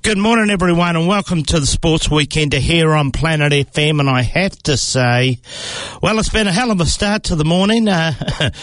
Good morning, everyone, and welcome to the Sports Weekender here on Planet FM. And I have to say, well, it's been a hell of a start to the morning. A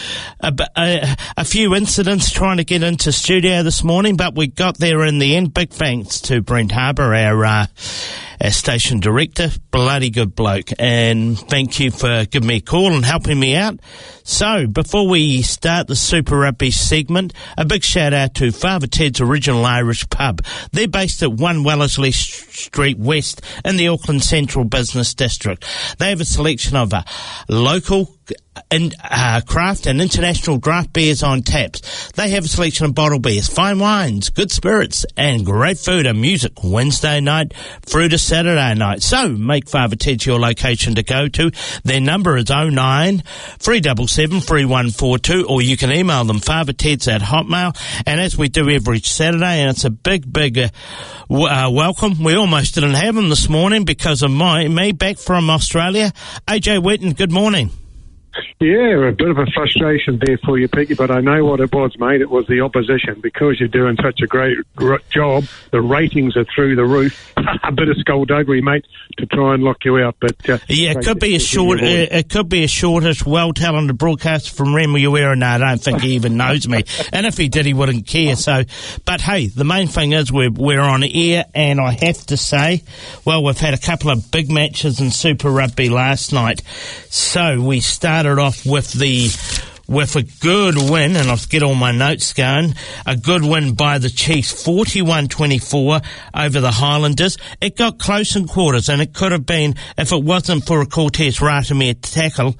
few incidents trying to get into studio this morning, but we got there in the end. Big thanks to Brent Harbour, our station director, bloody good bloke, and thank you for giving me a call and helping me out. So, before we start the Super Rugby segment, a big shout out to Father Ted's Original Irish Pub. They're based at 1 Wellesley Street West in the Auckland Central Business District. They have a selection of local craft and international draft beers on taps. They have a selection of bottled beers, fine wines, good spirits, and great food and music Wednesday night through to Saturday night. So make Father Ted's your location to go to. Their number is 09 377 3142, or you can email them fatherteds@hotmail. And as we do every Saturday, and it's a big welcome. We almost didn't have them this morning because of me back from Australia. AJ Wetton, good morning. Yeah, a bit of a frustration there for you, Piggy, but I know what it was, mate. It was the opposition. Because you're doing such a great job, the ratings are through the roof. A bit of skullduggery, mate, to try and lock you out. But yeah, it could be a shortish, well-talented broadcaster from Remuera. No, I don't think he even knows me. And if he did, he wouldn't care. So, but hey, the main thing is we're on air, and I have to say, well, we've had a couple of big matches in Super Rugby last night. So we started off with a good win, and I'll get all my notes going, a good win by the Chiefs, 41-24 over the Highlanders. It got close in quarters, and it could have been, if it wasn't for a Cortez Ratamir tackle,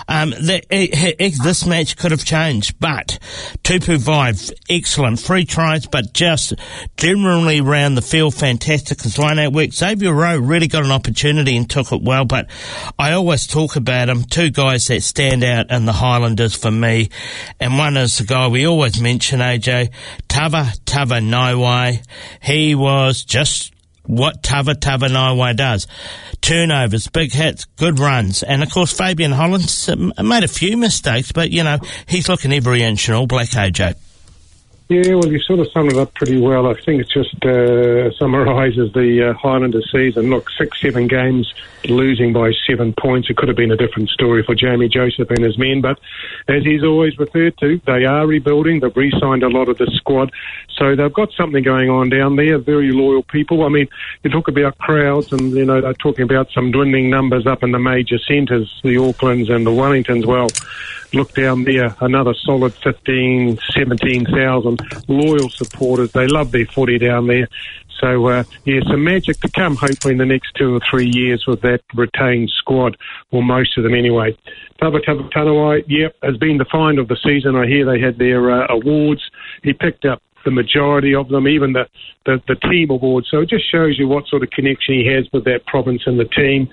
this match could have changed. But Tupu Vive, excellent, 3 tries, but just generally around the field, fantastic as line-out work. Xavier Rowe really got an opportunity and took it well, but I always talk about him, 2 guys that stand out in the Highlanders for me, and one is the guy we always mention, AJ, Tava Naiwai. He was just what Tava Naiwai does. Turnovers, big hits, good runs, and of course Fabian Hollands made a few mistakes, but you know, he's looking every inch in all black, AJ. Yeah, well, you sort of summed it up pretty well. I think it just summarises the Highlanders season. Look, 6-7 games, losing by 7 points. It could have been a different story for Jamie Joseph and his men, but as he's always referred to, they are rebuilding. They've re-signed a lot of the squad, so they've got something going on down there. Very loyal people. I mean, you talk about crowds, and you know they're talking about some dwindling numbers up in the major centres, the Aucklands and the Wellingtons. Well, look down there, another solid 15, 17,000 loyal supporters. They love their footy down there. So, some magic to come, hopefully, in the next 2 or 3 years with that retained squad, or most of them anyway. Tava Tanawai, has been the find of the season. I hear they had their awards. He picked up the majority of them, even the team awards. So it just shows you what sort of connection he has with that province and the team.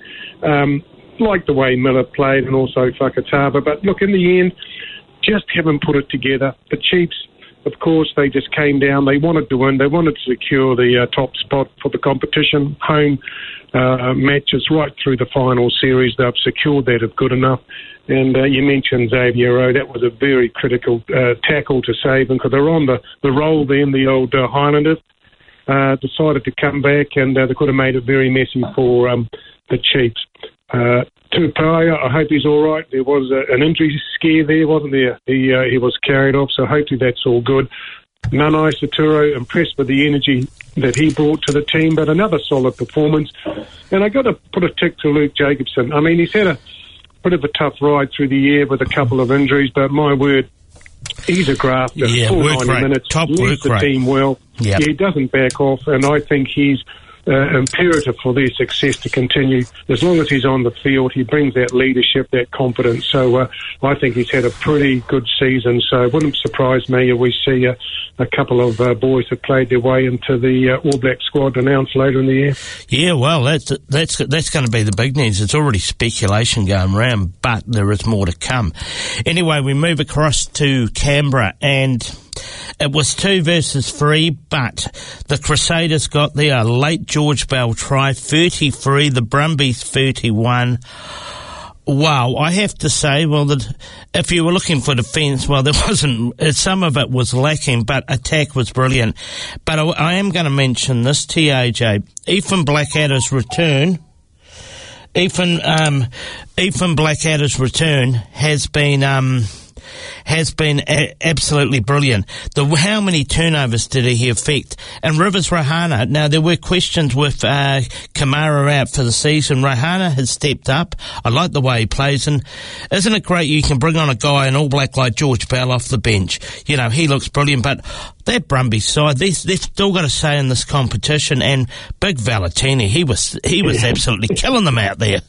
Like the way Miller played, and also Fakatava. But look, in the end, just haven't put it together. The Chiefs, of course, they just came down. They wanted to win. They wanted to secure the top spot for the competition. Home matches right through the final series. They've secured that of good enough. And you mentioned Xavier Rowe. That was a very critical tackle to save them, because they're on the roll then, the old Highlanders. Decided to come back, and they could have made it very messy for the Chiefs. Tupaya, I hope he's all right. There was an injury scare there, wasn't there? He was carried off, so hopefully that's all good. Nanai Saturo, impressed with the energy that he brought to the team, but another solid performance. And I got to put a tick to Luke Jacobson. I mean, he's had a bit of a tough ride through the year with a couple of injuries, but my word, he's a grafter. Yeah, full work 90 rate. minutes, Top leads work the rate. team well. Yep. Yeah, he doesn't back off, and I think he's imperative for their success to continue. As long as he's on the field, he brings that leadership, that confidence. So I think he's had a pretty good season. So it wouldn't surprise me if we see a couple of boys that played their way into the All Black squad announced later in the year. Yeah, well, that's going to be the big news. It's already speculation going around, but there is more to come. Anyway, we move across to Canberra, and it was 2 versus 3, but the Crusaders got there. Late George Bell try, 33, the Brumbies 31. Well, I have to say, that if you were looking for defence, there wasn't. Some of it was lacking, but attack was brilliant. But I am going to mention this to you, AJ. Ethan Blackadder's return. Ethan Blackadder's return has been absolutely brilliant. How many turnovers did he affect? And Rivers Rahana, now there were questions with Kamara out for the season. Rahana has stepped up. I like the way he plays, and isn't it great you can bring on a guy in all black like George Bell off the bench? He looks brilliant, but that Brumbies side, they've still got a say in this competition, and Big Valetini, he was absolutely killing them out there.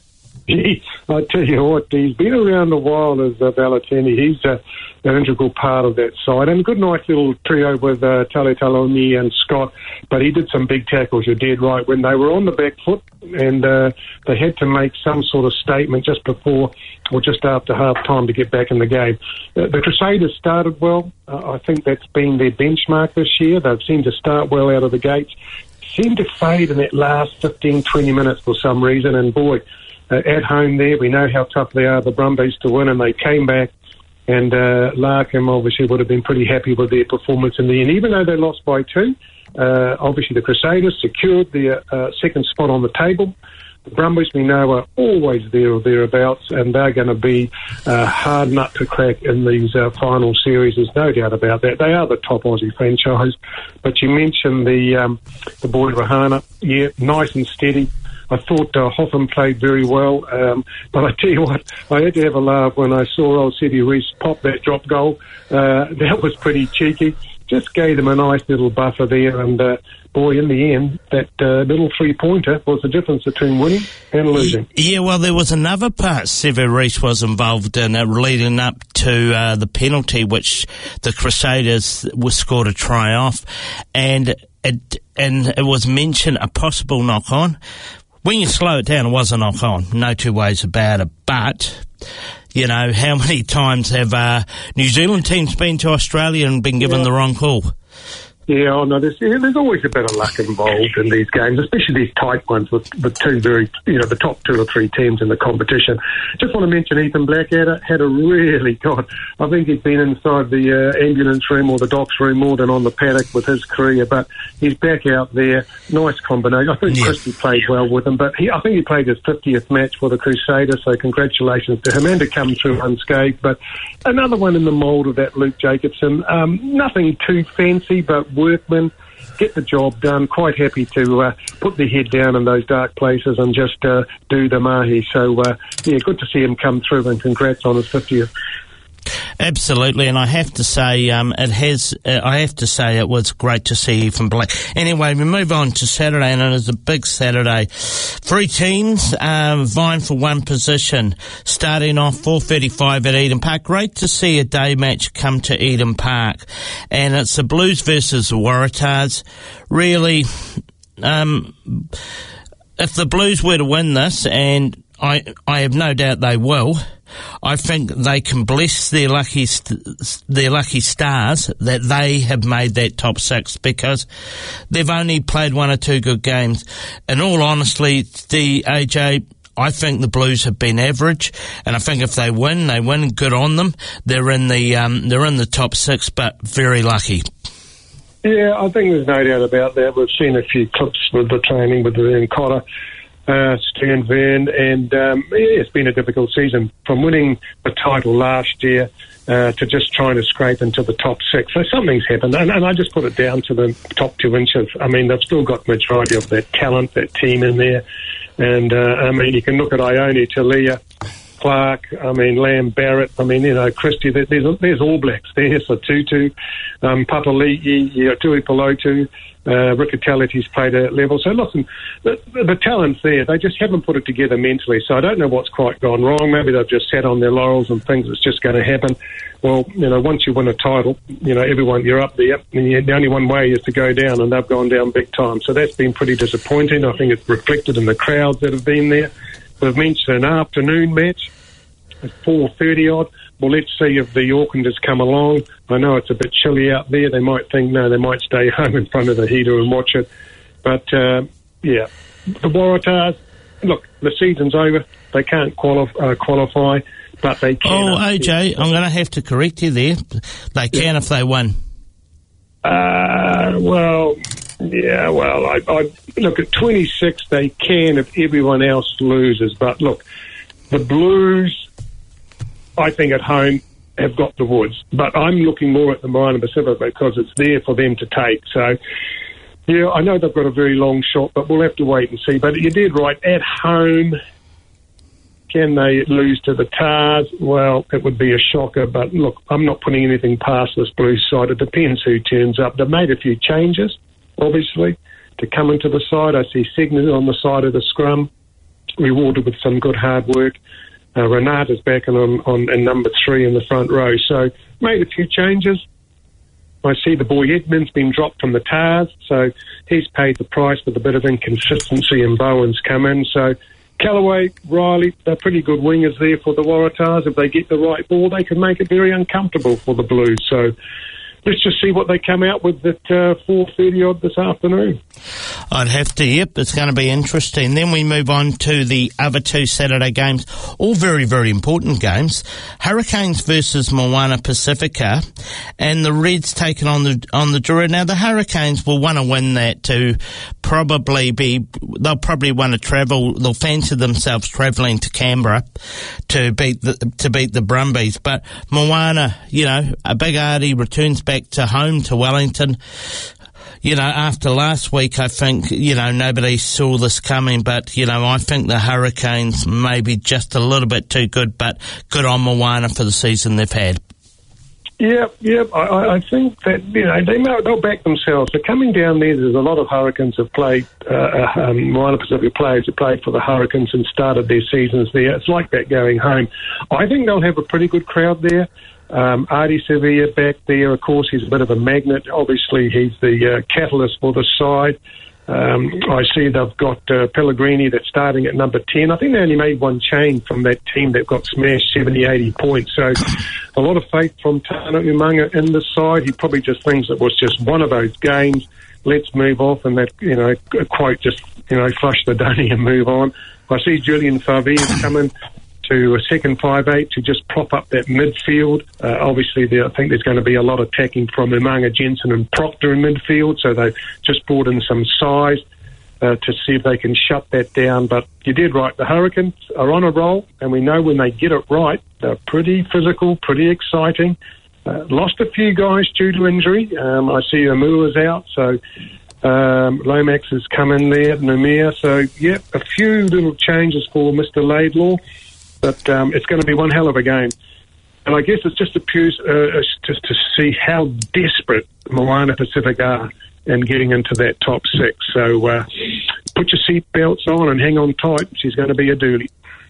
I tell you what, he's been around a while as Valetini. He's an integral part of that side. And a good nice little trio with Tale Taloni and Scott, but he did some big tackles, you're dead right, when they were on the back foot, and they had to make some sort of statement just before or just after half-time to get back in the game. The Crusaders started well. I think that's been their benchmark this year. They've seemed to start well out of the gates, seemed to fade in that last 15, 20 minutes for some reason, and boy, at home there, we know how tough they are, the Brumbies, to win, and they came back, and Larkham obviously would have been pretty happy with their performance in the end. Even though they lost by 2, obviously the Crusaders secured their second spot on the table. The Brumbies, we know, are always there or thereabouts, and they're going to be a hard nut to crack in these final series. There's no doubt about that. They are the top Aussie franchise. But you mentioned the boy Rahana. Yeah, nice and steady. I thought Hotham played very well, but I tell you what, I had to have a laugh when I saw old Seti Reece pop that drop goal. That was pretty cheeky. Just gave them a nice little buffer there, and boy, in the end, that little three-pointer was the difference between winning and losing. Yeah, there was another part Seti Reece was involved in leading up to the penalty, which the Crusaders scored a try off, and it was mentioned a possible knock-on. When you slow it down, it was a knock-on. No two ways about it. But, how many times have New Zealand teams been to Australia and been given the wrong call? Yeah, there's always a bit of luck involved in these games, especially these tight ones with the two the top 2 or 3 teams in the competition. Just want to mention Ethan Blackadder had a really I think he's been inside the ambulance room or the doc's room more than on the paddock with his career, but he's back out there. Nice combination. I think Christie played well with him, but I think he played his 50th match for the Crusaders, so congratulations to him, and to come through unscathed. But another one in the mould of that Luke Jacobson. Nothing too fancy, but workman, get the job done, quite happy to put their head down in those dark places and just do the mahi. So, good to see him come through, and congrats on his 50th. Absolutely, and I have to say, it was great to see Ethan Black. Anyway, we move on to Saturday, and it is a big Saturday. 3 teams vying for one position, starting off 4:35 at Eden Park. Great to see a day match come to Eden Park, and it's the Blues versus the Waratahs. Really, if the Blues were to win this, and I have no doubt they will, I think they can bless their lucky stars that they have made that top 6, because they've only played 1 or 2 good games. In all honesty, AJ, I think the Blues have been average, and I think if they win, good on them. They're in the top 6, but very lucky. Yeah, I think there's no doubt about that. We've seen a few clips with the training with the Cotter. Stern Van, and it's been a difficult season, from winning the title last year to just trying to scrape into the top 6. So something's happened, and I just put it down to the top 2 inches. I mean, they've still got the majority of that talent, that team in there, and you can look at Ione, Talia, Clark, Lamb, Barrett, Christie, there's All Blacks there, so Tutu, Papali'i, Tui Pelotu, Riccatelli's played at level. So listen, the talent's there. They just haven't put it together mentally. So I don't know what's quite gone wrong. Maybe they've just sat on their laurels and think it's just going to happen. Well, once you win a title, everyone, you're up there. And the only one way is to go down, and they've gone down big time. So that's been pretty disappointing. I think it's reflected in the crowds that have been there. We've mentioned an afternoon match at 4:30 odd. Well, let's see if the Aucklanders come along. I know it's a bit chilly out there. They might think, no, they might stay home in front of the heater and watch it. But, the Waratahs, look, the season's over. They can't qualify, but they can. Oh, AJ, I'm going to have to correct you there. They can if they win. I look, at 26, they can if everyone else loses. But look, the Blues, I think at home, have got the woods. But I'm looking more at the Moana Pacific because it's there for them to take. So, yeah, I know they've got a very long shot, but we'll have to wait and see. But you did right. At home, can they lose to the Tars? Well, it would be a shocker. But look, I'm not putting anything past this Blues side. It depends who turns up. They've made a few changes, obviously, to come into the side. I see Signet on the side of the scrum, rewarded with some good hard work. Renata's back in number 3 in the front row. So, made a few changes. I see the boy Edmund's been dropped from the Tars, so he's paid the price with a bit of inconsistency, and Bowen's come in. So, Callaway, Riley, they're pretty good wingers there for the Waratahs. If they get the right ball, they can make it very uncomfortable for the Blues. So, let's just see what they come out with at 4:30 odd this afternoon. I'd have to, yep, it's going to be interesting. Then we move on to the other 2 Saturday games, all very, very important games. Hurricanes versus Moana Pacifica, and the Reds taking on the Drua. Now, the Hurricanes will want to win that to they'll probably want to travel, they'll fancy themselves travelling to Canberra to beat the Brumbies. But Moana, a Big Artie returns back to home to Wellington. After last week, I think, nobody saw this coming, but, I think the Hurricanes may be just a little bit too good, but good on Moana for the season they've had. Yep. I think that, they'll back themselves. They're coming down there. There's a lot of Hurricanes have played, Moana Pacific players who played for the Hurricanes and started their seasons there. It's like that going home. I think they'll have a pretty good crowd there. Artie Sevilla back there, of course, he's a bit of a magnet. Obviously, he's the catalyst for the side. I see they've got Pellegrini that's starting at number 10. I think they only made one change from that team that got smashed 70, 80 points. So a lot of faith from Tana Umaga in the side. He probably just thinks it was just one of those games. Let's move off, and that, quote, just, flush the dunny and move on. I see Julian Favia coming to a second 5'8" to just prop up that midfield. Obviously, I think there's going to be a lot of attacking from Umaga, Jensen and Proctor in midfield, so they've just brought in some size to see if they can shut that down. But you did right. The Hurricanes are on a roll, and we know when they get it right, they're pretty physical, pretty exciting. Lost a few guys due to injury. I see Amua's out, so Lomax has come in there, Numia. So, a few little changes for Mr. Laidlaw. But it's going to be one hell of a game. And I guess it's just just to see how desperate Moana Pacific are in getting into that top 6. So put your seatbelts on and hang on tight. She's going to be a duty.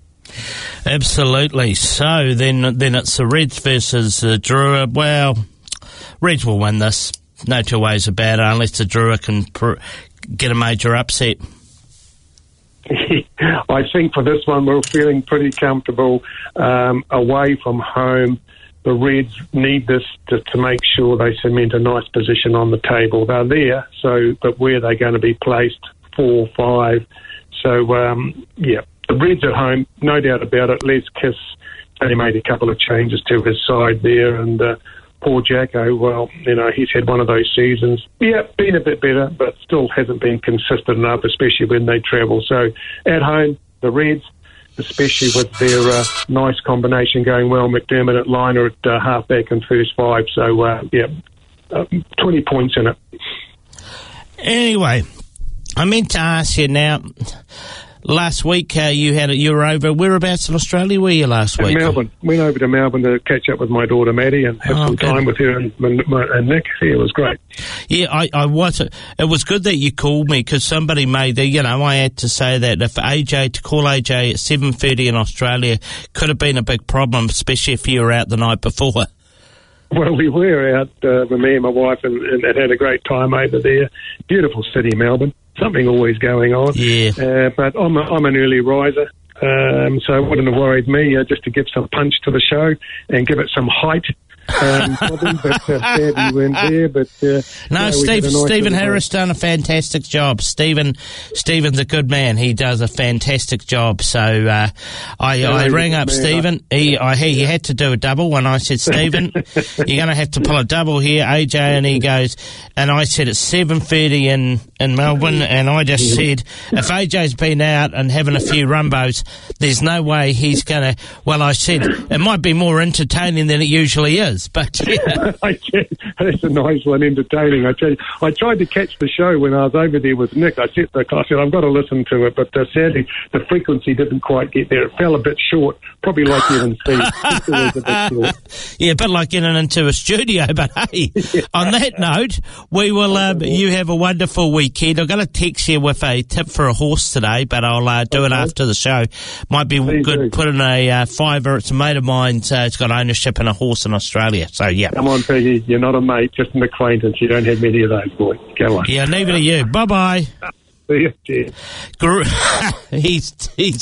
Absolutely. So then it's the Reds versus Drua. Well, Reds will win this. No two ways about it, unless the Drua can get a major upset. I think for this one we're feeling pretty comfortable away from home. The Reds need this to make sure they cement a nice position on the table. They're there, but where they're going to be placed, 4, 5. So, the Reds at home, no doubt about it. Les Kiss only made a couple of changes to his side there, and poor Jacko, well, he's had one of those seasons. Yeah, been a bit better, but still hasn't been consistent enough, especially when they travel. So at home, the Reds, especially with their nice combination going well, McDermott at liner at halfback and first 5. So, 20 points in it. Anyway, I meant to ask you now, last week you were over, whereabouts in Australia were you last week? Melbourne. Went over to Melbourne to catch up with my daughter Maddie and have some time with her and Nick. Yeah, it was great. Yeah, I was. It was good that you called me, because somebody made I had to say that if to call AJ at 7:30 in Australia could have been a big problem, especially if you were out the night before. Well, we were out with me and my wife and had a great time over there. Beautiful city, Melbourne. Something always going on. Yeah. But I'm an early riser, so it wouldn't have worried me just to give some punch to the show and give it some height. probably, but sadly weren't there. But no, Stephen Harris done a fantastic job. Stephen's a good man. He does a fantastic job. So I rang up Stephen. He had to do a double when I said, Stephen, you're going to have to pull a double here, AJ. And he goes, and I said it's 7:30 in Melbourne, and I just said if AJ's been out and having a few rumbos, there's no way he's going to. Well, I said it might be more entertaining than it usually is, but yeah. That's a nice one, entertaining. I tell you, I tried to catch the show when I was over there with Nick. I said I've got to listen to it, but sadly the frequency didn't quite get there. It fell a bit short, probably like you and Steve. It was a bit short. Yeah, a bit like getting into a studio. But hey, on that note, we will. You have a wonderful weekend. I'm going to text you with a tip for a horse today, but I'll do it after the show. Might be good. Put in a fiver. It's a mate of mine. It's got ownership in a horse in Australia. So yeah. Come on, Peggy. You're not a mate, just an acquaintance. You don't have many of those, boy. Go on. Yeah, neither do you. Bye bye. See you. He's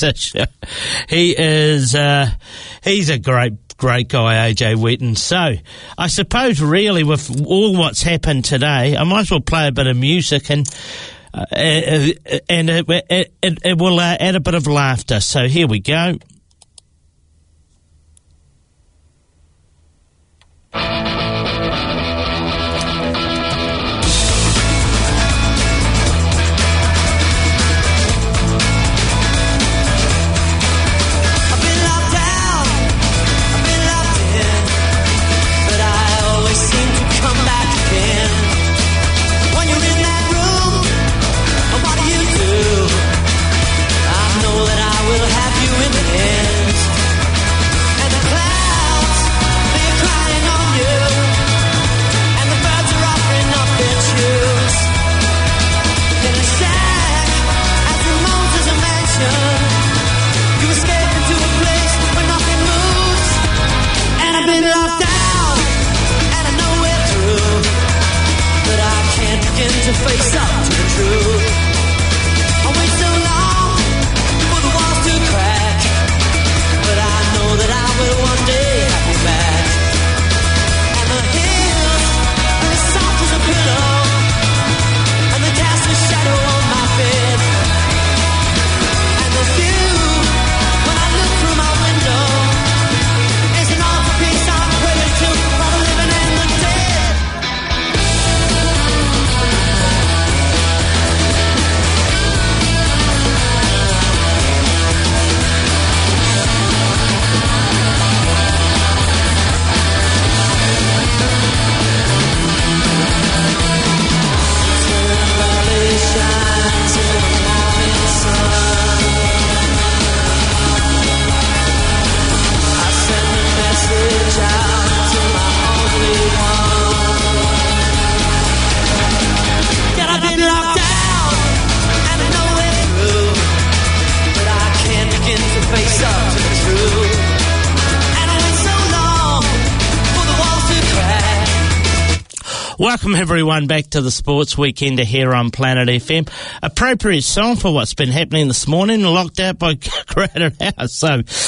a great guy, AJ Wheaton. So I suppose really with all what's happened today, I might as well play a bit of music and it will add a bit of laughter. So here we go. Welcome everyone back to the Sports Weekender here on Planet FM. Appropriate song for what's been happening this morning, locked out by Crowded House.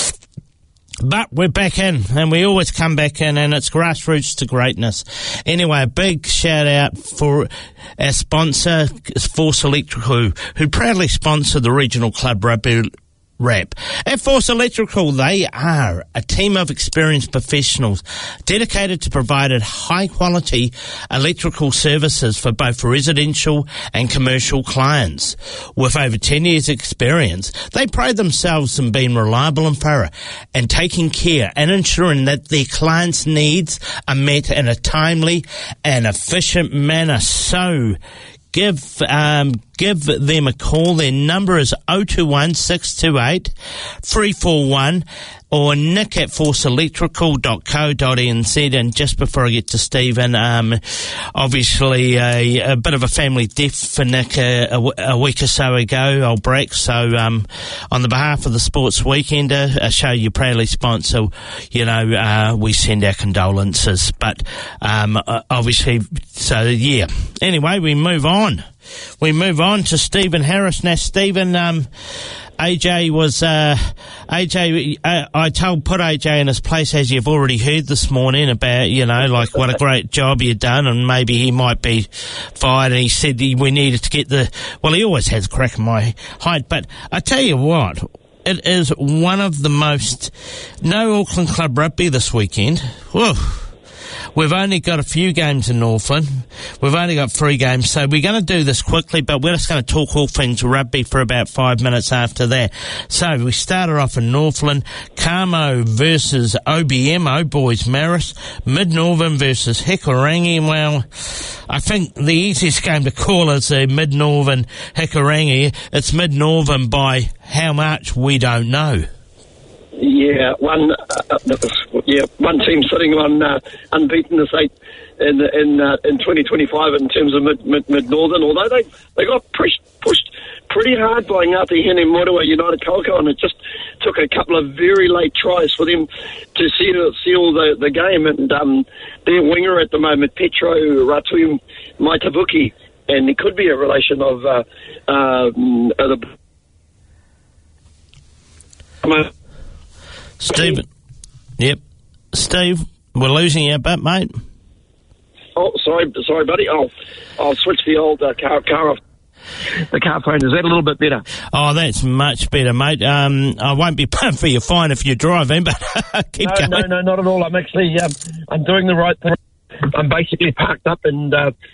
But we're back in, and we always come back in, and it's grassroots to greatness. Anyway, a big shout out for our sponsor, Force Electrical, who proudly sponsor the Regional Club Rugby Wrap. At Force Electrical, they are a team of experienced professionals dedicated to providing high-quality electrical services for both residential and commercial clients. With over 10 years' experience, they pride themselves in being reliable and thorough and taking care and ensuring that their clients' needs are met in a timely and efficient manner. So, give them a call. Their number is 021 628 341 or nick at forceelectrical.co.nz. And just before I get to Stephen, obviously a bit of a family death for Nick a week or so ago, old Brack. So on the behalf of the Sports Weekender, a show you proudly sponsor, we send our condolences. But obviously, so yeah. Anyway, we move on. we move on to Stephen Harris. Now, Stephen, AJ was, I put AJ in his place, as you've already heard this morning, about, like what a great job you'd done, and maybe he might be fired, and he said we needed to get he always has a crack in my height, but I tell you what, it is one of the most, no Auckland Club rugby this weekend. Whoa. We've only got a few games in Northland. We've only got 3 games, so we're going to do this quickly, but we're just going to talk all things rugby for about 5 minutes after that. So we started off in Northland, Carmo versus OBM, O'Boys Marist, Mid-Northern versus Hikurangi. Well, I think the easiest game to call is Mid-Northern Hikurangi. It's Mid-Northern by how much, we don't know. Yeah, one team sitting on unbeaten this 8 in 2025 in terms of mid-northern. Although they got pushed pretty hard by Ngāti Hine Moru at United Kaukau, and it just took a couple of very late tries for them to seal the game. And their winger at the moment, Petro Ratu Maitabuki, and he could be a relation of Stephen. Yep. Steve, we're losing you a bit, mate. Oh, sorry, buddy. I'll switch the old car off. The car phone. Is that a little bit better? Oh, that's much better, mate. I won't be paying for your fine if you're driving, but keep going. No, not at all. I'm actually, I'm doing the right thing. I'm basically parked up and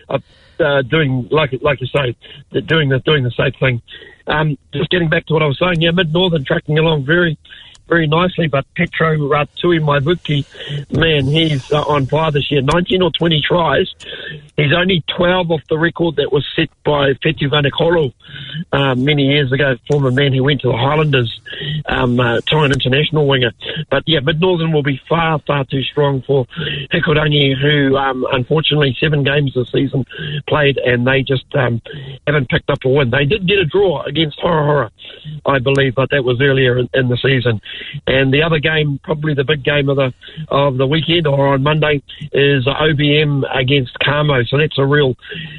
doing, like you say, doing the safe thing. Just getting back to what I was saying. Yeah, Mid-Northern tracking along very, very nicely, but Petro Ratui Maivuki, man, he's on fire this year. 19 or 20 tries. He's only 12 off the record that was set by Fetu Vanekolo many years ago, former man who went to the Highlanders, Tongan international winger. But yeah, Mid-Northern will be far, far too strong for Hikurangi, who unfortunately 7 games this season played, and they just haven't picked up a win. They did get a draw against Hora, I believe, but that was earlier in the season. And the other game, probably the big game of the weekend or on Monday, is OBM against Carmo. So that's a real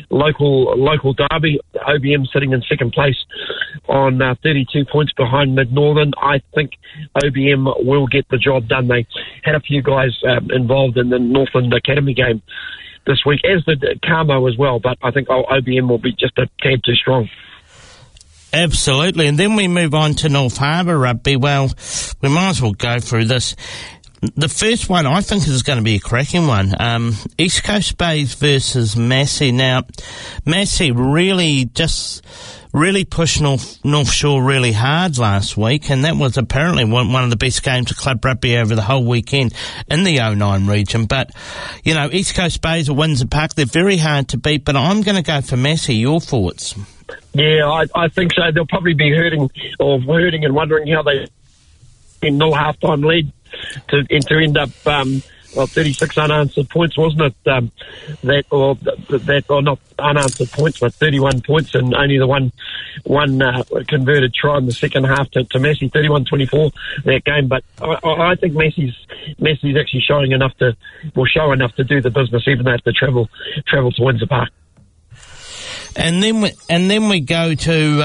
local derby. OBM sitting in second place on 32 points behind Mid-Northern. I think OBM will get the job done. They had a few guys involved in the Northland Academy game this week, as did Carmo as well. But I think OBM will be just a tad too strong. Absolutely. And then we move on to North Harbour Rugby. Well, we might as well go through this. The first one I think is going to be a cracking one. East Coast Bays versus Massey. Now, Massey really pushed North Shore really hard last week, and that was apparently one of the best games of club rugby over the whole weekend in the 09 region. But, East Coast Bays at Windsor Park, they're very hard to beat, but I'm going to go for Massey. Your thoughts? Yeah, I think so. They'll probably be hurting and wondering how they in nil half-time lead to end up 36 unanswered points, wasn't it? That or not unanswered points, but 31 points, and only the one converted try in the second half to Massey, 31-24 that game. But I think Massey's actually show enough to do the business, even though they have to travel to Windsor Park. And then we go to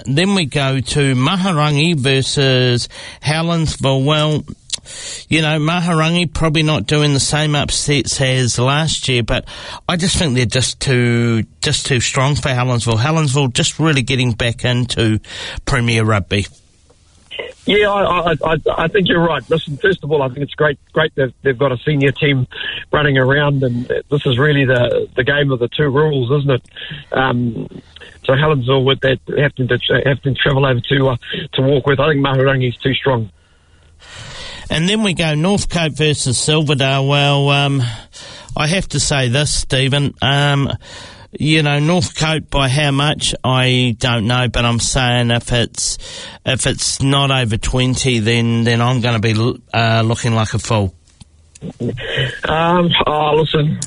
Maharangi versus Helensville. Well, Maharangi probably not doing the same upsets as last year, but I just think they're just too strong for Helensville. Helensville just really getting back into Premier Rugby. Yeah, I think you're right. Listen, first of all, I think it's great they've got a senior team running around, and this is really the game of the two rules, isn't it? So Helensville with that have to travel over to Warkworth. I think Maharangi's too strong. And then we go Northcote versus Silverdale. Well, I have to say this, Stephen. Northcote by how much, I don't know, but I'm saying if it's not over 20, then I'm going to be looking like a fool. Listen,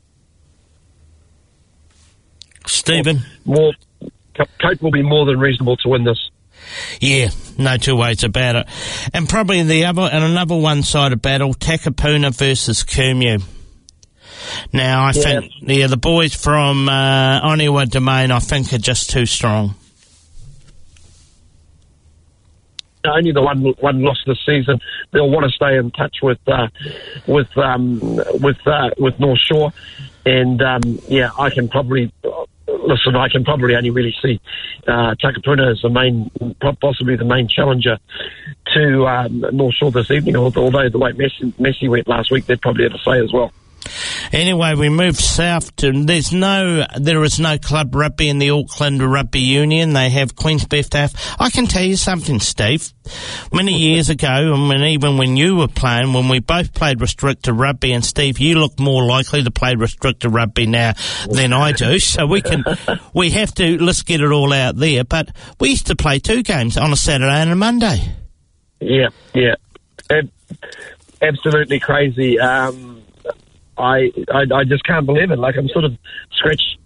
Stephen, Cote will be more than reasonable to win this. Yeah, no two ways about it. And probably another one-sided battle, Takapuna versus Kurmu. Now, I think the boys from Oniwa Domain, I think, are just too strong. Only the one loss this season. They'll want to stay in touch with North Shore, and I can probably only really see Takapuna as possibly the main challenger to North Shore this evening. Although the way Messi went last week, they'd probably have to say as well. Anyway, we move south to, there is no club rugby in the Auckland Rugby Union. They have Queen's BFF. I can tell you something, Steve. Many years ago, and even when you were playing, when we both played restricted rugby, and Steve, you look more likely to play restricted rugby now than I do, so let's get it all out there. But we used to play 2 games on a Saturday and a Monday. Yeah. Absolutely crazy. I just can't believe it. Like, I'm sort of scratched.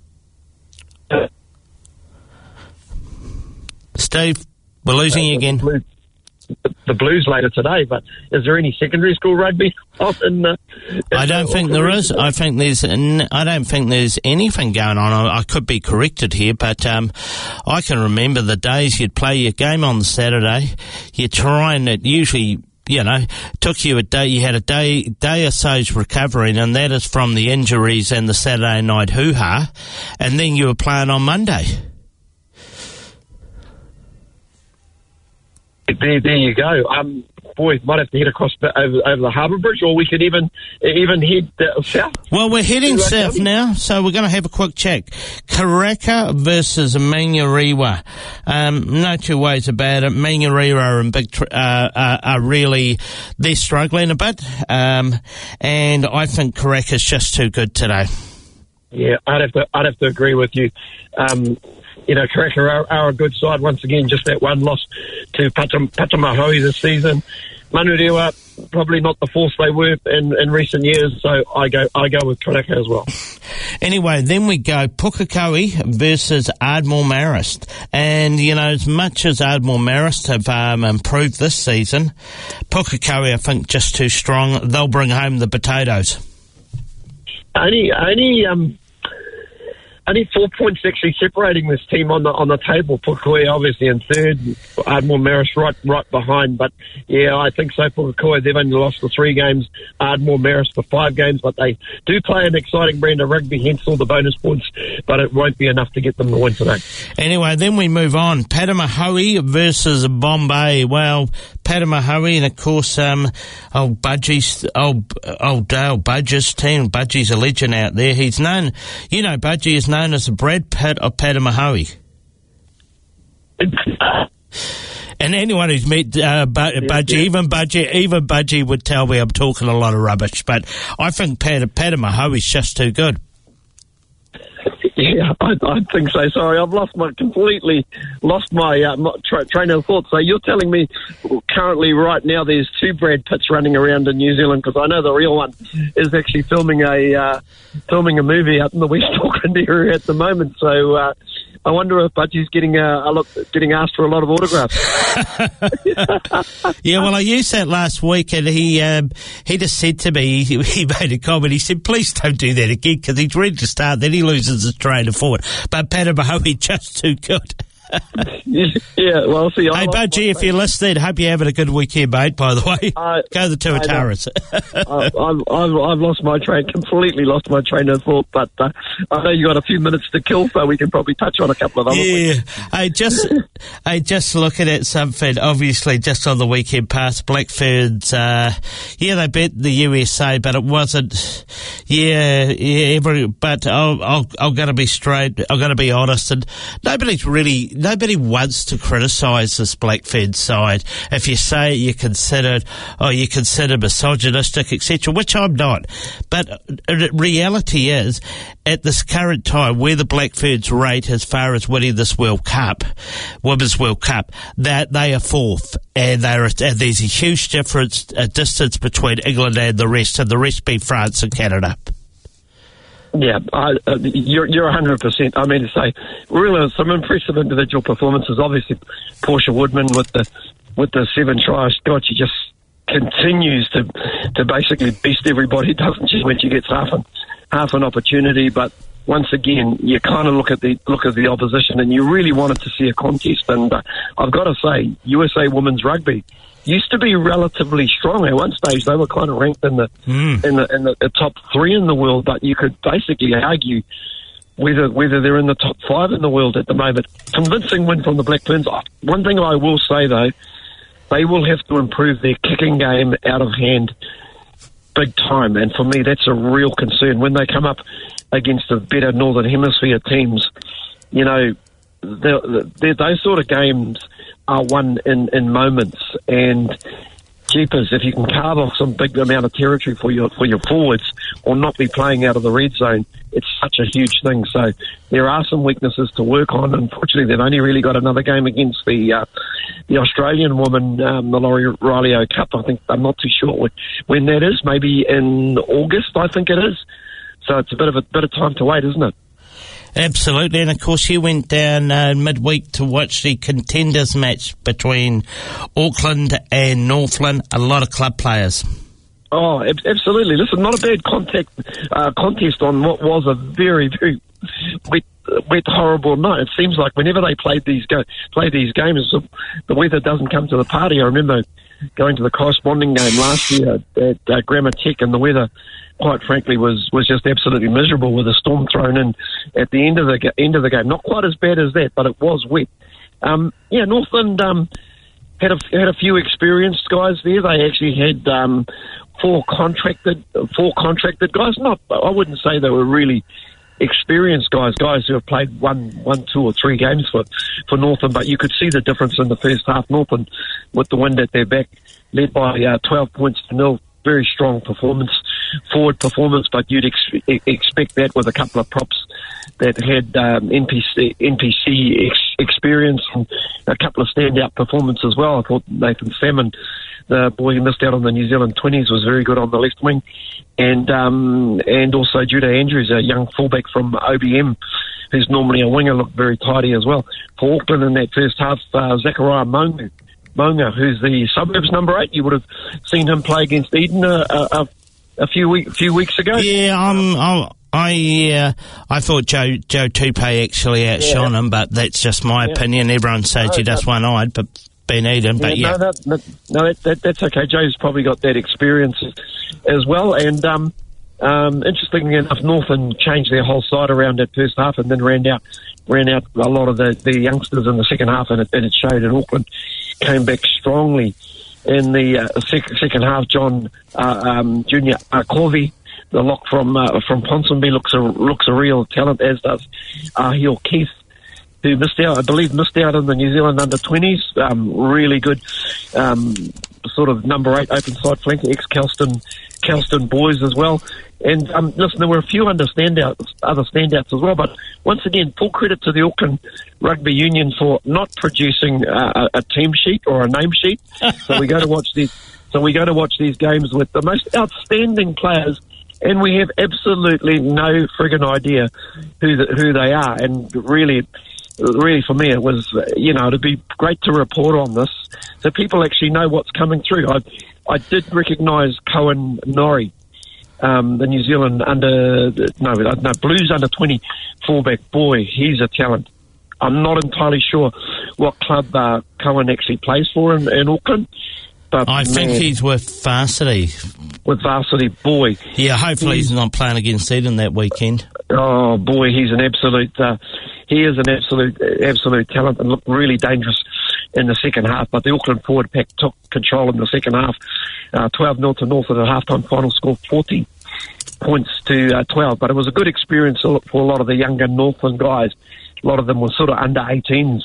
Steve, we're losing you again. The Blues later today, but is there any secondary school rugby? I don't think there is. I don't think there's anything going on. I could be corrected here, but I can remember the days you'd play your game on the Saturday. You try and it usually, took you a day. You had a day or so's recovering, and that is from the injuries and the Saturday night hoo-ha, and then you were playing on Monday. There you go. Boy, might have to head across over the Harbour Bridge, or we could even head south. Well, we're heading south now, so we're going to have a quick check. Karaka versus Manurewa. No two ways about it. Manurewa are really, they're struggling a bit, and I think Karaka's just too good today. Yeah, I'd have to agree with you. Karaka are a good side once again. Just that one loss to Patamahoe this season. Manurewa probably not the force they were in recent years, so I go with Karaka as well. Anyway, then we go Pukekohe versus Ardmore Marist, and as much as Ardmore Marist have improved this season, Pukekohe I think just too strong. They'll bring home the potatoes. Only 4 points actually separating this team on the table. Pukekohe obviously in third, Ardmore Marist right behind. But yeah, I think so. Pukekohe, they've only lost for 3 games. Ardmore Marist for 5 games, but they do play an exciting brand of rugby, hence all the bonus points. But it won't be enough to get them the win today. Anyway, then we move on. Patamahoe versus Bombay. Well, Patamahoe, and of course, old Dale Budge's team. Budgie's a legend out there. He's known, Budgie is known as the Brad Pitt of Patamahoe. And anyone who's met Budgie, even Budgie would tell me I'm talking a lot of rubbish. But I think Patamahoe is just too good. Yeah, I think so. Sorry, I've completely lost my train of thought. So you're telling me currently right now there's 2 Brad Pitts running around in New Zealand, because I know the real one is actually filming a movie out in the West Auckland area at the moment. So I wonder if Budgie's getting asked for a lot of autographs. Yeah, well, I used that last week, and he just said to me, he made a comment. He said, "Please don't do that again," because he's ready to start. Then he loses his train of thought. But Patamahoe just too good. Yeah, well, see. Hey, Budgie, if you're listening, hope you're having a good weekend, mate, by the way. Go the Tuataras. I've lost my train, completely lost my train of thought, but I know you got a few minutes to kill, so we can probably touch on a couple of other things. Yeah, just looking at something, obviously, just on the weekend past, Blackford's, they beat the USA, but it wasn't, but I'm going to be straight, I'm going to be honest, and nobody wants to criticise this Blackford side. If you say you're considered misogynistic, etc., which I'm not. But reality is, at this current time, where the Blackfords rate as far as winning this Women's World Cup, that they are 4th, and there's a huge distance between England and the rest being France and Canada. Yeah, you're 100%. I mean to say, really some impressive individual performances. Obviously, Portia Woodman with the 7 tries. God, she just continues to basically beast everybody, doesn't she, when she gets half an opportunity. But once again, you kind of look at the opposition, and you really wanted to see a contest. And I've got to say, USA Women's Rugby used to be relatively strong. At one stage, they were kind of ranked in the top 3 in the world, but you could basically argue whether they're in the top 5 in the world at the moment. Convincing win from the Black Ferns. One thing I will say, though, they will have to improve their kicking game out of hand big time, and for me that's a real concern. When they come up against the better Northern Hemisphere teams, you know, those sort of games are won in moments, and jeepers, if you can carve off some big amount of territory for your forwards or not be playing out of the red zone, it's such a huge thing. So there are some weaknesses to work on. Unfortunately, they've only really got another game against the Australian woman, the Laurie Riley Cup. I think, I'm not too sure when that is. Maybe in August, I think it is. So it's a bit of time to wait, isn't it? Absolutely, and of course you went down midweek to watch the contenders match between Auckland and Northland. A lot of club players. Oh, absolutely. Listen, not a bad contest on what was a very, very wet, horrible night. It seems like whenever they play these games, the weather doesn't come to the party. I remember going to the corresponding game last year at Grammar Tech, and the weather, quite frankly, was just absolutely miserable, with a storm thrown in at the end of the game. Not quite as bad as that, but it was wet. Northland had a few experienced guys there. They actually had four contracted guys. I wouldn't say they were really experienced guys who have played one, 2 or 3 games for Northland, but you could see the difference in the first half. Northland, with the wind at their back, led by 12 points to 0. Very strong forward performance, but you'd expect that with a couple of props that had NPC experience and a couple of standout performances as well. I thought Nathan Salmon, the boy who missed out on the New Zealand 20s, was very good on the left wing, and also Judah Andrews, a young fullback from OBM, who's normally a winger, looked very tidy as well. For Auckland in that first half, Zachariah Monga, who's the suburbs number 8. You would have seen him play against Eden a few weeks ago. Yeah, I thought Joe Tupe actually outshone him, but that's just my opinion. Everyone says he does one-eyed, but Ben Eden, but that's okay. Joe's probably got that experience as well, and interestingly enough, Northern changed their whole side around that first half, and then ran out a lot of the youngsters in the second half, and it showed. And Auckland came back strongly in the second half. John Junior Corvey, the lock from Ponsonby, looks a real talent, as does Ahil Keith, who missed out in the New Zealand under-20s. Really good sort of number 8 open side flanker, ex-Kelston boys as well. And listen, there were a few other standouts as well. But once again, full credit to the Auckland Rugby Union for not producing a team sheet or a name sheet. So we go to watch these games with the most outstanding players, and we have absolutely no friggin' idea who they are. And really for me, it was, it'd be great to report on this so people actually know what's coming through. I did recognise Cohen Norrie, the New Zealand Blues under-20 fullback. Boy, he's a talent. I'm not entirely sure what club Cohen actually plays for in Auckland. But I think he's with Varsity. With Varsity, boy. Yeah, hopefully he's not playing against Eden that weekend. Oh, boy, he's an absolute... he is an absolute talent, and looked really dangerous in the second half. But the Auckland forward pack took control in the second half. 12-0 to North at a halftime final score, 40 points to 12. But it was a good experience for a lot of the younger Northland guys. A lot of them were sort of under 18s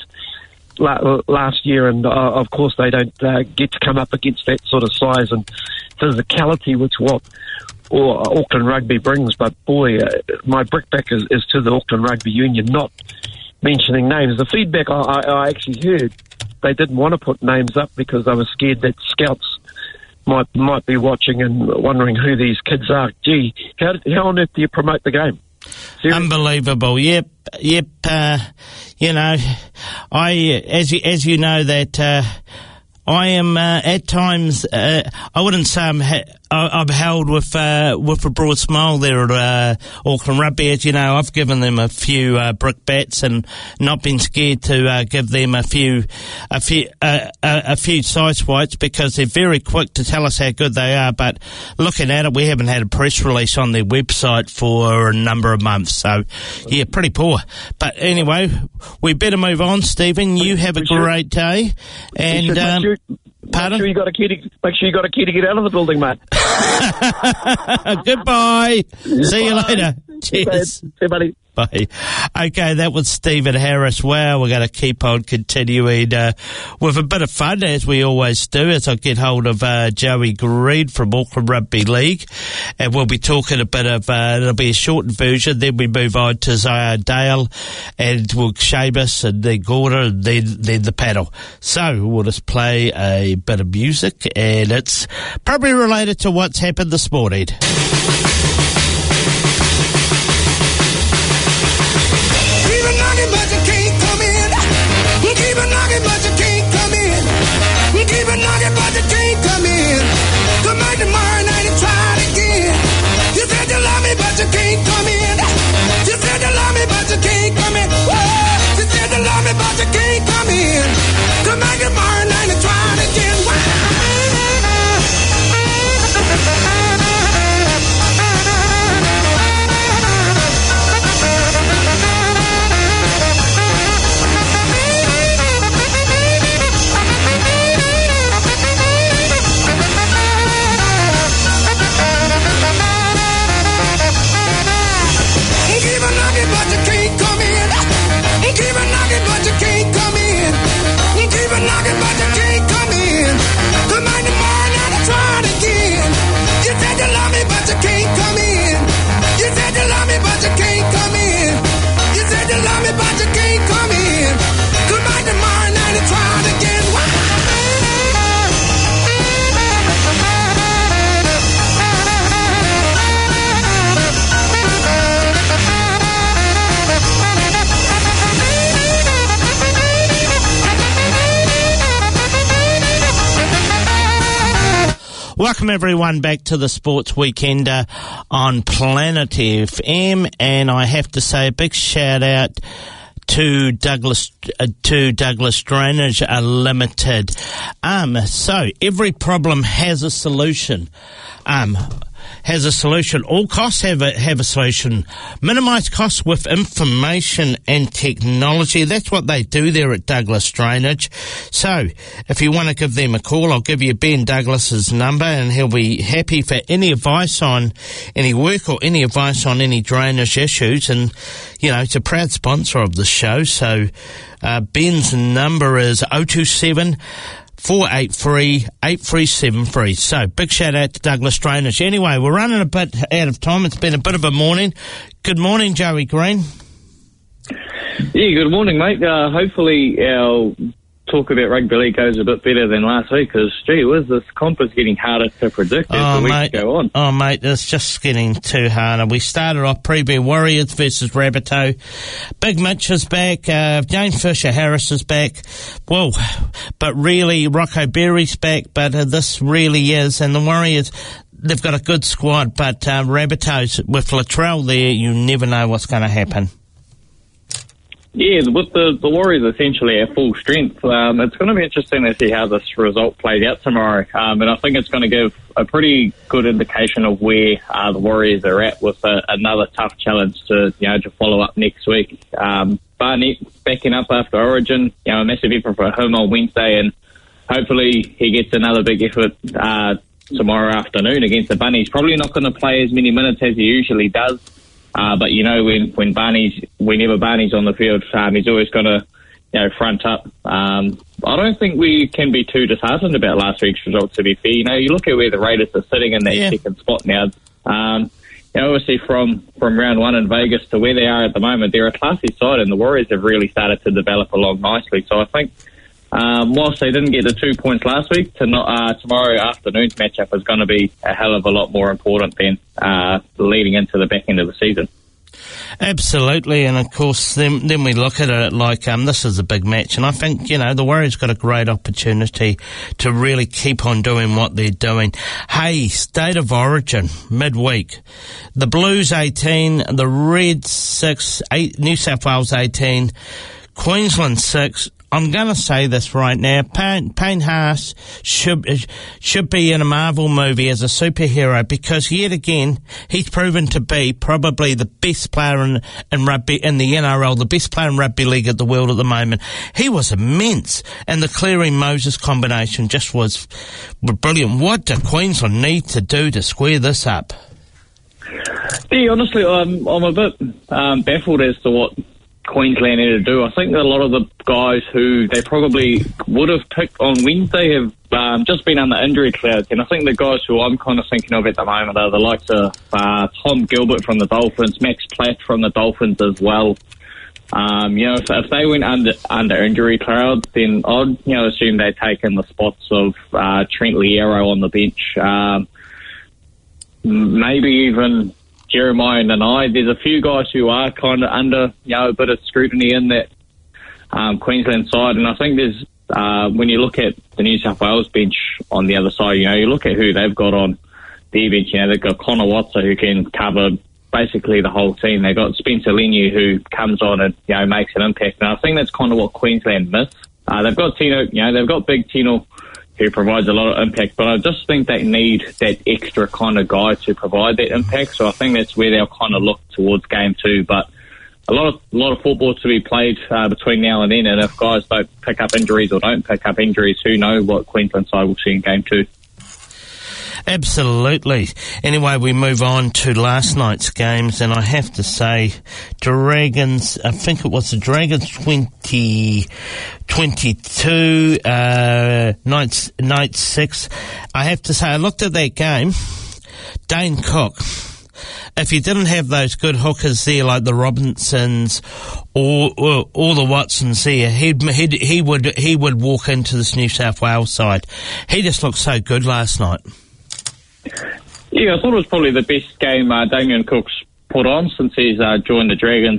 last year, and of course they don't get to come up against that sort of size and physicality, which Auckland Rugby brings. But boy, my brickback is to the Auckland Rugby Union, not mentioning names. The feedback I actually heard, they didn't want to put names up because they were scared that scouts might be watching and wondering who these kids are. Gee, how on earth do you promote the game? Seriously? Unbelievable. Yep. As you know that I am at times. I wouldn't say I'm held with a broad smile there at Auckland Rugby. As you know, I've given them a few brick bats and not been scared to give them a few side swipes because they're very quick to tell us how good they are. But looking at it, we haven't had a press release on their website for a number of months. So yeah, pretty poor. But anyway, we better move on. Stephen, you have a great day. And pardon? Make sure you got a key to get out of the building, mate. Goodbye. See you later. Cheers. See you, buddy. Bye. Okay, that was Stephen Harris. Wow, we're going to keep on continuing with a bit of fun, as we always do, as I get hold of Joey Green from Auckland Rugby League. And we'll be talking a bit of, it'll be a shortened version, then we move on to Zaya Dale, and we'll Seamus, and then Gorda, and then the paddle. So we'll just play a bit of music, and it's probably related to what's happened this morning. Welcome everyone back to the Sports Weekender on Planet FM, and I have to say a big shout out to Douglas Drainage Limited. So every problem has a solution. All costs have a solution. Minimise costs with information and technology. That's what they do there at Douglas Drainage. So if you want to give them a call, I'll give you Ben Douglas's number, and he'll be happy for any advice on any work or any advice on any drainage issues. And, you know, it's a proud sponsor of the show. So Ben's number is 027 483 8373. So, big shout out to Douglas Drainage. Anyway, we're running a bit out of time. It's been a bit of a morning. Good morning, Joey Green. Yeah, good morning, mate. Hopefully our talk about rugby league goes a bit better than last week, because, gee whiz, this comp is getting harder to predict as the weeks go on. Oh, mate, it's just getting too hard. We started off preview Warriors versus Rabbitoh. Big Mitch is back. James Fisher-Harris is back. Well, but really, Rocco Berry's back, but this really is. And the Warriors, they've got a good squad, but Rabbitohs, with Latrell there, you never know what's going to happen. Yeah, with the Warriors essentially at full strength, it's going to be interesting to see how this result plays out tomorrow. And I think it's going to give a pretty good indication of where the Warriors are at, with another tough challenge to follow up next week. Barnett backing up after Origin, a massive effort for him on Wednesday, and hopefully he gets another big effort tomorrow afternoon against the Bunnies. Probably not going to play as many minutes as he usually does. But whenever Barney's on the field, he's always going to, front up. I don't think we can be too disheartened about last week's result, to be fair. You look at where the Raiders are sitting in that second spot now. Obviously from round one in Vegas to where they are at the moment, they're a classy side, and the Warriors have really started to develop along nicely. So I think, whilst they didn't get the 2 points last week, tomorrow afternoon's matchup is going to be a hell of a lot more important than leading into the back end of the season. Absolutely, and of course then we look at it like this is a big match, and I think, the Warriors got a great opportunity to really keep on doing what they're doing. Hey, State of Origin, midweek. The Blues 18, the Reds 6, New South Wales 18, Queensland 6. I'm going to say this right now. Payne Haas should be in a Marvel movie as a superhero, because yet again he's proven to be probably the best player in rugby in the NRL, the best player in rugby league at the world at the moment. He was immense, and the Cleary-Moses combination just was brilliant. What do Queensland need to do to square this up? Yeah, honestly, I'm a bit baffled as to what Queensland need to do. I think that a lot of the guys who they probably would have picked on Wednesday have just been under injury clouds, and I think the guys who I'm kind of thinking of at the moment are the likes of Tom Gilbert from the Dolphins, Max Platt from the Dolphins as well. If they went under injury clouds, then I'd assume they'd take in the spots of Trent Liero on the bench, maybe even Jeremiah Nanai. There's a few guys who are kind of under, a bit of scrutiny in that Queensland side, and I think there's when you look at the New South Wales bench on the other side, you look at who they've got on their bench. They've got Connor Watson, who can cover basically the whole team. They've got Spencer Leniu, who comes on and makes an impact, and I think that's kind of what Queensland missed. They've got Tino, they've got Big Tino, who provides a lot of impact, but I just think they need that extra kind of guy to provide that impact. So I think that's where they'll kind of look towards game 2. But a lot of football to be played between now and then, and if guys don't pick up injuries or don't pick up injuries, who know what Queensland side will see in game 2. Absolutely. Anyway, we move on to last night's games, and I have to say, Dragons, I think it was the Dragons 2022, night 6. I have to say, I looked at that game, Dane Cook, if he didn't have those good hookers there like the Robinsons or the Watsons there, he would walk into this New South Wales side. He just looked so good last night. Yeah, I thought it was probably the best game Damien Cook's put on since he's joined the Dragons.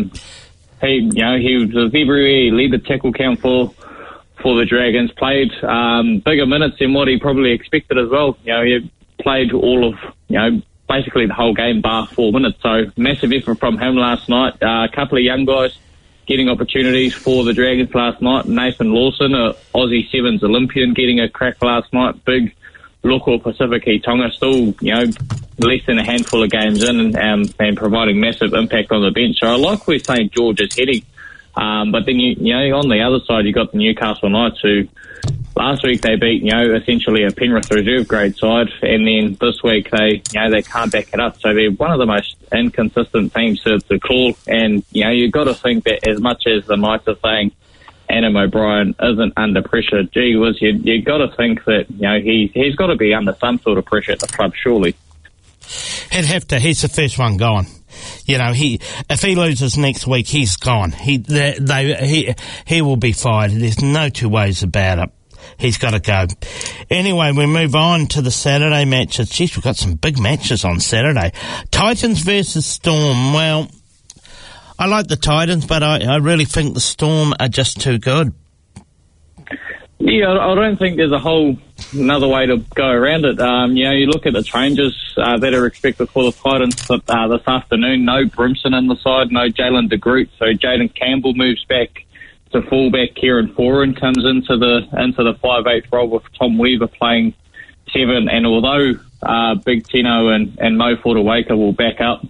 He was everywhere. He led the tackle count for the Dragons. Played bigger minutes than what he probably expected as well. He played all of basically the whole game bar 4 minutes. So massive effort from him last night. A couple of young guys getting opportunities for the Dragons last night. Nathan Lawson, a Aussie Sevens Olympian, getting a crack last night. Big local Pacific Tonga, still, less than a handful of games in and providing massive impact on the bench. So I like where St. George is heading. But then, on the other side, you got the Newcastle Knights, who last week they beat, essentially a Penrith reserve grade side. And then this week they can't back it up. So they're one of the most inconsistent teams to call. And, you've got to think that as much as the Knights are saying Adam O'Brien isn't under pressure, gee whiz, you got to think that he's got to be under some sort of pressure at the club, surely. He'd have to. He's the first one gone. If he loses next week, he's gone. He will be fired. There's no two ways about it. He's got to go. Anyway, we move on to the Saturday matches. Geez, we've got some big matches on Saturday. Titans versus Storm. Well, I like the Titans, but I really think the Storm are just too good. Yeah, I don't think there's a whole another way to go around it. You look at the changes that are expected for the Titans this afternoon. No Brimson in the side, no Jalen de Groot. So Jaden Campbell moves back to fullback. Kieran Foran comes into the 5'8" role with Tom Weaver playing 7. And although Big Tino and Mo Fotuaika will back up,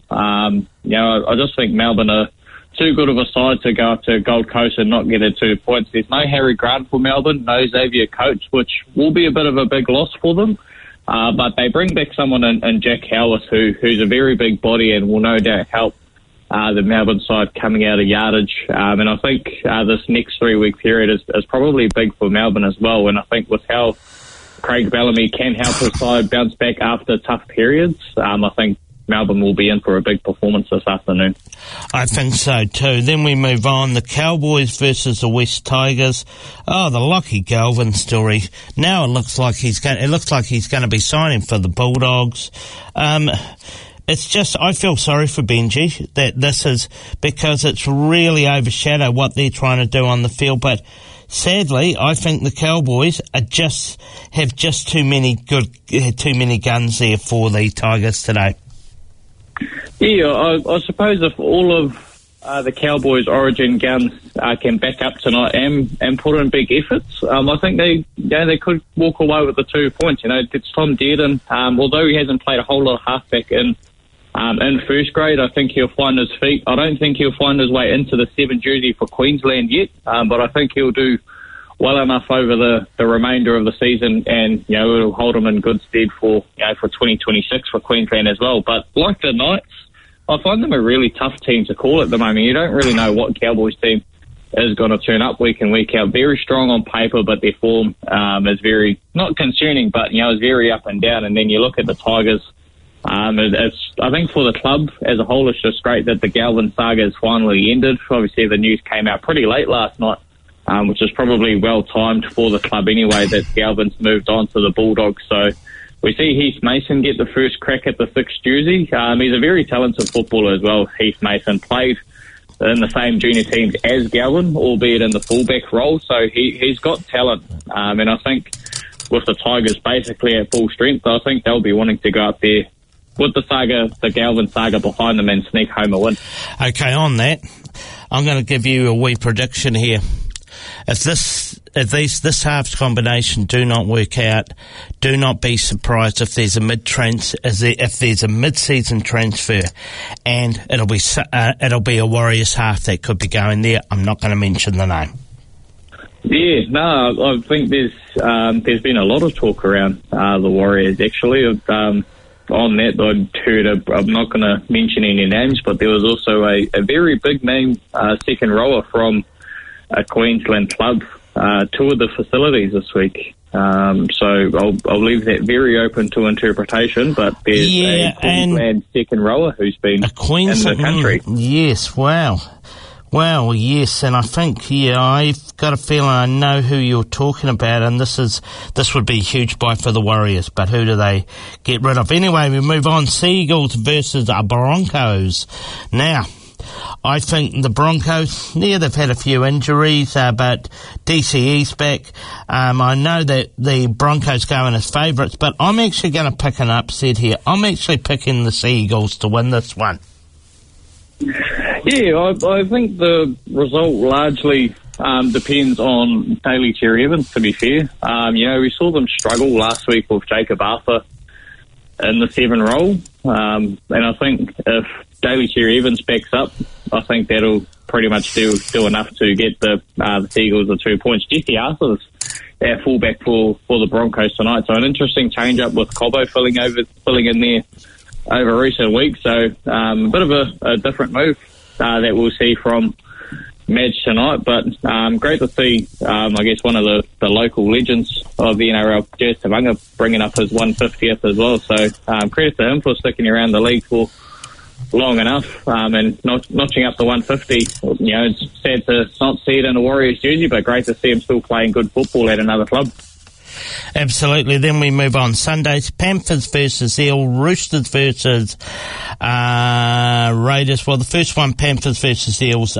I just think Melbourne are too good of a side to go up to Gold Coast and not get 2 points. There's no Harry Grant for Melbourne, no Xavier Coates, which will be a bit of a big loss for them. But they bring back someone in Jack Howarth, who's a very big body and will no doubt help the Melbourne side coming out of yardage. And I think this next 3-week period is probably big for Melbourne as well. And I think with how Craig Bellamy can help his side bounce back after tough periods, I think Melbourne will be in for a big performance this afternoon. I think so too. Then we move on. The Cowboys versus the West Tigers. Oh, the Lockie Galvin story. Now it looks like he's going to be signing for the Bulldogs. it's just, I feel sorry for Benji that this is, because it's really overshadowed what they're trying to do on the field. But sadly, I think the Cowboys have too many guns there for the Tigers today. Yeah, I suppose if all of the Cowboys' origin guns can back up tonight and put in big efforts, I think they could walk away with the 2 points. It's Tom Dearden, although he hasn't played a whole lot of halfback in first grade, I think he'll find his feet. I don't think he'll find his way into the 7 jersey for Queensland yet, but I think he'll do well enough over the remainder of the season, and it'll hold him in good stead for 2026 for Queensland as well. But like the Knights, I find them a really tough team to call at the moment. You don't really know what Cowboys team is going to turn up week in, week out. Very strong on paper, but their form is very, not concerning, but is very up and down. And then you look at the Tigers. I think for the club as a whole, it's just great that the Galvin saga has finally ended. Obviously, the news came out pretty late last night, which is probably well timed for the club anyway, that Galvin's moved on to the Bulldogs. So we see Heath Mason get the first crack at the 6th jersey. He's a very talented footballer as well. Heath Mason played in the same junior teams as Galvin, albeit in the fullback role. So he's got talent. And I think with the Tigers basically at full strength, I think they'll be wanting to go up there with the Galvin saga behind them and sneak home a win. Okay, on that, I'm going to give you a wee prediction here. If this halves combination do not work out, do not be surprised if there's a mid-season transfer, and it'll be a Warriors half that could be going there. I'm not going to mention the name. Yeah, no, I think there's been a lot of talk around the Warriors actually. On that, I'd heard I'm not going to mention any names, but there was also a very big name second rower from a Queensland club toured the facilities this week. So I'll leave that very open to interpretation, but there's a Queensland second rower who's been in the country. Yes, wow. Well, yes, and I think, I've got a feeling I know who you're talking about, and this would be a huge buy for the Warriors, but who do they get rid of? Anyway, we move on. Seagulls versus Broncos. Now, I think the Broncos, they've had a few injuries, but DCE's back. I know that the Broncos go in as favourites, but I'm actually going to pick an upset here. I'm actually picking the Seagulls to win this one. Yeah, I think the result largely depends on Daly Cherry Evans, to be fair. We saw them struggle last week with Jacob Arthur in the 7 role. And I think if Daly Cherry Evans backs up, I think that'll pretty much do enough to get the Seagulls the 2 points. Jesse Arthur's our fullback for the Broncos tonight. So an interesting change-up with Cobbo filling in there over recent weeks. So a bit of a different move that we'll see from Madge tonight. But great to see, I guess, one of the local legends of the NRL, Jazz Tavanga, bringing up his 150th as well. So credit to him for sticking around the league for long enough and notching up the 150. It's sad to not see it in a Warriors jersey, but great to see him still playing good football at another club. Absolutely. Then we move on. Sundays, Panthers versus Eel, Roosters versus Raiders. Well, the first one, Panthers versus Eels.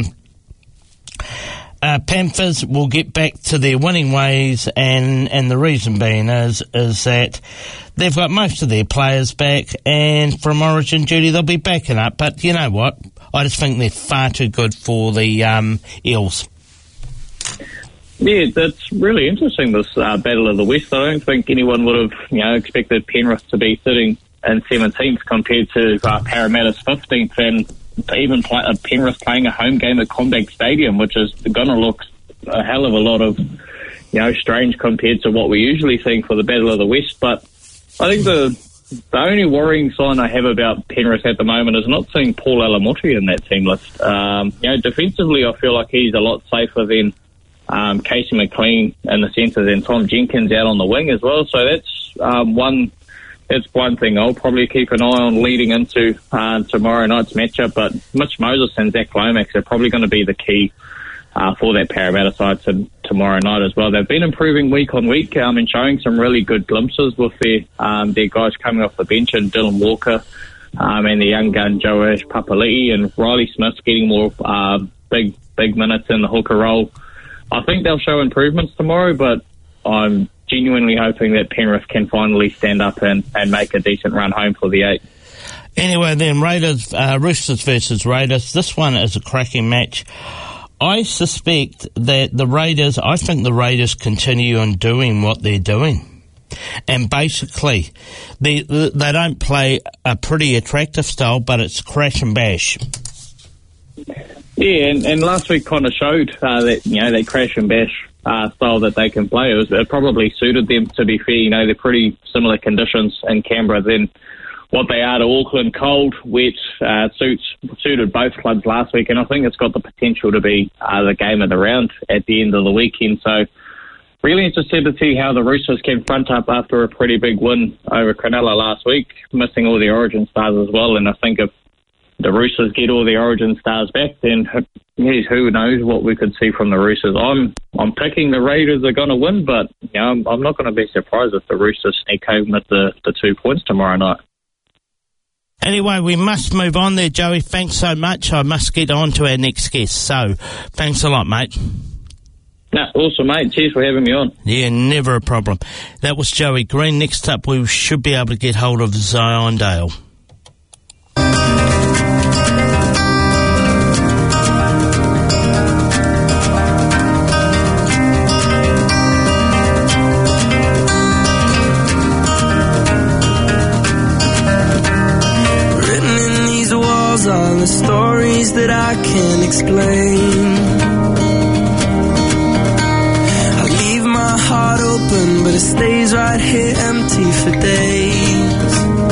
Panthers will get back to their winning ways, and the reason being is that they've got most of their players back, and from Origin duty they'll be backing up. But you know what? I just think they're far too good for the Eels. Yeah, that's really interesting, this Battle of the West. I don't think anyone would have expected Penrith to be sitting in 17th compared to Parramatta's 15th, and even Penrith playing a home game at CommBank Stadium, which is going to look a hell of a lot of strange compared to what we're usually seeing for the Battle of the West. But I think the only worrying sign I have about Penrith at the moment is not seeing Paul Alamotti in that team list. Defensively, I feel like he's a lot safer than Casey McLean in the centres, and Tom Jenkins out on the wing as well. So that's one thing I'll probably keep an eye on leading into tomorrow night's matchup. But Mitch Moses and Zach Lomax are probably going to be the key for that Parramatta side tomorrow night as well. They've been improving week on week and showing some really good glimpses with their guys coming off the bench, and Dylan Walker and the young gun Joash Papali'i and Riley Smith's getting more big minutes in the hooker role. I think they'll show improvements tomorrow, but I'm genuinely hoping that Penrith can finally stand up and make a decent run home for the 8. Anyway, then Roosters versus Raiders. This one is a cracking match. I suspect that I think the Raiders continue on doing what they're doing. And basically, they don't play a pretty attractive style, but it's crash and bash. Yeah, and last week kind of showed that, that crash and bash style that they can play. It probably suited them, to be fair. They're pretty similar conditions in Canberra than what they are to Auckland. Cold, wet, suited both clubs last week, and I think it's got the potential to be the game of the round at the end of the weekend. So really interested to see how the Roosters can front up after a pretty big win over Cronulla last week, missing all the Origin stars as well. And I think if the Roosters get all the Origin stars back, then who knows what we could see from the Roosters. I'm picking the Raiders are going to win, but I'm not going to be surprised if the Roosters sneak home with the 2 points tomorrow night. Anyway, we must move on there, Joey. Thanks so much. I must get on to our next guest. So, thanks a lot, mate. No, awesome, mate. Cheers for having me on. Yeah, never a problem. That was Joey Green. Next up, we should be able to get hold of Zion Dale. All the stories that I can't explain. I leave my heart open, but it stays right here empty for days.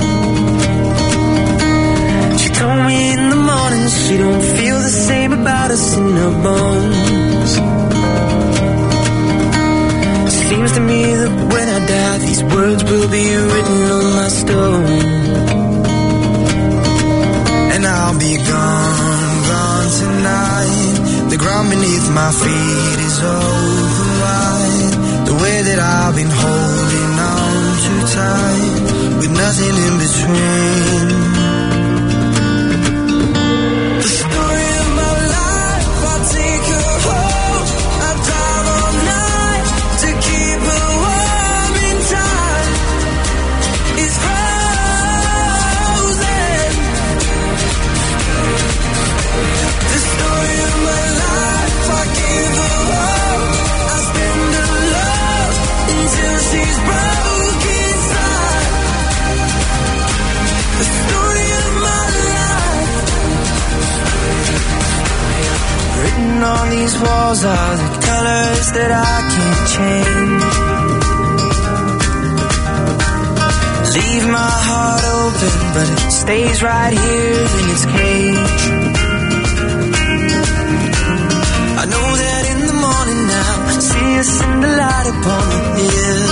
She told me in the morning she don't feel the same about us in her bones. Seems to me that when I die, these words will be written on my stone. I'll be gone tonight. The ground beneath my feet is open wide. The way that I've been holding on too tight, with nothing in between. The story of my life, I'll take her home. I'll drive all night to keep her warm in time. It's the story of my life, I give her all. I spend her love until she's broke inside. The story of my life. Written on these walls are the colors that I can't change. Leave my heart open, but it stays right here in its cage. I know that in the morning now, see us in the light upon the hill.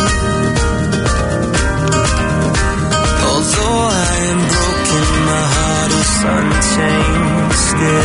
Although I am broken, my heart is unchained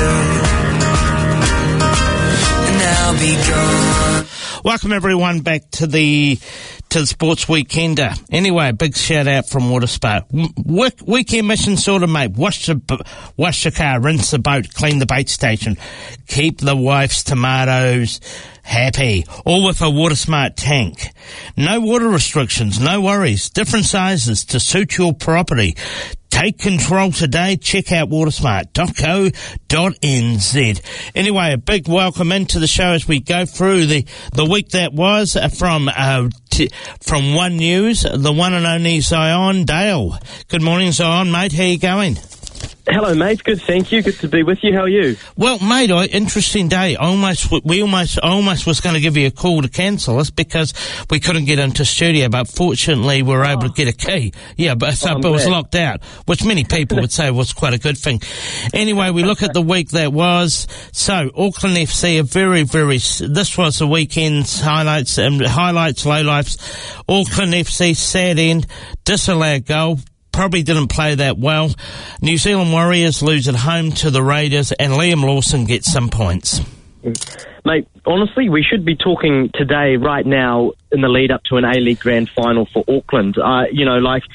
still. And I'll be gone. Welcome everyone back to the Sports Weekender. Anyway, big shout out from Waterspa. Weekend mission sorted, mate. Wash the car, rinse the boat, clean the bait station, keep the wife's tomatoes happy, all with a WaterSmart tank. No water restrictions, no worries. Different sizes to suit your property. Take control today. Check out watersmart.co.nz. Anyway, a big welcome into the show as we go through the week that was from One News, the one and only Zion Dale. Good morning, Zion, mate. How you going? Hello, mate. Good, thank you. Good to be with you. How are you? Well, mate, interesting day. I almost was going to give you a call to cancel us because we couldn't get into studio, but fortunately we were able to get a key. Yeah, but it was locked out, which many people would say was quite a good thing. Anyway, we look at the week that was. So, Auckland FC, this was the weekend's highlights, lowlights. Auckland FC, sad end, disallowed goal. Probably didn't play that well. New Zealand Warriors lose at home to the Raiders, and Liam Lawson gets some points. Mate, honestly, we should be talking today, right now, in the lead up to an A-League Grand Final for Auckland.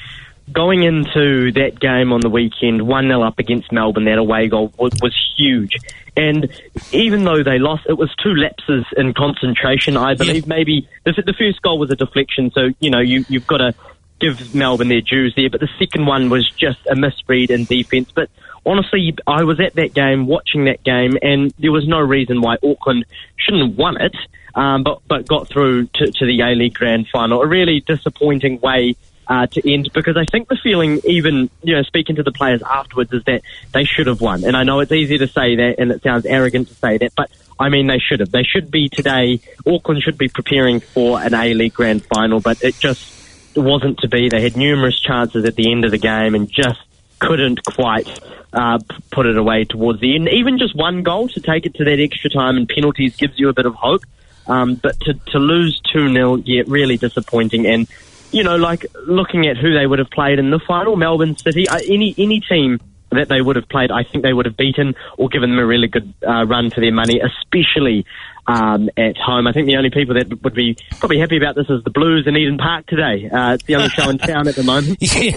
going into that game on the weekend, 1-0 up against Melbourne, that away goal was huge. And even though they lost, it was 2 lapses in concentration, I believe. Maybe the first goal was a deflection, so, you've got to give Melbourne their dues there. But the second one was just a misread in defence. But honestly, I was at that game, watching that game, and there was no reason why Auckland shouldn't have won it, but got through to the A-League Grand Final. A really disappointing way to end, because I think the feeling, even speaking to the players afterwards, is that they should have won. And I know it's easy to say that, and it sounds arrogant to say that, but I mean they should have. They should be today. Auckland should be preparing for an A-League Grand Final, but it just wasn't to be. They had numerous chances at the end of the game and just couldn't quite put it away towards the end. Even just one goal to take it to that extra time and penalties gives you a bit of hope. But to lose 2-0, really disappointing. And looking at who they would have played in the final, Melbourne City, any team that they would have played, I think they would have beaten or given them a really good run for their money, especially at home. I think the only people that would be probably happy about this is the Blues in Eden Park today. It's the only show in town at the moment.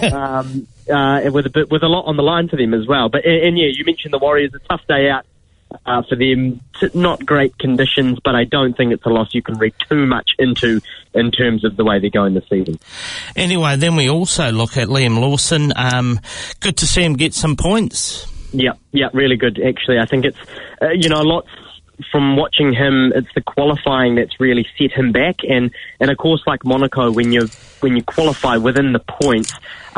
With a lot on the line for them as well. But you mentioned the Warriors, a tough day out for them. Not great conditions, but I don't think it's a loss you can read too much into in terms of the way they're going this season. Anyway, then we also look at Liam Lawson. Good to see him get some points. Yeah, really good, actually. I think it's, lots from watching him, it's the qualifying that's really set him back. And of course, like Monaco, when you qualify within the points,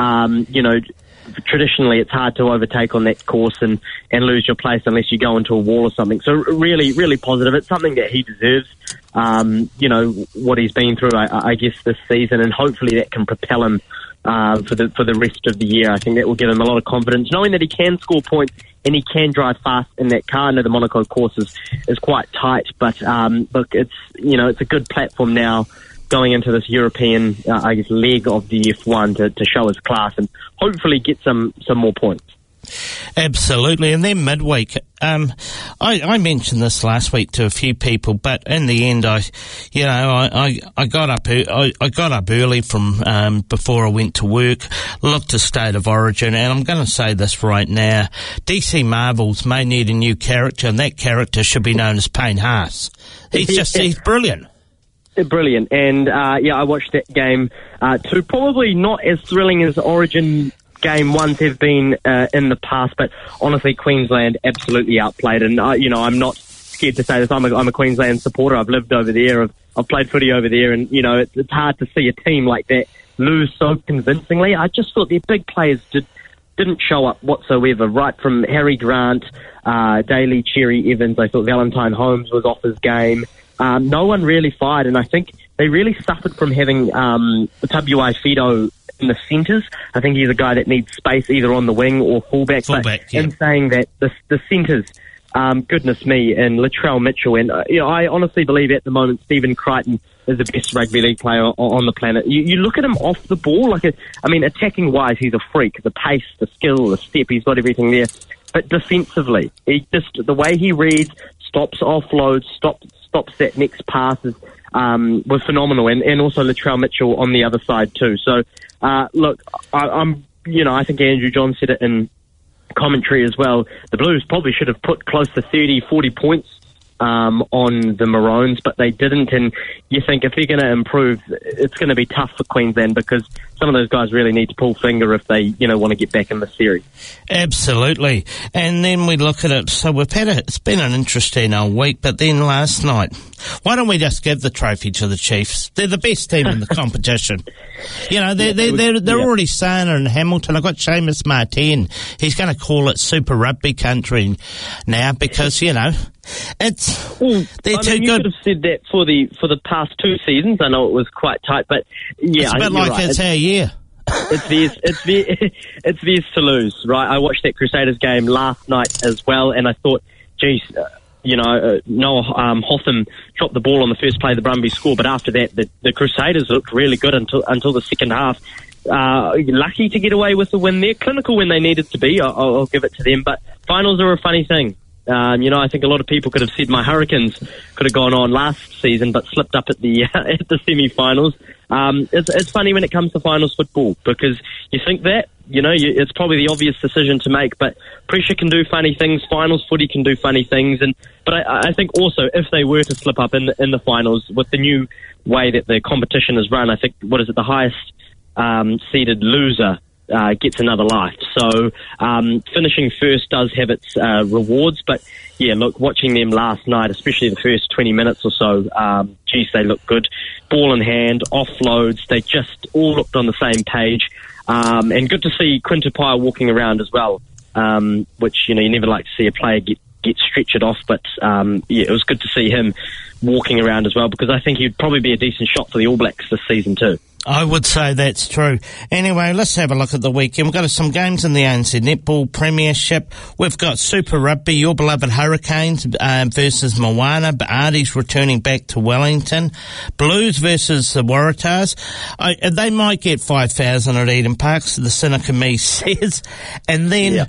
traditionally it's hard to overtake on that course and lose your place unless you go into a wall or something. So really, really positive. It's something that he deserves, what he's been through, I guess, this season, and hopefully that can propel him for the rest of the year. I think that will give him a lot of confidence, knowing that he can score points and he can drive fast in that car. I know the Monaco course is quite tight, but look, it's a good platform now going into this European, leg of the F1 to show his class and hopefully get some more points. Absolutely. And then midweek, I mentioned this last week to a few people, but in the end, I got up early from before I went to work, looked at State of Origin, and I'm going to say this right now: DC Marvels may need a new character, and that character should be known as Payne Haas. He's brilliant. Brilliant. And I watched that game too. Probably not as thrilling as Origin game ones have been in the past, but honestly, Queensland absolutely outplayed. And I'm not scared to say this. I'm a Queensland supporter. I've lived over there. I've played footy over there, and it's hard to see a team like that lose so convincingly. I just thought their big players didn't show up whatsoever. Right from Harry Grant, Daly, Cherry Evans. I thought Valentine Holmes was off his game. No one really fired, and I think they really suffered from having W.I. Fido in the centres. I think he's a guy that needs space either on the wing or fullback. In saying that, the centres, goodness me, and Latrell Mitchell, and I honestly believe at the moment Stephen Crichton is the best rugby league player on the planet. You look at him off the ball, attacking wise, he's a freak. The pace, the skill, the step, he's got everything there. But defensively, the way he reads, stops offloads, stops that next pass was phenomenal, and also Latrell Mitchell on the other side too. So, look, I think Andrew John said it in commentary as well. The Blues probably should have put close to 30, 40 points on the Maroons, but they didn't. And you think if they're going to improve, it's going to be tough for Queensland, because some of those guys really need to pull finger if they, want to get back in the series. Absolutely. And then we look at it. So it's been an interesting week, but then last night, why don't we just give the trophy to the Chiefs? They're the best team in the competition. They're already saying it in Hamilton. I've got Seamus Martin. He's going to call it Super Rugby Country now, because, it's they're too good. You could have said that for the past 2 seasons. I know it was quite tight, but it's a bit like right. It's our year. It's theirs to lose, right? I watched that Crusaders game last night as well, and I thought, geez, Noah Hotham dropped the ball on the first play of the Brumbies score, but after that, the Crusaders looked really good until the second half. Lucky to get away with the win there. Clinical when they needed to be. I'll give it to them. But finals are a funny thing. I think a lot of people could have said my Hurricanes could have gone on last season, but slipped up at the at the semi-finals. It's funny when it comes to finals football, because you think that, it's probably the obvious decision to make, but pressure can do funny things. Finals footy can do funny things, but I think also if they were to slip up in the finals with the new way that the competition is run, I think the highest seeded loser gets another life. So finishing first does have its rewards, but yeah, look, watching them last night, especially the first 20 minutes or so, they looked good. Ball in hand, offloads, they just all looked on the same page. And good to see Quinn Tupaea walking around as well, which, you never like to see a player get stretchered off, but it was good to see him walking around as well, because I think he'd probably be a decent shot for the All Blacks this season too. I would say that's true. Anyway, let's have a look at the weekend. We've got some games in the ANZ Netball Premiership. We've got Super Rugby, your beloved Hurricanes versus Moana. Artie's returning back to Wellington. Blues versus the Waratahs. They might get 5,000 at Eden Park, so the cynic of me says. And then,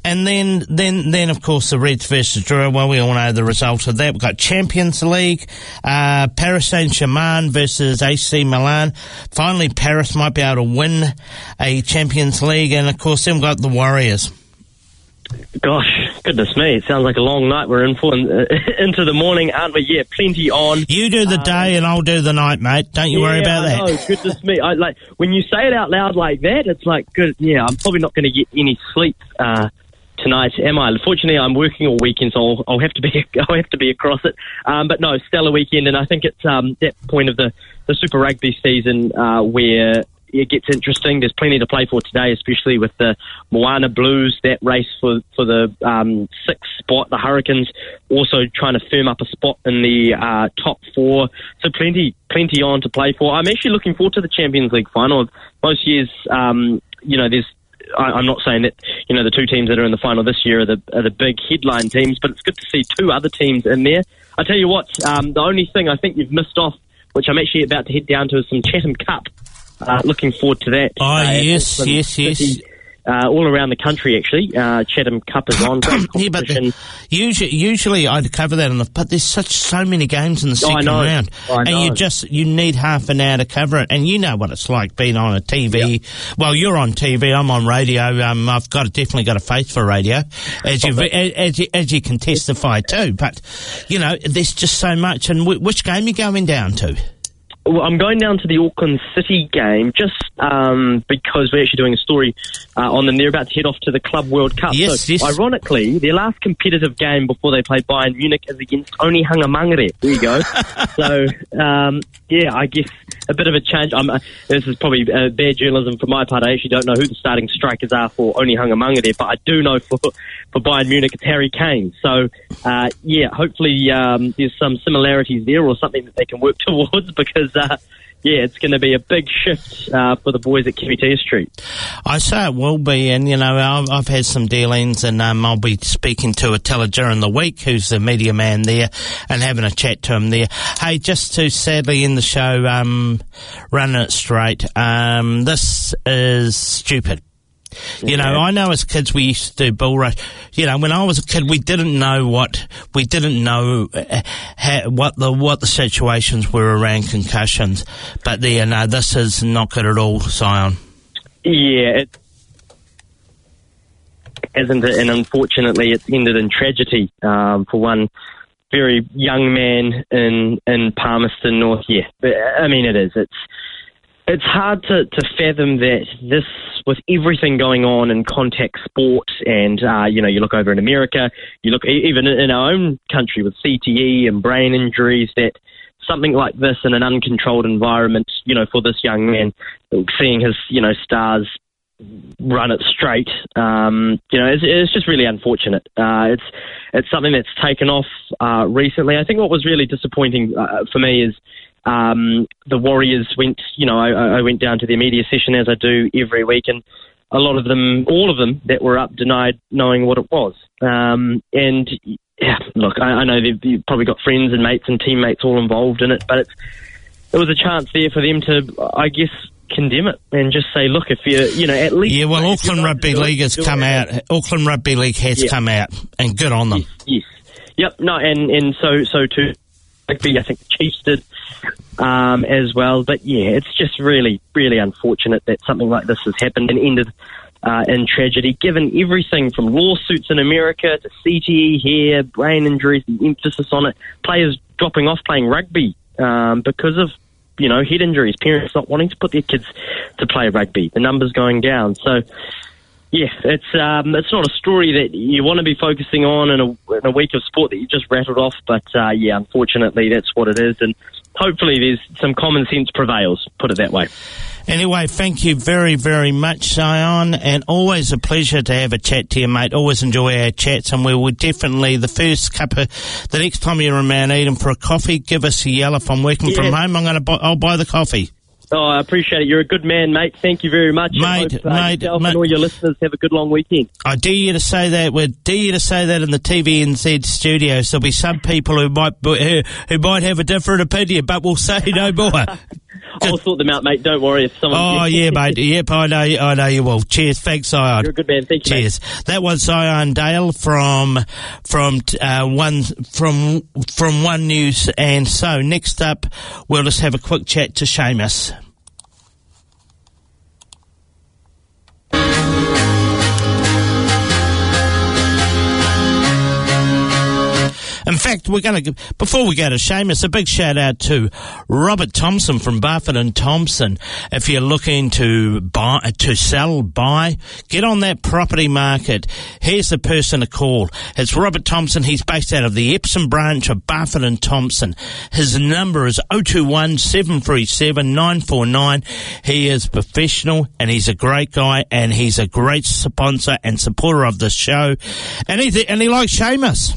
of course, the Reds versus Drua. Well, we all know the result of that. We've got Champions League, Paris Saint-Germain versus AC Milan. Finally, Paris might be able to win a Champions League, and of course, then we've got the Warriors. Gosh, goodness me, it sounds like a long night we're in for into the morning, aren't we? Yeah, plenty on. You do the day and I'll do the night, mate. Don't you worry about that. Oh, goodness me. When you say it out loud like that, it's like, good. Yeah, I'm probably not going to get any sleep tonight, am I? Unfortunately, I'm working all weekend, so I'll have to be across it. But no, stellar weekend, and I think it's that point of the Super Rugby season where it gets interesting. There's plenty to play for today, especially with the Moana Blues, that race for the sixth spot. The Hurricanes also trying to firm up a spot in the top four. So plenty on to play for. I'm actually looking forward to the Champions League final. Most years, there's. I'm not saying that, the two teams that are in the final this year are the big headline teams, but it's good to see two other teams in there. I tell you what, the only thing I think you've missed off, which I'm actually about to head down to, is some Chatham Cup. Looking forward to that. Oh, yes. All around the country, actually. Chatham Cup is on. Yeah, but usually I'd cover that, but there's so many games in the second round. And you need half an hour to cover it. And you know what it's like being on a TV. Yep. Well, you're on TV, I'm on radio. I've definitely got a face for radio, as you can testify too. But, there's just so much. And which game are you going down to? Well, I'm going down to the Auckland City game just because we're actually doing a story on them. They're about to head off to the Club World Cup. Yes. Ironically, their last competitive game before they played Bayern Munich is against Onehunga Mangere. There you go. So, I guess a bit of a change. This is probably bad journalism from my part. I actually don't know who the starting strikers are for Onehunga Mangere, but I do know for Bayern Munich it's Harry Kane. So, hopefully there's some similarities there or something that they can work towards, because it's going to be a big shift for the boys at Kiwitea Street. I say it will be, and I've had some dealings, and I'll be speaking to Attila during the week, who's the media man there, and having a chat to him there. Hey, just to sadly end the show, running it straight, this is stupid. I know as kids we used to do bull rush. When I was a kid, we didn't know what the situations were around concussions. But this is not good at all, Zion. Yeah, it isn't it? And unfortunately, it's ended in tragedy for one very young man in Palmerston North. Yeah, I mean it is. It's hard to fathom that this, with everything going on in contact sport, and you look over in America, you look even in our own country with CTE and brain injuries, that something like this in an uncontrolled environment, for this young man, seeing his stars run it straight, it's just really unfortunate. It's something that's taken off recently. I think what was really disappointing for me is the Warriors went, I went down to their media session, as I do every week, and all of them that were up denied knowing what it was. Look, I know they've probably got friends and mates and teammates all involved in it, but it was a chance there for them to, I guess, condemn it and just say, look, if you at least... Yeah, well, Auckland Rugby League has come out. Auckland Rugby League has come out, and good on them. Yes. Yep, no, and so too, rugby, I think Chiefs did as well. But, yeah, it's just really, really unfortunate that something like this has happened and ended in tragedy, given everything from lawsuits in America to CTE here, brain injuries, the emphasis on it, players dropping off playing rugby because of head injuries, parents not wanting to put their kids to play rugby, the numbers going down. So, yeah, it's not a story that you want to be focusing on in a week of sport that you just rattled off, but yeah, unfortunately that's what it is, and hopefully there's some common sense prevails, put it that way. Anyway, thank you very, very much, Sion, and always a pleasure to have a chat to you, mate. Always enjoy our chats, and we will definitely, the next time you're in Mount Eden for a coffee, give us a yell. If I'm working from home, I'll buy the coffee. Oh, I appreciate it. You're a good man, mate. Thank you very much. Mate, yourself and all your listeners have a good long weekend. I dare you to say that. We dare you to say that in the TVNZ studios. There'll be some people who might have a different opinion, but we'll say no more. I'll sort them out, mate. Don't worry if someone... Oh, yeah, mate. Yep, I know you will. Cheers. Thanks, Sion. You're a good man. Thank you, Cheers. Mate. That was Sion Dale from One News. And so, next up, we'll just have a quick chat to Seamus. In fact, before we go to Seamus, a big shout out to Robert Thompson from Barfoot and Thompson. If you're looking to buy, get on that property market. Here's the person to call. It's Robert Thompson. He's based out of the Epsom branch of Barfoot and Thompson. His number is 021 737 949. He is professional and he's a great guy and he's a great sponsor and supporter of the show. And he likes Seamus.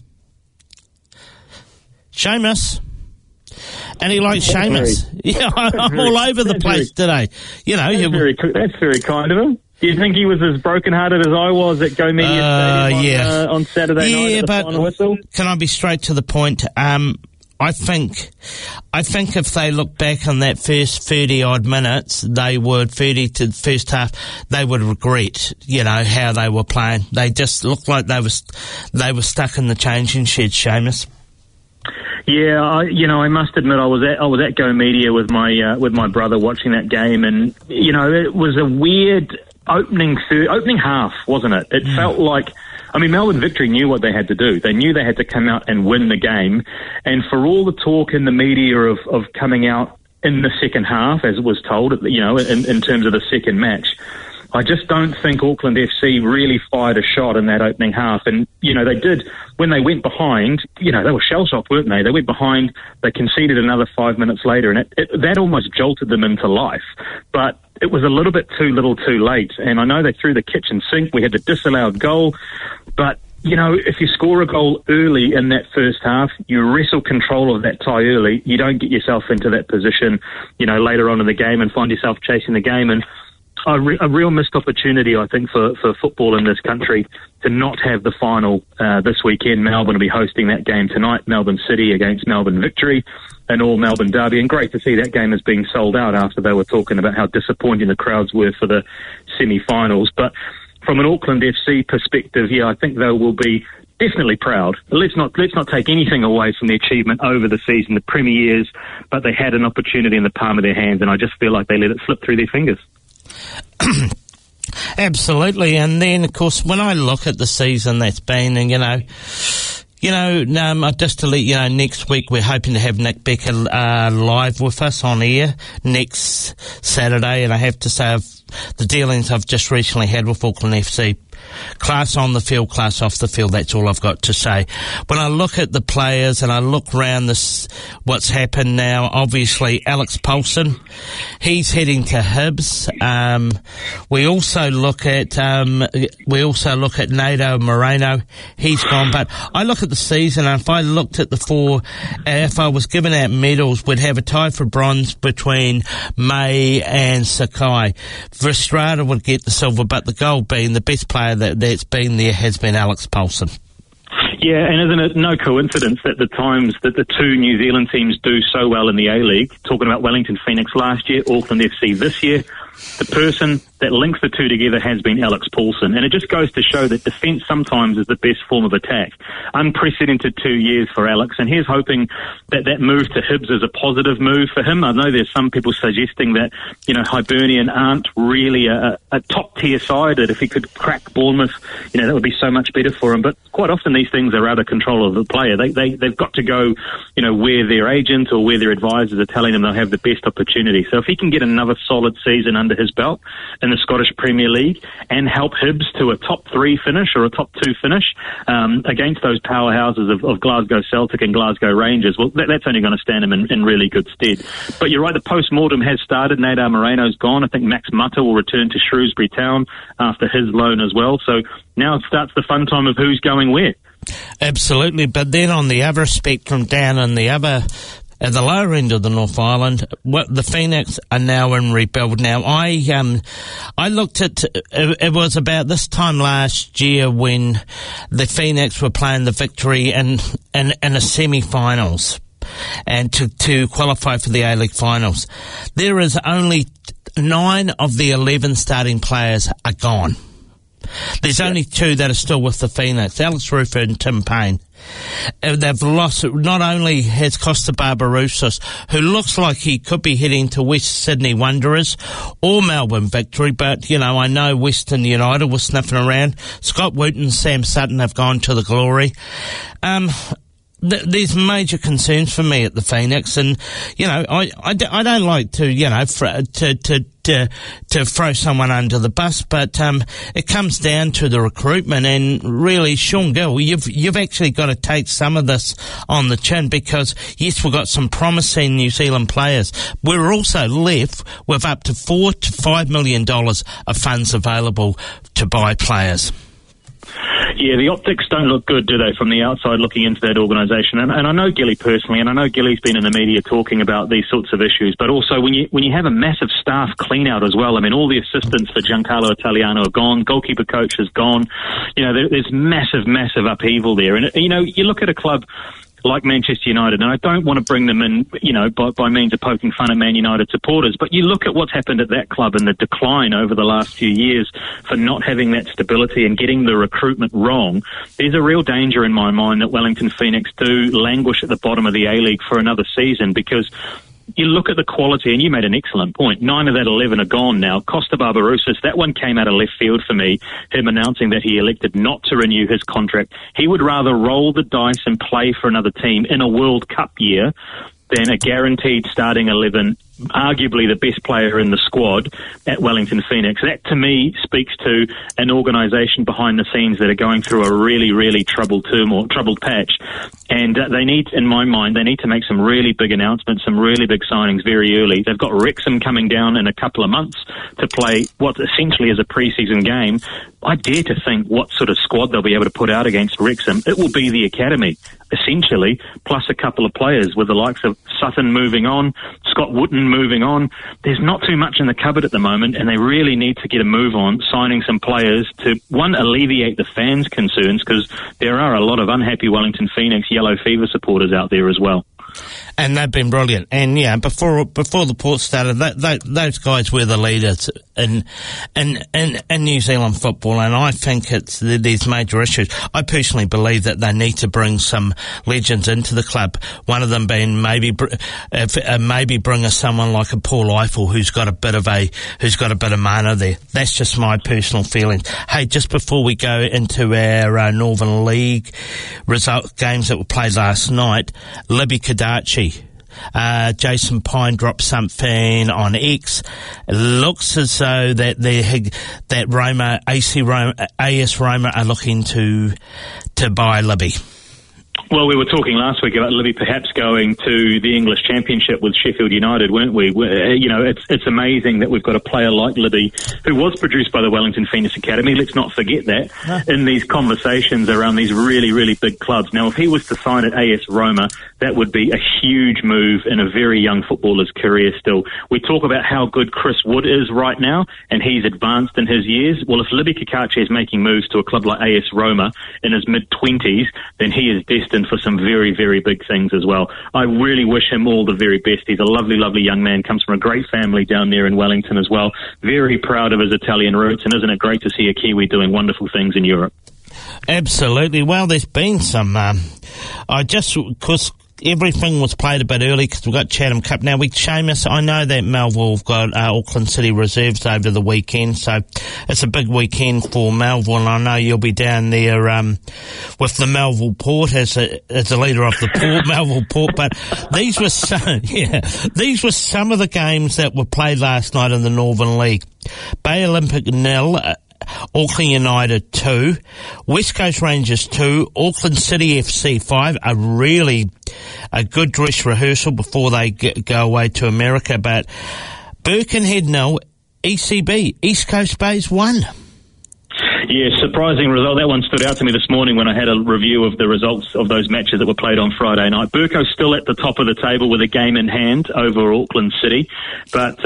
And he likes Seamus. Yeah, I'm all over the place today. That's very kind of him. Do you think he was as broken-hearted as I was at Go Media Stadium on Saturday night at the final whistle? Can I be straight to the point? I think if they look back on that first 30-odd minutes, 30 to the first half, they would regret, how they were playing. They just looked like they were stuck in the changing shed, Seamus. Yeah, I must admit I was at Go Media with my brother watching that game, and it was a weird opening half, wasn't it? It felt like, Melbourne Victory knew what they had to do. They knew they had to come out and win the game, and for all the talk in the media of coming out in the second half, as it was told, in terms of the second match, I just don't think Auckland FC really fired a shot in that opening half. And, they did, when they went behind, they were shell-shocked, weren't they? They went behind, they conceded another 5 minutes later, and that almost jolted them into life. But it was a little bit too little too late. And I know they threw the kitchen sink. We had the disallowed goal. But, if you score a goal early in that first half, you wrestle control of that tie early. You don't get yourself into that position, later on in the game and find yourself chasing the game. And a real missed opportunity, I think, for football in this country to not have the final this weekend. Melbourne will be hosting that game tonight, Melbourne City against Melbourne Victory, an all-Melbourne derby. And great to see that game is being sold out after they were talking about how disappointing the crowds were for the semi-finals. But from an Auckland FC perspective, I think they will be definitely proud. Let's not take anything away from the achievement over the season, the premieres, but they had an opportunity in the palm of their hands, and I just feel like they let it slip through their fingers. Absolutely. And then, of course, when I look at the season that's been, and just to let you know, next week we're hoping to have Nick Becker live with us on air next Saturday, and I have to say the dealings I've just recently had with Auckland FC, class on the field, class off the field, that's all I've got to say. When I look at the players and I look around what's happened now, obviously Alex Paulson, he's heading to Hibs. We also look at Nato Moreno, he's gone. But I look at the season, and if I looked at if I was given out medals, we'd have a tie for bronze between May and Sakai. Verstrada would get the silver, but the gold being the best player that's been there has been Alex Paulson. Yeah, and isn't it no coincidence that the times that the two New Zealand teams do so well in the A-League, talking about Wellington Phoenix last year, Auckland FC this year, the person that links the two together has been Alex Paulson. And it just goes to show that defence sometimes is the best form of attack. Unprecedented 2 years for Alex, and he's hoping that that move to Hibs is a positive move for him. I know there's some people suggesting that, you know, Hibernian aren't really a top-tier side, that if he could crack Bournemouth, you know, that would be so much better for him. But quite often these things are out of control of the player. They've got to go, you know, where their agent or where their advisors are telling them they'll have the best opportunity. So if he can get another solid season under his belt in the Scottish Premier League and help Hibs to a top 3 finish or a top 2 finish against those powerhouses of Glasgow Celtic and Glasgow Rangers, well, that's only going to stand him in really good stead. But you're right, the post-mortem has started. Nadar Moreno's gone. I think Max Mutter will return to Shrewsbury Town after his loan as well. So now it starts the fun time of who's going where. Absolutely, but then on the other spectrum, down on the other, at the lower end of the North Island, the Phoenix are now in rebuild. Now, I looked at, it was about this time last year when the Phoenix were playing the Victory in the semi-finals and to qualify for the A-League finals. There is only 9 of the 11 starting players are gone. There's only 2 that are still with the Phoenix, Alex Rufer and Tim Payne. They've lost, not only has Costa Barbarouses, who looks like he could be heading to West Sydney Wanderers or Melbourne Victory, but, you know, I know Western United was sniffing around. Scott Wooten, Sam Sutton have gone to the Glory. There's major concerns for me at the Phoenix, and, you know, I don't like to, you know, to throw someone under the bus, but it comes down to the recruitment, and really, Sean Gill, you've actually got to take some of this on the chin, because yes, we've got some promising New Zealand players. We're also left with up to $4 to $5 million of funds available to buy players. Yeah, the optics don't look good, do they, from the outside looking into that organisation? And I know Gilly personally, and I know Gilly's been in the media talking about these sorts of issues, but also when you have a massive staff clean-out as well, I mean, all the assistants for Giancarlo Italiano are gone, goalkeeper coach is gone, you know, there's massive upheaval there. And, you know, you look at a club like Manchester United, and I don't want to bring them in, you know, by means of poking fun at Man United supporters, but you look at what's happened at that club and the decline over the last few years for not having that stability and getting the recruitment wrong. There's a real danger in my mind that Wellington Phoenix do languish at the bottom of the A-League for another season, because you look at the quality, and you made an excellent point. 9 of that 11 are gone now. Costa Barbarouses, that one came out of left field for me, him announcing that he elected not to renew his contract. He would rather roll the dice and play for another team in a World Cup year than a guaranteed starting 11, arguably the best player in the squad at Wellington Phoenix. That, to me, speaks to an organisation behind the scenes that are going through a really troubled patch. And they need, in my mind, they need to make some really big announcements, some really big signings very early. They've got Wrexham coming down in a couple of months to play what essentially is a pre-season game. I dare to think what sort of squad they'll be able to put out against Wrexham. It will be the academy, essentially, plus a couple of players with the likes of Sutton moving on, Scott Wooten moving on. There's not too much in the cupboard at the moment, and they really need to get a move on, signing some players to, one, alleviate the fans' concerns, because there are a lot of unhappy Wellington Phoenix Yellow Fever supporters out there as well. And they've been brilliant. And yeah, before the Port started, those guys were the leaders in New Zealand football. And I think it's these major issues. I personally believe that they need to bring some legends into the club. One of them being maybe bring someone like a Paul Eiffel who's got a bit of mana there. That's just my personal feelings. Hey, just before we go into our Northern League result games that were played last night, Libby Kadachi. Jason Pine dropped something on X. It looks as though that Roma, AS Roma are looking to buy Libby. Well, we were talking last week about Libby perhaps going to the English Championship with Sheffield United, weren't we? You know, it's amazing that we've got a player like Libby, who was produced by the Wellington Phoenix Academy. Let's not forget that in these conversations around these really big clubs. Now, if he was to sign at AS Roma, that would be a huge move in a very young footballer's career still. We talk about how good Chris Wood is right now, and he's advanced in his years. Well, if Libby Cacace is making moves to a club like AS Roma in his mid-20s, then he is destined for some very, very big things as well. I really wish him all the very best. He's a lovely, lovely young man, comes from a great family down there in Wellington as well. Very proud of his Italian roots, and isn't it great to see a Kiwi doing wonderful things in Europe? Absolutely. Well, there's been some, because everything was played a bit early because we've got Chatham Cup. Now, Seamus, I know that Melville have got Auckland City Reserves over the weekend, so it's a big weekend for Melville, and I know you'll be down there with the Melville Port as a leader of the Port, Melville Port. But these were some of the games that were played last night in the Northern League. Bay Olympic 0, Auckland United 2, West Coast Rangers 2, Auckland City FC 5, a good dress rehearsal before they go away to America, but Birkenhead 0, ECB, East Coast Bays 1. Yeah, surprising result. That one stood out to me this morning when I had a review of the results of those matches that were played on Friday night. Burco's still at the top of the table with a game in hand over Auckland City. But,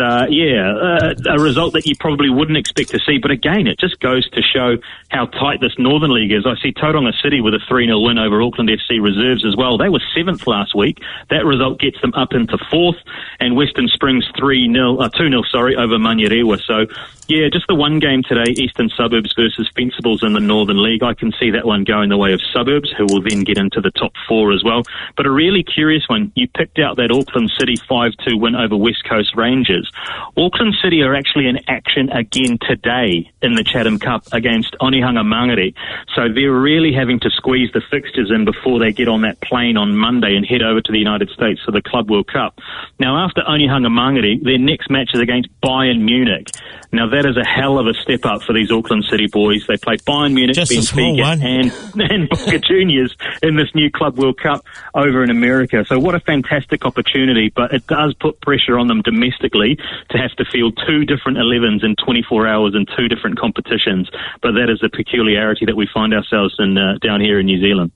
a result that you probably wouldn't expect to see. But again, it just goes to show how tight this Northern League is. I see Tauranga City with a 3-0 win over Auckland FC Reserves as well. They were 7th last week. That result gets them up into 4th. And Western Springs 2-0 over Manurewa. So, yeah, just the one game today, Eastern Suburbs versus Fencibles in the Northern League. I can see that one going the way of Suburbs, who will then get into the top 4 as well. But a really curious one, you picked out that Auckland City 5-2 win over West Coast Rangers. Auckland City are actually in action again today in the Chatham Cup against Onehunga Mangere. So they're really having to squeeze the fixtures in before they get on that plane on Monday and head over to the United States for the Club World Cup. Now, after Onehunga Mangere, their next match is against Bayern Munich. Now, that is a hell of a step up for these Auckland City boys. They play Bayern Munich, Benfica, and Boca Juniors in this new Club World Cup over in America. So what a fantastic opportunity, but it does put pressure on them domestically to have to field 2 different 11s in 24 hours in 2 different competitions. But that is the peculiarity that we find ourselves in down here in New Zealand.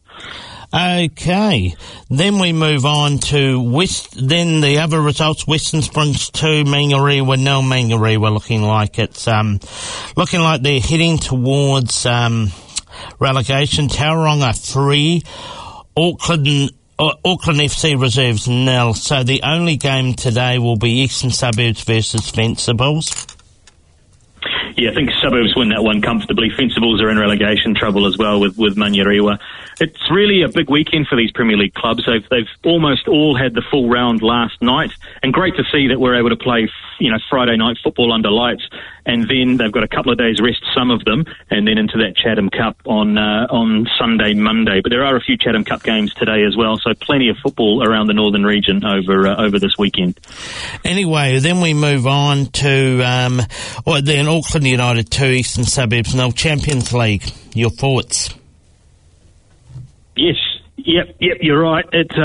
Okay, then we move on to then the other results, Western Springs 2, Manurewa 0. Manurewa looking like they're heading towards relegation. Tauranga 3, Auckland FC Reserves 0. So the only game today will be Eastern Suburbs versus Fencibles. Yeah, I think Suburbs win that one comfortably. Fencibles are in relegation trouble as well with Manurewa. It's really a big weekend for these Premier League clubs. They've almost all had the full round last night, and great to see that we're able to play, Friday night football under lights, and then they've got a couple of days rest, some of them, and then into that Chatham Cup on Sunday, Monday. But there are a few Chatham Cup games today as well, so plenty of football around the Northern region over this weekend. Anyway, then we move on to then Auckland United 2, Eastern Suburbs 0, Champions League. Your thoughts? Yes. Yep, you're right. I'd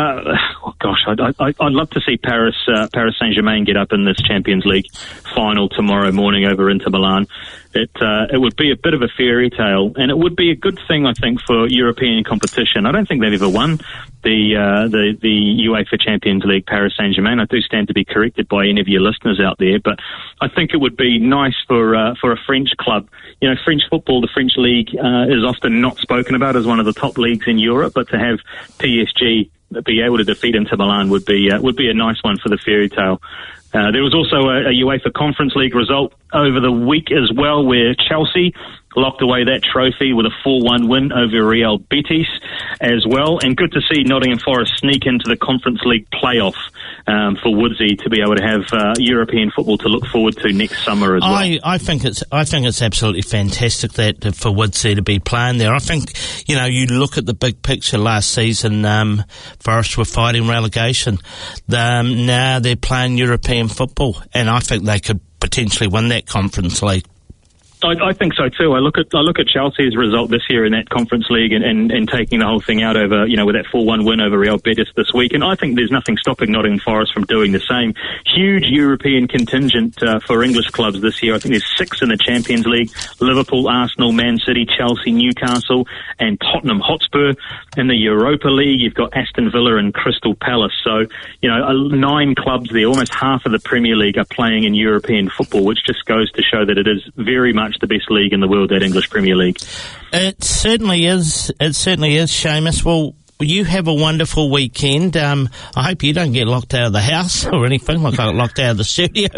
love to see Paris Saint-Germain get up in this Champions League final tomorrow morning over Inter Milan. It would be a bit of a fairy tale, and it would be a good thing, I think, for European competition. I don't think they've ever won the UEFA Champions League, Paris Saint-Germain. I do stand to be corrected by any of your listeners out there, but I think it would be nice for a French club. French football, the French league, is often not spoken about as one of the top leagues in Europe, but to have PSG be able to defeat Inter Milan would be a nice one for the fairy tale. There was also a UEFA Conference League result over the week as well, where Chelsea locked away that trophy with a 4-1 win over Real Betis as well. And good to see Nottingham Forest sneak into the Conference League playoff for Woodsy to be able to have European football to look forward to next summer as well. I think it's absolutely fantastic that for Woodsy to be playing there. I think, you look at the big picture last season, Forest were fighting relegation. Now they're playing European football, and I think they could potentially win that Conference League. I think so too. I look at Chelsea's result this year in that Conference League and taking the whole thing out over, with that 4-1 win over Real Betis this week. And I think there's nothing stopping Nottingham Forest from doing the same. Huge European contingent for English clubs this year. I think there's 6 in the Champions League: Liverpool, Arsenal, Man City, Chelsea, Newcastle, and Tottenham Hotspur. In the Europa League, you've got Aston Villa and Crystal Palace. So, 9 clubs there. Almost half of the Premier League are playing in European football, which just goes to show that it is very much the best league in the world, that English Premier League. It certainly is. It certainly is, Seamus. Well, you have a wonderful weekend. I hope you don't get locked out of the house or anything. I got locked out of the studio,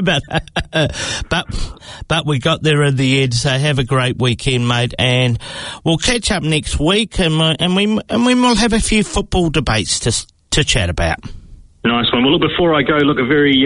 but we got there in the end. So have a great weekend, mate, and we'll catch up next week, and we'll have a few football debates to chat about. Nice one. Well, look, before I go, look, a very,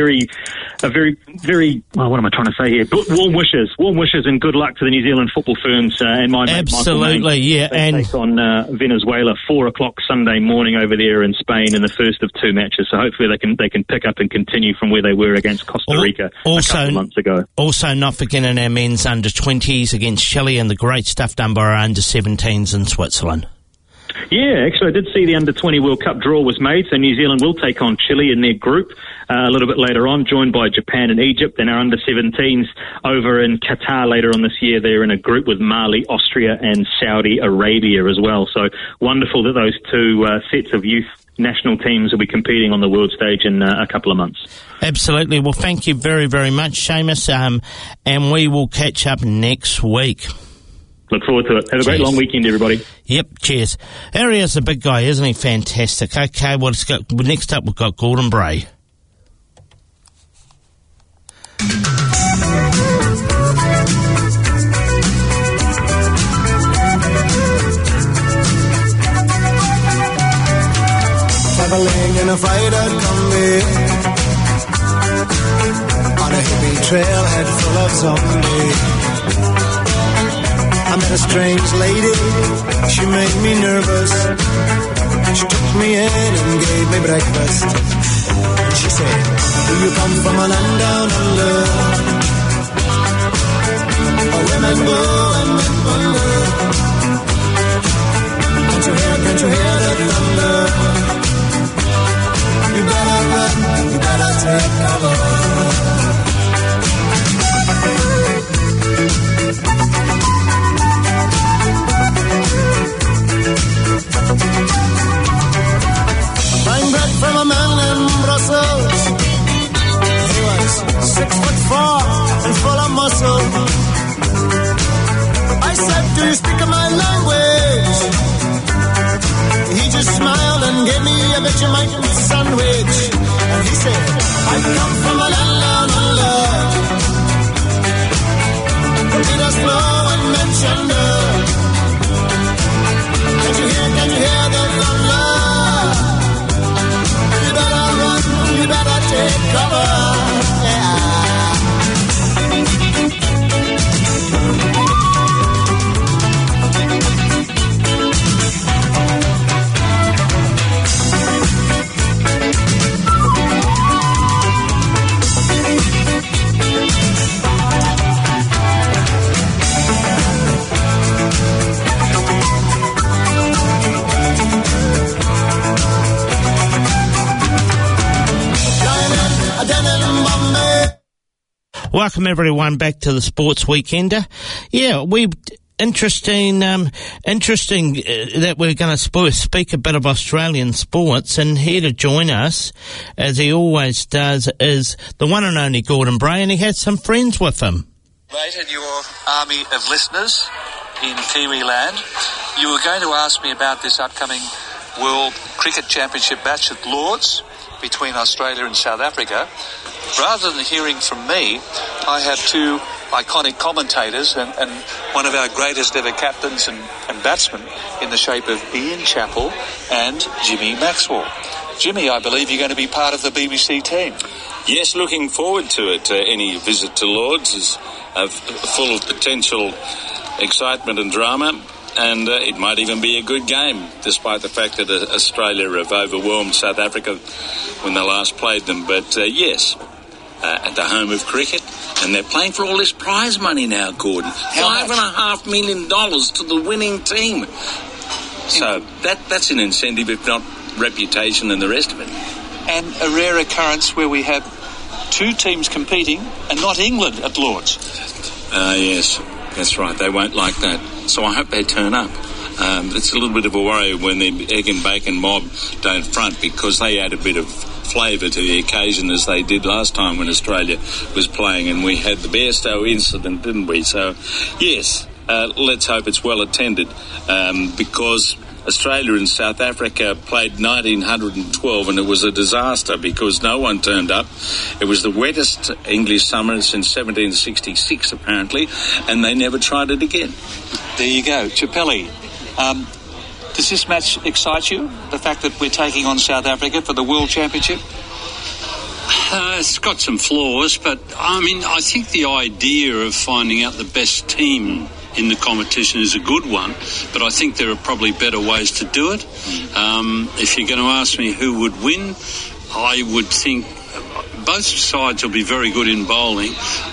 well, what am I trying to say here? Warm wishes and good luck to the New Zealand football ferns and my mate Michael Main. Yeah. They take on Venezuela 4:00 Sunday morning over there in Spain in the first of 2 matches. So hopefully they can pick up and continue from where they were against Costa Rica a couple of months ago. Also, not forgetting our men's under-20s against Chile and the great stuff done by our under-17s in Switzerland. Yeah, actually, I did see the Under-20 World Cup draw was made, so New Zealand will take on Chile in their group a little bit later on, joined by Japan and Egypt. Then our Under-17s over in Qatar later on this year, they're in a group with Mali, Austria and Saudi Arabia as well. So wonderful that those 2 sets of youth national teams will be competing on the world stage in a couple of months. Absolutely. Well, thank you very, very much, Seamus, and we will catch up next week. Look forward to it. Have a great long weekend, everybody. Yep, cheers. Aria's a big guy, isn't he? Fantastic. Okay, well, next up we've got Gordon Bray. Traveling in a freighter combi on a hippie trailhead full of zombies. I met a strange lady, she made me nervous. She took me in and gave me breakfast. She said, do you come from a land down under? Oh, women go and men wonder. Can't you hear the thunder? You better run, you better take cover. Buying bread from a man in Brussels. He was 6'4" and full of muscle. I said, do you speak my language? He just smiled and gave me a Vegemite sandwich. And he said, I come from a land down under. The leaders flow and mention Can you hear the thunder? You better run, you better take cover. Yeah. Welcome everyone back to the Sports Weekender. Yeah, interesting that we're going to speak a bit of Australian sports, and here to join us, as he always does, is the one and only Gordon Bray, and he has some friends with him. Mate, and your army of listeners in Kiwi land, you were going to ask me about this upcoming World Cricket Championship match at Lords between Australia and South Africa. Rather than hearing from me, I have 2 iconic commentators and one of our greatest ever captains and batsmen in the shape of Ian Chappell and Jimmy Maxwell. Jimmy, I believe you're going to be part of the BBC team. Yes, looking forward to it. Any visit to Lords is full of potential excitement and drama, and it might even be a good game, despite the fact that Australia have overwhelmed South Africa when they last played them. But yes, at the home of cricket, and they're playing for all this prize money now, Gordon. $5.5 million to the winning team. So that's an incentive, if not reputation and the rest of it. And a rare occurrence where we have two teams competing and not England at Lord's. Yes, that's right. They won't like that. So I hope they turn up. It's a little bit of a worry when the egg and bacon mob don't front, because they add a bit of flavour to the occasion, as they did last time when Australia was playing, and we had the Bairstow incident, didn't we? So, yes, let's hope it's well attended, because Australia and South Africa played 1912 and it was a disaster because no one turned up. It was the wettest English summer since 1766, apparently, and they never tried it again. There you go. Chappelli, does this match excite you, the fact that we're taking on South Africa for the World Championship? It's got some flaws, but I mean, I think the idea of finding out the best team in the competition is a good one, but I think there are probably better ways to do it. If you're going to ask me who would win, I would think both sides will be very good in bowling.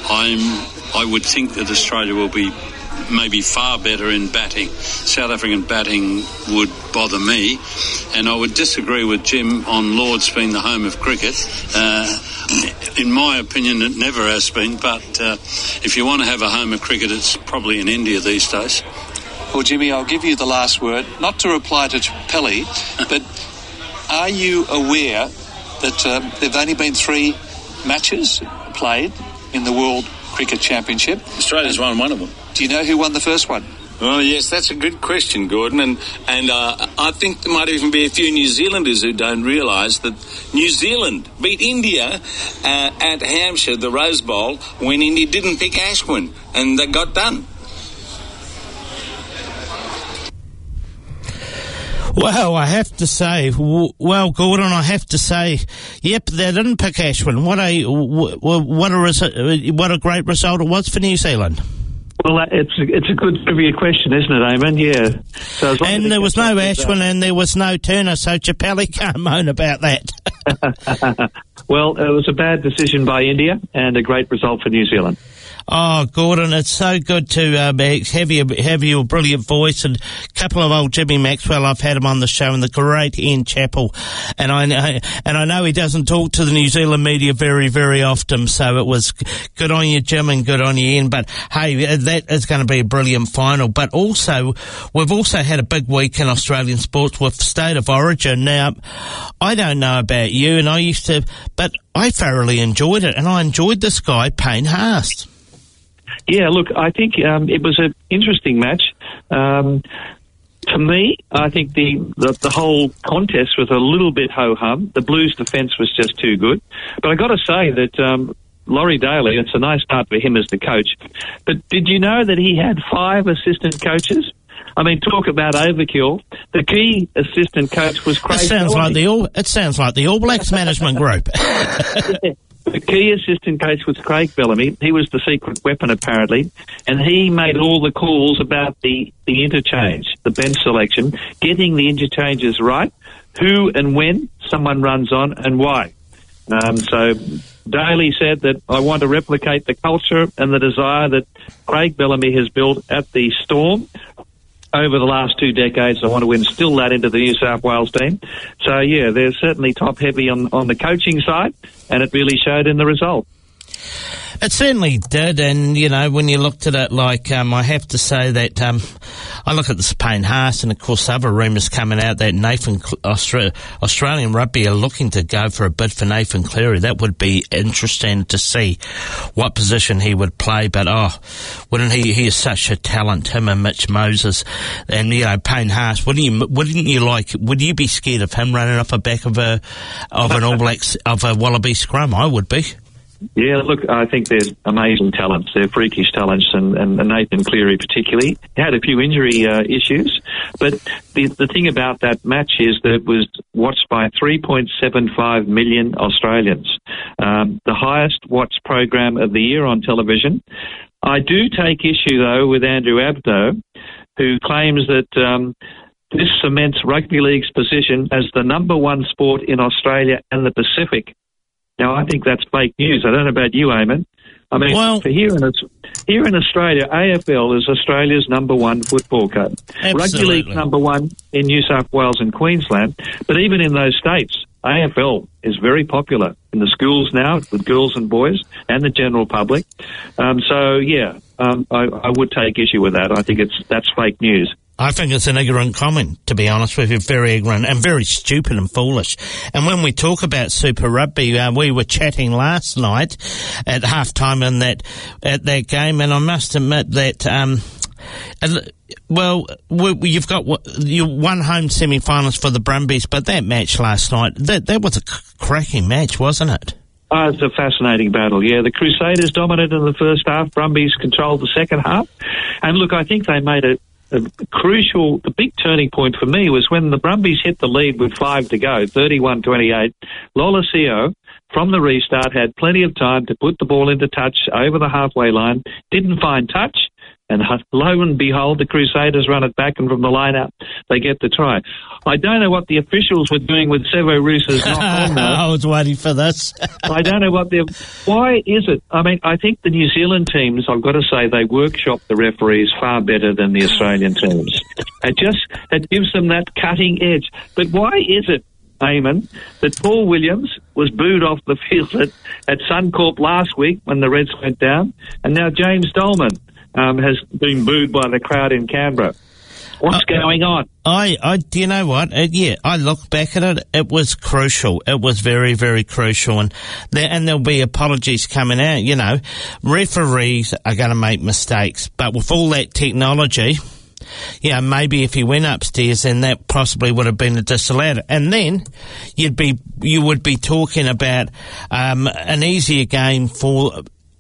I would think that Australia will be maybe far better in batting. South African batting would bother me, and I would disagree with Jim on Lord's being the home of cricket. In my opinion, it never has been, but if you want to have a home of cricket, it's probably in India these days. Well, Jimmy, I'll give you the last word, not to reply to Chappelli, but are you aware that there have only been 3 matches played in the World Cricket Championship? Australia's won one of them. Do you know who won the first one? Oh, yes, that's a good question, Gordon, and I think there might even be a few New Zealanders who don't realise that New Zealand beat India at Hampshire, the Rose Bowl, when India didn't pick Ashwin, and they got done. Well, I have to say, Gordon, I have to say, yep, they didn't pick Ashwin. What a great result it was for New Zealand. Well, it's a good trivia question, isn't it, Eamon? Yeah. So and there was no Ashwin and there was no Turner, so Chappelli can't moan about that. Well, it was a bad decision by India and a great result for New Zealand. Oh, Gordon, it's so good to have your brilliant voice, and a couple of old Jimmy Maxwell. I've had him on the show, and the great Ian Chappell, and I know he doesn't talk to the New Zealand media very, very often. So it was good on you, Jim, and good on you, Ian. But hey, that is going to be a brilliant final. But also, we've also had a big week in Australian sports with State of Origin. Now, I don't know about you, and but I thoroughly enjoyed it, and I enjoyed this guy, Payne Haas. Yeah, look, I think it was an interesting match. To me, I think the whole contest was a little bit ho-hum. The Blues' defence was just too good. But I got to say that Laurie Daly, it's a nice start for him as the coach. But did you know that he had 5 assistant coaches? I mean, talk about overkill. The key assistant coach was Craig Bellamy. It sounds like the All Blacks management group. Yeah. The key assistant coach was Craig Bellamy. He was the secret weapon, apparently, and he made all the calls about the interchange, the bench selection, getting the interchanges right, who and when someone runs on and why. So Daly said that I want to replicate the culture and the desire that Craig Bellamy has built at the Storm over the last 2 decades. I want to instill that into the New South Wales team. So, yeah, they're certainly top-heavy on the coaching side, and it really showed in the result. It certainly did, and, you know, when you looked at it, like, I have to say that I look at this Payne Haas, and, of course, other rumours coming out that Australian Rugby are looking to go for a bid for Nathan Cleary. That would be interesting to see what position he would play, but, wouldn't he is such a talent, him and Mitch Moses. And, you know, Payne Haas, would you be scared of him running off the back of an All Blacks, of a Wallaby scrum? I would be. Yeah, look, I think there's amazing talents. They're freakish talents, and Nathan Cleary particularly. He had a few injury issues, but the thing about that match is that it was watched by 3.75 million Australians, the highest watched program of the year on television. I do take issue, though, with Andrew Abdo, who claims that this cements rugby league's position as the number 1 sport in Australia and the Pacific. Now, I think that's fake news. I don't know about you, Eamon. I mean, for here in Australia, AFL is Australia's number one football club. Rugby League number one in New South Wales and Queensland. But even in those states, AFL is very popular in the schools now with girls and boys and the general public. I would take issue with that. I think that's fake news. I think it's an ignorant comment, to be honest with you, very ignorant and very stupid and foolish. And when we talk about Super Rugby, we were chatting last night at halftime at that game, and I must admit that, you've got your one home semi-finals for the Brumbies, but that match last night, that was a cracking match, wasn't it? Oh, it's a fascinating battle, yeah. The Crusaders dominated in the first half, Brumbies controlled the second half, and look, I think they made the big turning point for me was when the Brumbies hit the lead with 5 to go, 31-28. Lolesio, from the restart, had plenty of time to put the ball into touch over the halfway line, didn't find touch, and lo and behold, the Crusaders run it back, and from the line out, they get the try. I don't know what the officials were doing with Sevo Roos's knock on, though. I was waiting for this. I don't know why is it? I mean, I think the New Zealand teams, I've got to say, they workshop the referees far better than the Australian teams. It gives them that cutting edge. But why is it, Eamon, that Paul Williams was booed off the field at Suncorp last week when the Reds went down, and now James Dolman has been booed by the crowd in Canberra? What's going on? Do you know what? I look back at it. It was crucial. It was very, very crucial, and there'll be apologies coming out. You know, referees are going to make mistakes, but with all that technology, maybe if he went upstairs, then that possibly would have been a disallowed. And then you would be talking about an easier game for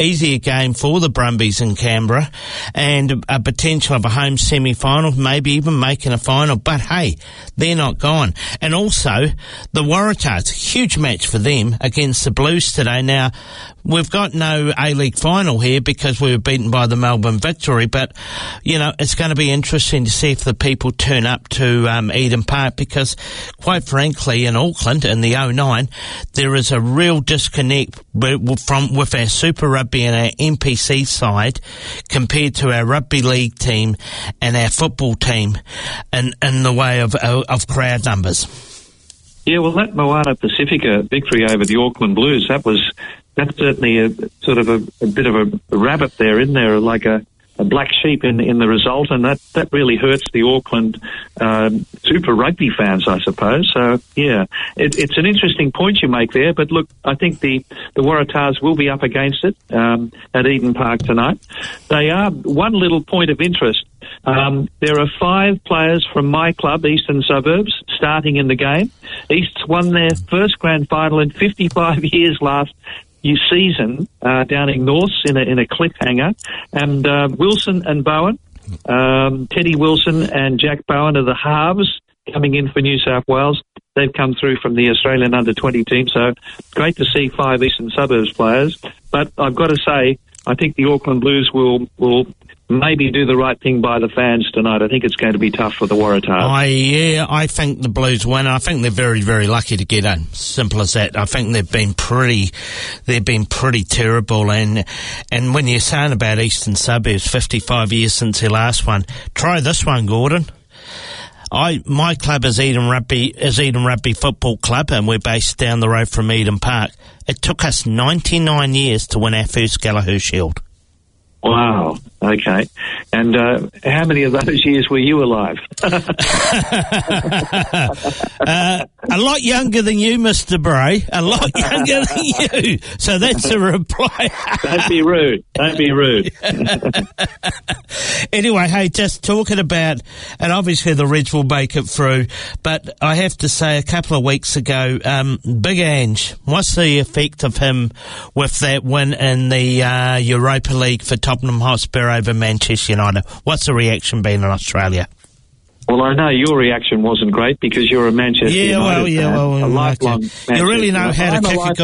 the Brumbies in Canberra and a potential of a home semi-final, maybe even making a final. But hey, they're not gone. And also, the Waratahs, huge match for them against the Blues today. Now, we've got no A-League final here because we were beaten by the Melbourne Victory, but, it's going to be interesting to see if the people turn up to Eden Park because, quite frankly, in Auckland in the 09, there is a real disconnect with our Super Rugby and our NPC side compared to our Rugby League team and our football team in the way of crowd numbers. Yeah, well, that Moana Pacifica victory over the Auckland Blues, that's certainly a sort of a bit of a rabbit there, isn't there? Like a black sheep in the result, and that really hurts the Auckland Super Rugby fans, I suppose. So, yeah, it's an interesting point you make there, but look, I think the Waratahs will be up against it at Eden Park tonight. They are one little point of interest. There are 5 players from my club, Eastern Suburbs, starting in the game. East's won their first grand final in 55 years last season down in Norths in a cliffhanger, and Wilson and Bowen, Teddy Wilson and Jack Bowen are the halves coming in for New South Wales. They've come through from the Australian under-20 team, so great to see 5 Eastern Suburbs players. But I've got to say, I think the Auckland Blues will maybe do the right thing by the fans tonight. I think it's going to be tough for the Waratahs. I think the Blues win. I think they're very, very lucky to get in. Simple as that. I think they've been pretty terrible. And when you're saying about Eastern Suburbs, 55 years since their last one, try this one, Gordon. My club is Eden Rugby Football Club, and we're based down the road from Eden Park. It took us 99 years to win our first Gallagher Shield. Wow. Okay. And how many of those years were you alive? A lot younger than you, Mr. Bray. A lot younger than you. So that's a reply. Don't be rude. Don't be rude. Anyway, hey, just talking about, and obviously the Reds will make it through, but I have to say a couple of weeks ago, Big Ange, what's the effect of him with that win in the Europa League for Tottenham Hotspur over Manchester United? What's the reaction been in Australia? Well, I know your reaction wasn't great because you're a Manchester United fan, a lifelong Manchester. You really know how to kick a goal.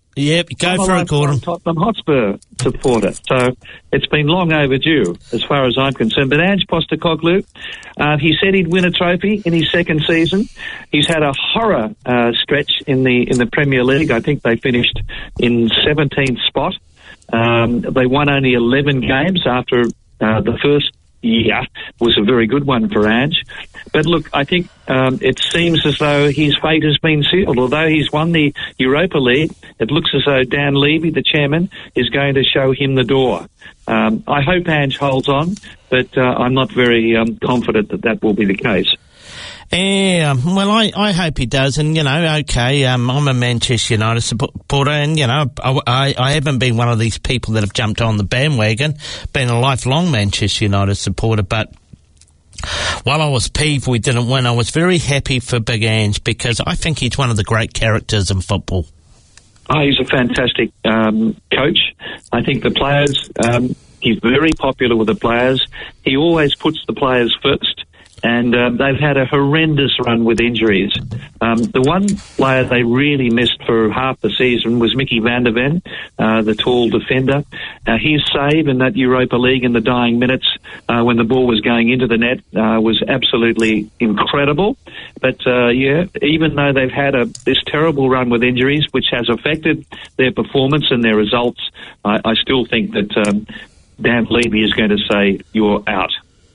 Yep, go for it, Gordon. Tottenham Hotspur supporter. So it's been long overdue as far as I'm concerned. But Ange Postecoglou, he said he'd win a trophy in his second season. He's had a horror stretch in the Premier League. I think they finished in 17th spot. They won only 11 games after the first year was a very good one for Ange. But look, I think it seems as though his fate has been sealed. Although he's won the Europa League, it looks as though Dan Levy, the chairman, is going to show him the door. I hope Ange holds on, but I'm not very confident that will be the case. Yeah, well, I hope he does, and, okay, I'm a Manchester United supporter, and, I haven't been one of these people that have jumped on the bandwagon, been a lifelong Manchester United supporter, but while I was peeved we didn't win, I was very happy for Big Ange, because I think he's one of the great characters in football. Oh, he's a fantastic coach. I think the players, he's very popular with the players. He always puts the players first. And they've had a horrendous run with injuries. The one player they really missed for half the season was Mickey van der Ven, the tall defender. His save in that Europa League in the dying minutes when the ball was going into the net was absolutely incredible. But, even though they've had this terrible run with injuries, which has affected their performance and their results, I still think that Dan Levy is going to say, you're out.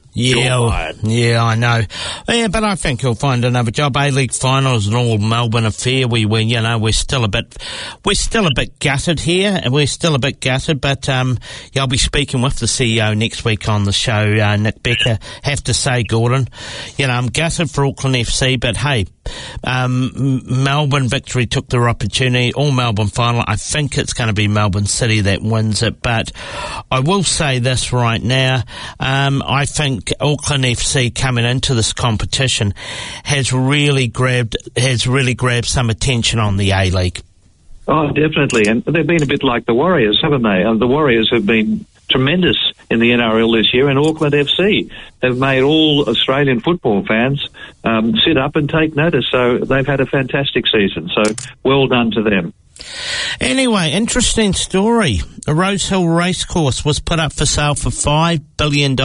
Yeah, I know. Yeah, but I think he'll find another job. A-League final is an all Melbourne affair. We're still a bit gutted here, and we're still a bit gutted. But I'll be speaking with the CEO next week on the show, Nick Becker. Have to say, Gordon, I'm gutted for Auckland FC, but hey, Melbourne victory took their opportunity. All Melbourne final. I think it's going to be Melbourne City that wins it. But I will say this right now. I think Auckland FC coming into this competition has really grabbed some attention on the A-League. Oh, definitely. And they've been a bit like the Warriors, haven't they? The Warriors have been tremendous in the NRL this year, and Auckland FC have made all Australian football fans sit up and take notice. So they've had a fantastic season. So well done to them. Anyway, interesting story. The Rosehill Racecourse was put up for sale for $5 billion.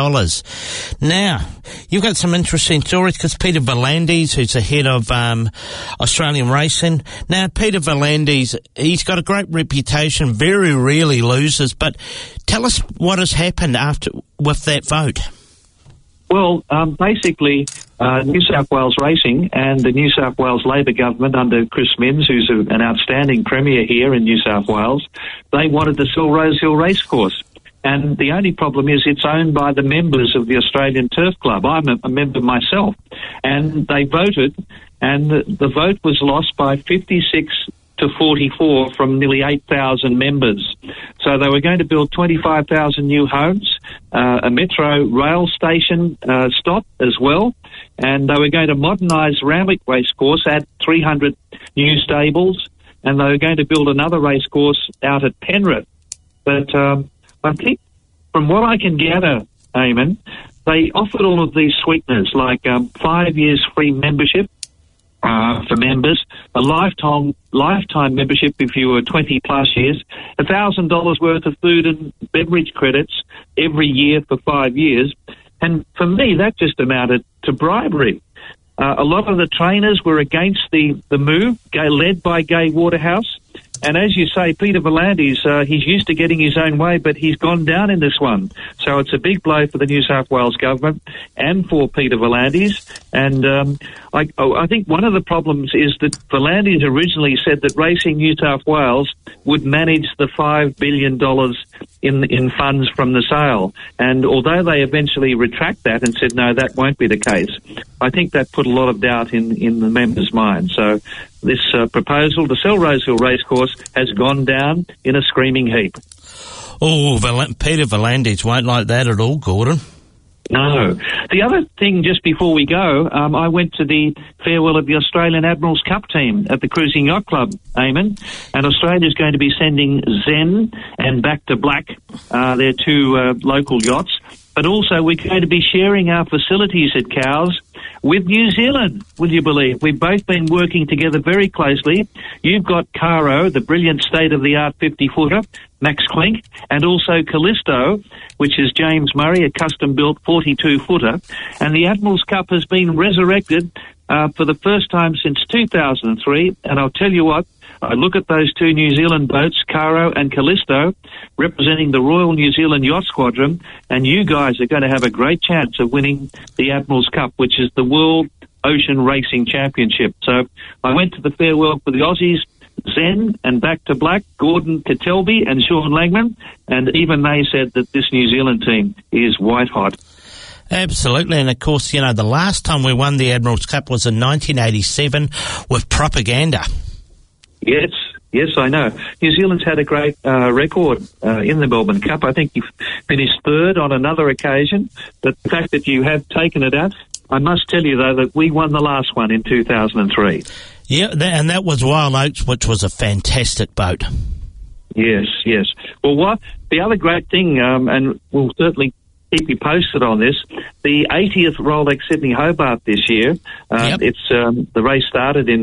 Now, you've got some interesting stories because Peter V'landys, who's the head of Australian Racing. Now, Peter V'landys, he's got a great reputation, very rarely loses, but tell us what has happened with that vote. Well, basically, New South Wales Racing and the New South Wales Labor government under Chris Minns, who's an outstanding premier here in New South Wales, they wanted to sell Rosehill Racecourse. And the only problem is it's owned by the members of the Australian Turf Club. I'm a member myself. And they voted, and the vote was lost by 56 to 44 from nearly 8,000 members. So they were going to build 25,000 new homes, a metro rail station stop as well, and they were going to modernise Randwick Racecourse, add 300 new stables, and they were going to build another racecourse out at Penrith. But I think, from what I can gather, Eamon, they offered all of these sweeteners, like 5 years free membership for members, a lifetime membership if you were 20 plus years, $1,000 worth of food and beverage credits every year for 5 years. And for me, that just amounted to bribery. A lot of the trainers were against the move, led by Gai Waterhouse. And as you say, Peter V'landys, he's used to getting his own way, but he's gone down in this one. So it's a big blow for the New South Wales government and for Peter V'landys. And I think one of the problems is that V'landys originally said that Racing New South Wales would manage the $5 billion in funds from the sale. And although they eventually retract that and said, no, that won't be the case, I think that put a lot of doubt in the members' minds. So this proposal to sell Rosehill Racecourse has gone down in a screaming heap. Oh, Peter V'landys won't like that at all, Gordon. No. The other thing, just before we go, I went to the farewell of the Australian Admirals Cup team at the Cruising Yacht Club, Eamon, and Australia's going to be sending Zen and Back to Black, their two local yachts, but also we're going to be sharing our facilities at Cowes with New Zealand, will you believe? We've both been working together very closely. You've got Caro, the brilliant state-of-the-art 50-footer, Max Klink, and also Callisto, which is James Murray, a custom-built 42-footer. And the Admiral's Cup has been resurrected for the first time since 2003. And I'll tell you what, I look at those two New Zealand boats, Caro and Callisto, representing the Royal New Zealand Yacht Squadron, and you guys are going to have a great chance of winning the Admiral's Cup, which is the World Ocean Racing Championship. So I went to the farewell for the Aussies, Zen and Back to Black, Gordon Katelby and Sean Langman, and even they said that this New Zealand team is white hot. Absolutely, and of course, you know, the last time we won the Admiral's Cup was in 1987 with Propaganda. Yes, I know. New Zealand's had a great record in the Melbourne Cup. I think you finished third on another occasion. But the fact that you have taken it out, I must tell you, though, that we won the last one in 2003. Yeah, and that was Wild Oats, which was a fantastic boat. Yes. Well, the other great thing, and we'll certainly keep you posted on this, the 80th Rolex Sydney Hobart this year, it's the race started in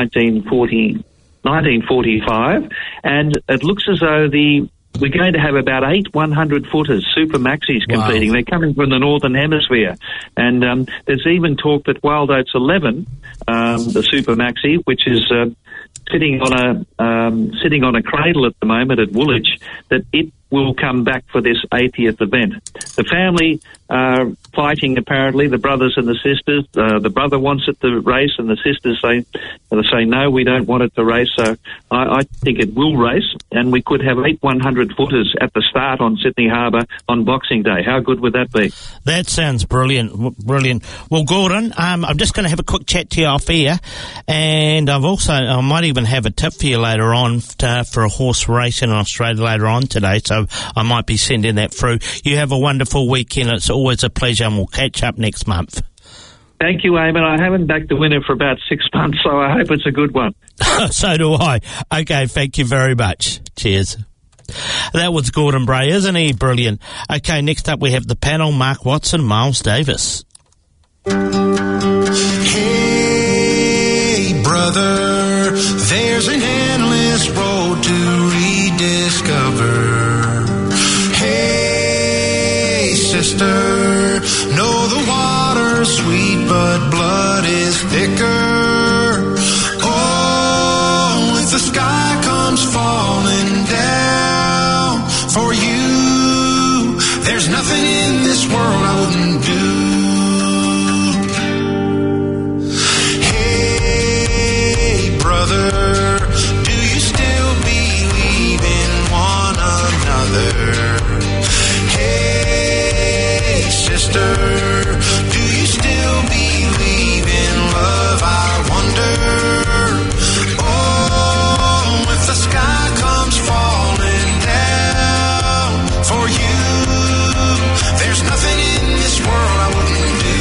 1945, and it looks as though we're going to have about 8 100-footers, Super Maxis, competing. Wow. They're coming from the Northern Hemisphere. And there's even talk that Wild Oats 11, the Super Maxi, which is sitting on a cradle at the moment at Woolwich, that it will come back for this 80th event. The family are fighting, apparently, the brothers and the sisters. The brother wants it to race, and the sisters say no, we don't want it to race. So I think it will race, and we could have 8 100-footers at the start on Sydney Harbour on Boxing Day. How good would that be? That sounds brilliant. Well, Gordon, I'm just going to have a quick chat to you off air, and I might even have a tip for you later on for a horse race in Australia later on today, so I might be sending that through. You have a wonderful weekend. It's always a pleasure, and we'll catch up next month. Thank you, Eamon. I haven't backed the winner for about 6 months, so I hope it's a good one. So do I. Okay, thank you very much. Cheers. That was Gordon Bray, isn't he brilliant? Okay, next up we have the panel, Mark Watson, Miles Davis. Hey, brother, there's an endless road to rediscover. Hey, sister, know the water's sweet, but blood is thicker. Oh, if the sky comes falling down for you, there's nothing in this world I wouldn't do. Hey, brother, do you still believe in one another? Hey, sister, do you still believe in love? I wonder. Oh, if the sky comes falling down for you, there's nothing in this world I wouldn't do.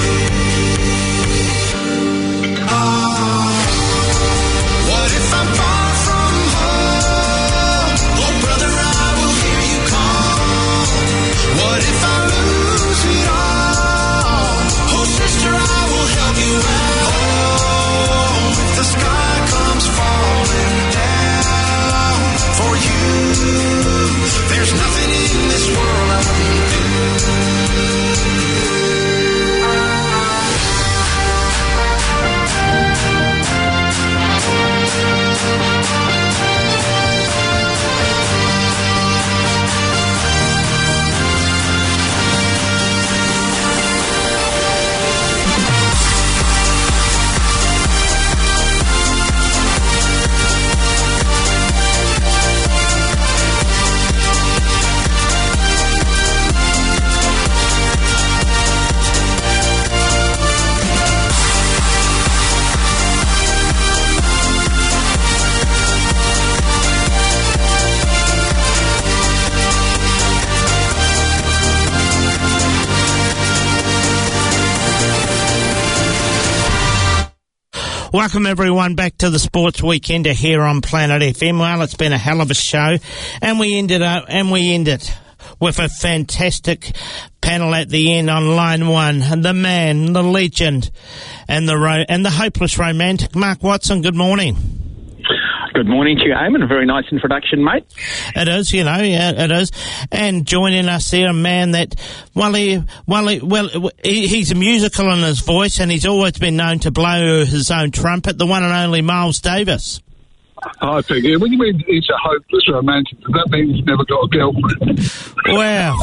What if I'm far from home? Oh, brother, I will hear you call. What if I lose it all? Oh, sister, I will help you out. Oh, if the sky comes falling down for you, there's nothing in this world I wouldn't do. Welcome everyone back to the Sports Weekender here on Planet FM. Well, it's been a hell of a show, and we ended with a fantastic panel at the end on line one, the man, the legend, and the hopeless romantic, Mark Watson. Good morning. Good morning to you, Eamon. A very nice introduction, mate. It is, it is. And joining us there, a man that, he's musical in his voice, and he's always been known to blow his own trumpet, the one and only Miles Davis. I think, when you mean he's a hopeless romantic, that means he's never got a girlfriend. Wow.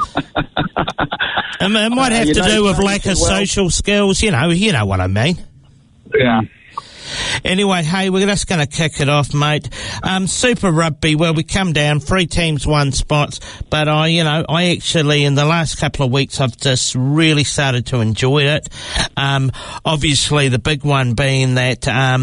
It might have to do with lack of social skills, you know what I mean. Yeah. Anyway, hey, we're just going to kick it off, mate. Super Rugby, well, we come down, 3 teams, 1 spots, but I actually, in the last couple of weeks, I've just really started to enjoy it. Obviously, the big one being that,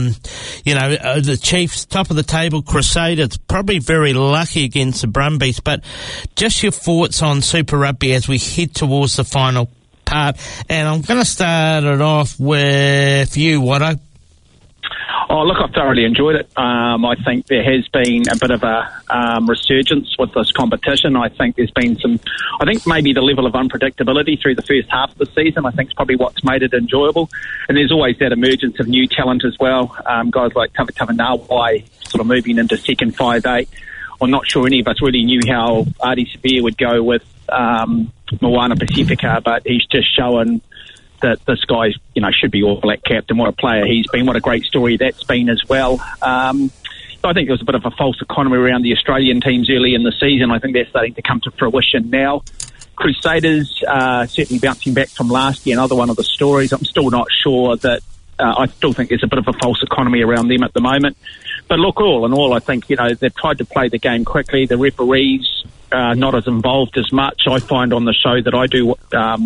the Chiefs, top of the table, Crusaders, probably very lucky against the Brumbies, but just your thoughts on Super Rugby as we head towards the final part. And I'm going to start it off with you, Watto. Oh, look, I've thoroughly enjoyed it. I think there has been a bit of a resurgence with this competition. I think there's been maybe the level of unpredictability through the first half of the season, I think, is probably what's made it enjoyable. And there's always that emergence of new talent as well. Guys like Tavitava Nawai sort of moving into second 5'8". I'm not sure any of us really knew how Ardie Savea would go with Moana Pacifica, but he's just shown that this guy, should be All Black captain. What a player he's been. What a great story that's been as well. I think there was a bit of a false economy around the Australian teams early in the season. I think they're starting to come to fruition now. Crusaders certainly bouncing back from last year. Another one of the stories. I'm still not sure that. I still think there's a bit of a false economy around them at the moment. But look, all in all, I think they've tried to play the game quickly. The referees not as involved as much. I find on the show that I do.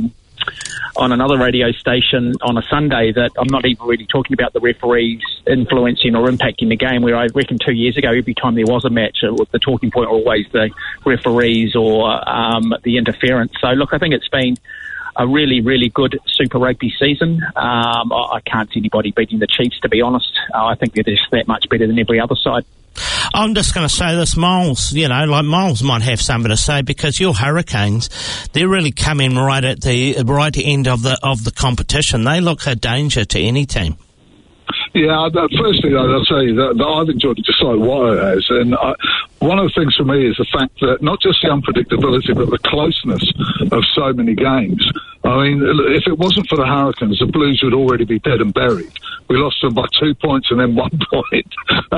On another radio station on a Sunday that I'm not even really talking about the referees influencing or impacting the game, where I reckon 2 years ago, every time there was a match, the talking point were always the referees or the interference. So, look, I think it's been a really, really good Super Rugby season. I can't see anybody beating the Chiefs, to be honest. I think they're just that much better than every other side. I'm just going to say this, Miles, Miles might have something to say, because your Hurricanes, they're really coming right at the right end of the competition. They look a danger to any team. Yeah, firstly, I'll say that I've enjoyed it just like Watto has. And one of the things for me is the fact that not just the unpredictability, but the closeness of so many games. I mean, if it wasn't for the Hurricanes, the Blues would already be dead and buried. We lost them by 2 points and then 1 point.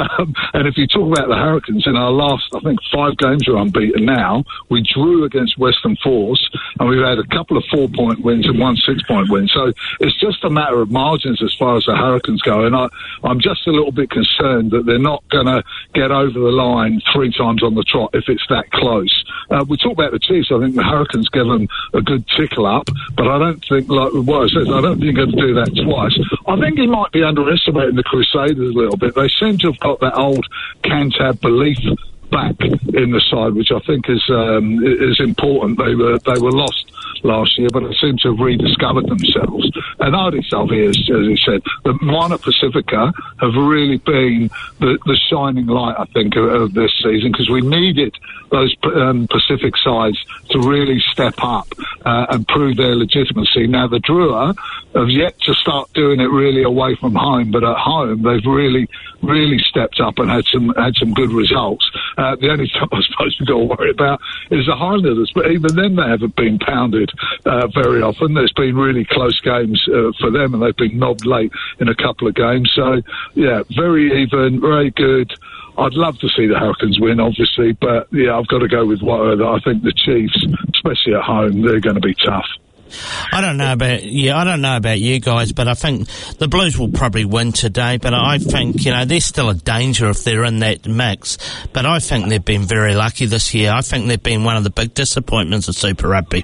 And if you talk about the Hurricanes, in our last, I think, 5 games are unbeaten now. We drew against Western Force, and we've had a couple of 4-point wins and 1 6-point win. So it's just a matter of margins as far as the Hurricanes go. And I'm just a little bit concerned that they're not going to get over the line 3 times on the trot if it's that close. We talk about the Chiefs. I think the Hurricanes give them a good tickle up, but I don't think, like what I said, I don't think they're going to do that twice. I think he might be underestimating the Crusaders a little bit. They seem to have got that old Cantab belief back in the side, which I think is important. They were lost last year, but they seem to have rediscovered themselves. And Ardie Savea, as he said, the Moana Pacifica have really been the shining light, I think, of this season, because we needed those Pacific sides to really step up and prove their legitimacy. Now, the Drua have yet to start doing it really away from home, but at home they've really stepped up and had some good results. The only thing I suppose we've got to worry about is the Highlanders, but even then they haven't been pounded very often. There's been really close games for them, and they've been knobbed late in a couple of games. So, yeah, very even, very good. I'd love to see the Hurricanes win, obviously, but yeah, I've got to go with Watto. I think the Chiefs, especially at home, they're going to be tough. I don't know about you guys, but I think the Blues will probably win today. But I think, they're still a danger if they're in that mix. But I think they've been very lucky this year. I think they've been one of the big disappointments of Super Rugby.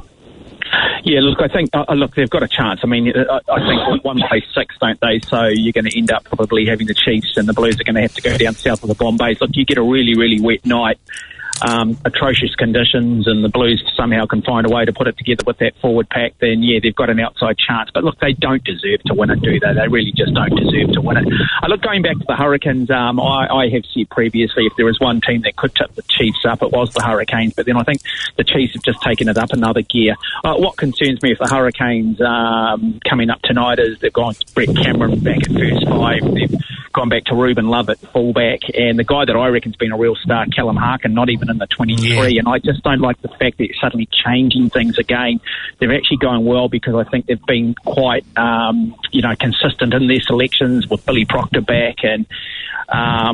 Yeah, look, I think they've got a chance. I mean, I think one plays 6, don't they? So you're going to end up probably having the Chiefs, and the Blues are going to have to go down south of the Bombays. Look, you get a really, really wet night. atrocious conditions and the Blues somehow can find a way to put it together with that forward pack, then yeah, they've got an outside chance. But look, they don't deserve to win it, do they? They really just don't deserve to win it. Look, going back to the Hurricanes, I have said previously if there was one team that could tip the Chiefs up, it was the Hurricanes. But then I think the Chiefs have just taken it up another gear. What concerns me if the Hurricanes coming up tonight is they've gone to Brett Cameron back at first five, they've gone back to Ruben Love at fullback, and the guy that I reckon's been a real star, Callum Harkin, not even in the 23, and I just don't like the fact that it's suddenly changing things again. They're actually going well because I think they've been quite, consistent in their selections with Billy Proctor back, and a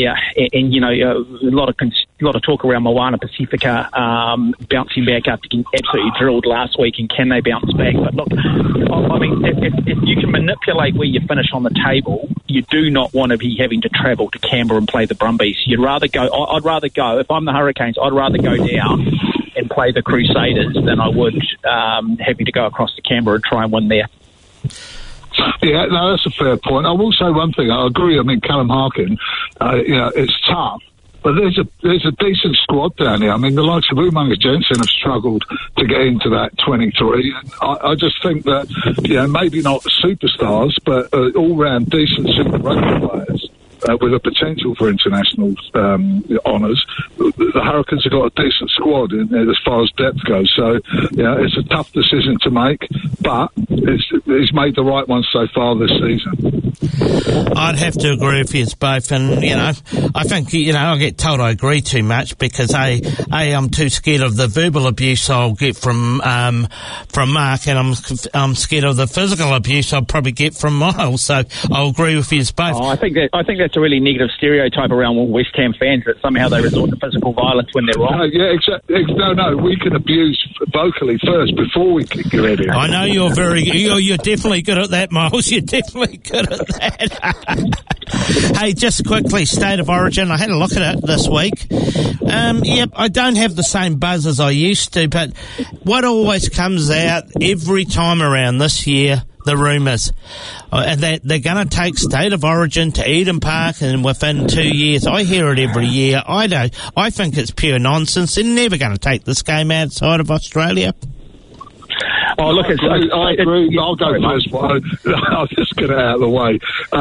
lot of talk around Moana Pacifica bouncing back after getting absolutely drilled last week, and can they bounce back? But look, I mean, if you can manipulate where you finish on the table, you do not want to be having to travel to Canberra and play the Brumbies. I'd rather go, if I'm the Hurricanes, I'd rather go down and play the Crusaders than I would having to go across to Canberra and try and win there. Yeah, no, that's a fair point. I will say one thing. I agree. I mean, Callum Harkin, it's tough. But there's a decent squad down here. I mean, the likes of Umaga Jensen have struggled to get into that 23. I just think that, maybe not superstars, but all-round decent Super Rugby players with a potential for international honours. The Hurricanes have got a decent squad as far as depth goes. So, it's a tough decision to make, but he's made the right one so far this season. I'd have to agree with you both, and I think I get told I agree too much because I'm too scared of the verbal abuse I'll get from Mark, and I'm scared of the physical abuse I'll probably get from Miles. So I'll agree with you both. Oh, I think that's a really negative stereotype around West Ham fans that somehow they resort to physical violence when they're wrong. Yeah, exactly. No, we can abuse vocally first before we kick your head in. I know you're definitely good at that, Miles. You're definitely good at that. Hey, just quickly, State of Origin. I had a look at it this week. I don't have the same buzz as I used to, but what always comes out every time around this year, the rumours, that they're going to take State of Origin to Eden Park, and within 2 years, I hear it every year. I think it's pure nonsense. They're never going to take this game outside of Australia. Oh, look, I agree. I'll go first. I'll just get it out of the way.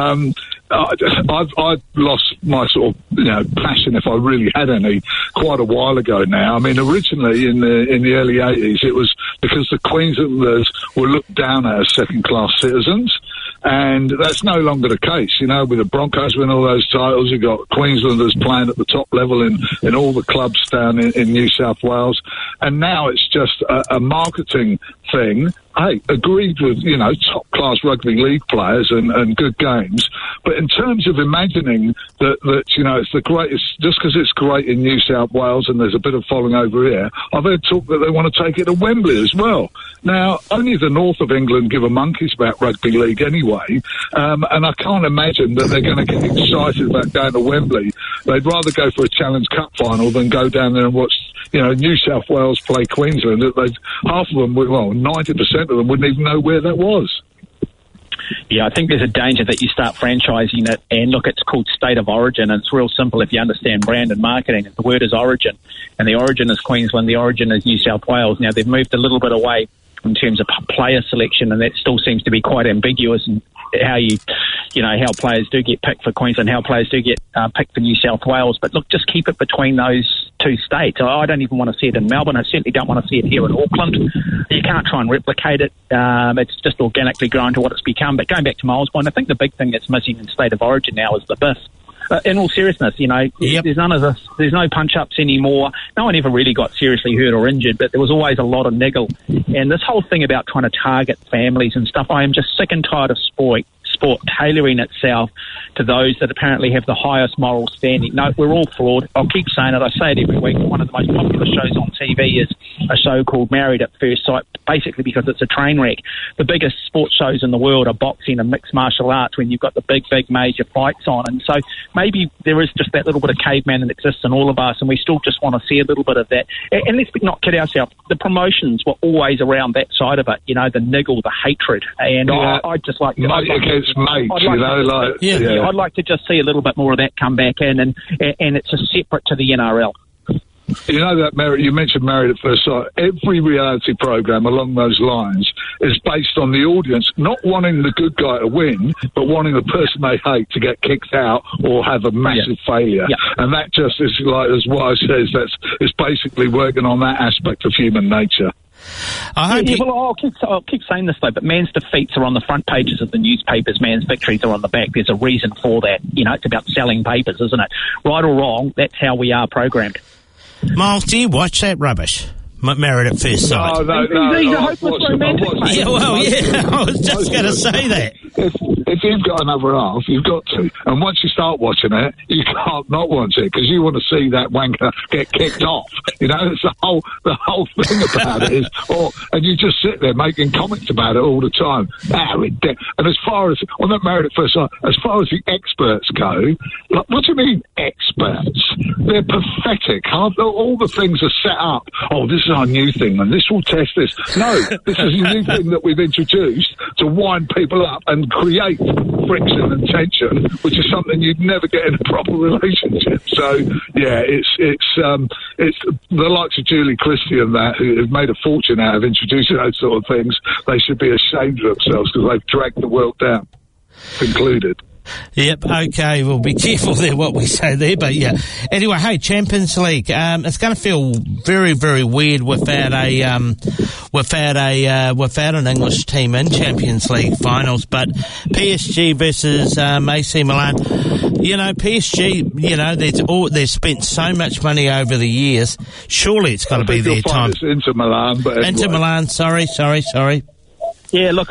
I've lost my sort of passion, if I really had any, quite a while ago now. I mean, originally in the early 80s, it was because the Queenslanders were looked down at as second-class citizens. And that's no longer the case. With the Broncos winning all those titles, you've got Queenslanders playing at the top level in all the clubs down in New South Wales. And now it's just a marketing thing. Hey, agreed with, top-class rugby league players and good games. But in terms of imagining that it's the greatest, just because it's great in New South Wales and there's a bit of following over here, I've heard talk that they want to take it to Wembley as well. Now, only the north of England give a monkeys about rugby league anyway, and I can't imagine that they're going to get excited about going to Wembley. They'd rather go for a Challenge Cup final than go down there and watch, New South Wales play Queensland. Half of them, 90% of them wouldn't even know where that was. Yeah, I think there's a danger that you start franchising it, and look, it's called State of Origin, and it's real simple if you understand brand and marketing. The word is origin, and the origin is Queensland, the origin is New South Wales. Now, they've moved a little bit away in terms of player selection, and that still seems to be quite ambiguous in how how players do get picked for Queensland, how players do get picked for New South Wales. But look, just keep it between those two states. I don't even want to see it in Melbourne. I certainly don't want to see it here in Auckland. You can't try and replicate it. It's just organically grown to what it's become. But going back to Miles' point, I think the big thing that's missing in State of Origin now is the biff. In all seriousness, there's none of this. There's no punch-ups anymore. No one ever really got seriously hurt or injured, but there was always a lot of niggle. And this whole thing about trying to target families and stuff, I am just sick and tired of sport tailoring itself to those that apparently have the highest moral standing. No, we're all flawed. I'll keep saying it. I say it every week. One of the most popular shows on TV is a show called Married at First Sight, basically because it's a train wreck. The biggest sports shows in the world are boxing and mixed martial arts when you've got the big major fights on. And so maybe there is just that little bit of caveman that exists in all of us, and we still just want to see a little bit of that. And let's not kid ourselves. The promotions were always around that side of it, the niggle, the hatred. And I'd just like... I'd like to just see a little bit more of that come back in, and it's a separate to the NRL. You know that you mentioned Married at First Sight. Every reality program along those lines is based on the audience not wanting the good guy to win, but wanting the person they hate to get kicked out or have a massive failure. Yeah. And that just is like, as Wise says, it's basically working on that aspect of human nature. I'll keep saying this though, but man's defeats are on the front pages of the newspapers, man's victories are on the back. There's a reason for that. You know, it's about selling papers, isn't it? Right or wrong, that's how we are programmed. Miles, do you watch that rubbish? Married at First Sight. No. He's a hopeless romantic. Yeah, well, yeah, I was just going to say that. If you've got another half, you've got to. And once you start watching it, you can't not watch it because you want to see that wanker get kicked off. You know, it's the whole thing about it is, and you just sit there making comments about it all the time. And as far as, on that Married at First Sight, as far as the experts go, like, what do you mean experts? They're pathetic. All the things are set up. Oh, this is our new thing, and this will test this. No, this is a new thing that we've introduced to wind people up and create friction and tension, which is something you'd never get in a proper relationship. So, yeah, it's the likes of Julie Christie and that, who have made a fortune out of introducing those sort of things. They should be ashamed of themselves because they've dragged the world down. Concluded. Yep, okay, we'll be careful there what we say there, but yeah. Anyway, hey, Champions League, it's going to feel very, very weird without an English team in Champions League finals, but PSG versus AC Milan. You know, PSG, you know, they've spent so much money over the years. Surely it's got to be their time. It's Inter Milan, but anyway. Inter Milan, sorry. Yeah, look,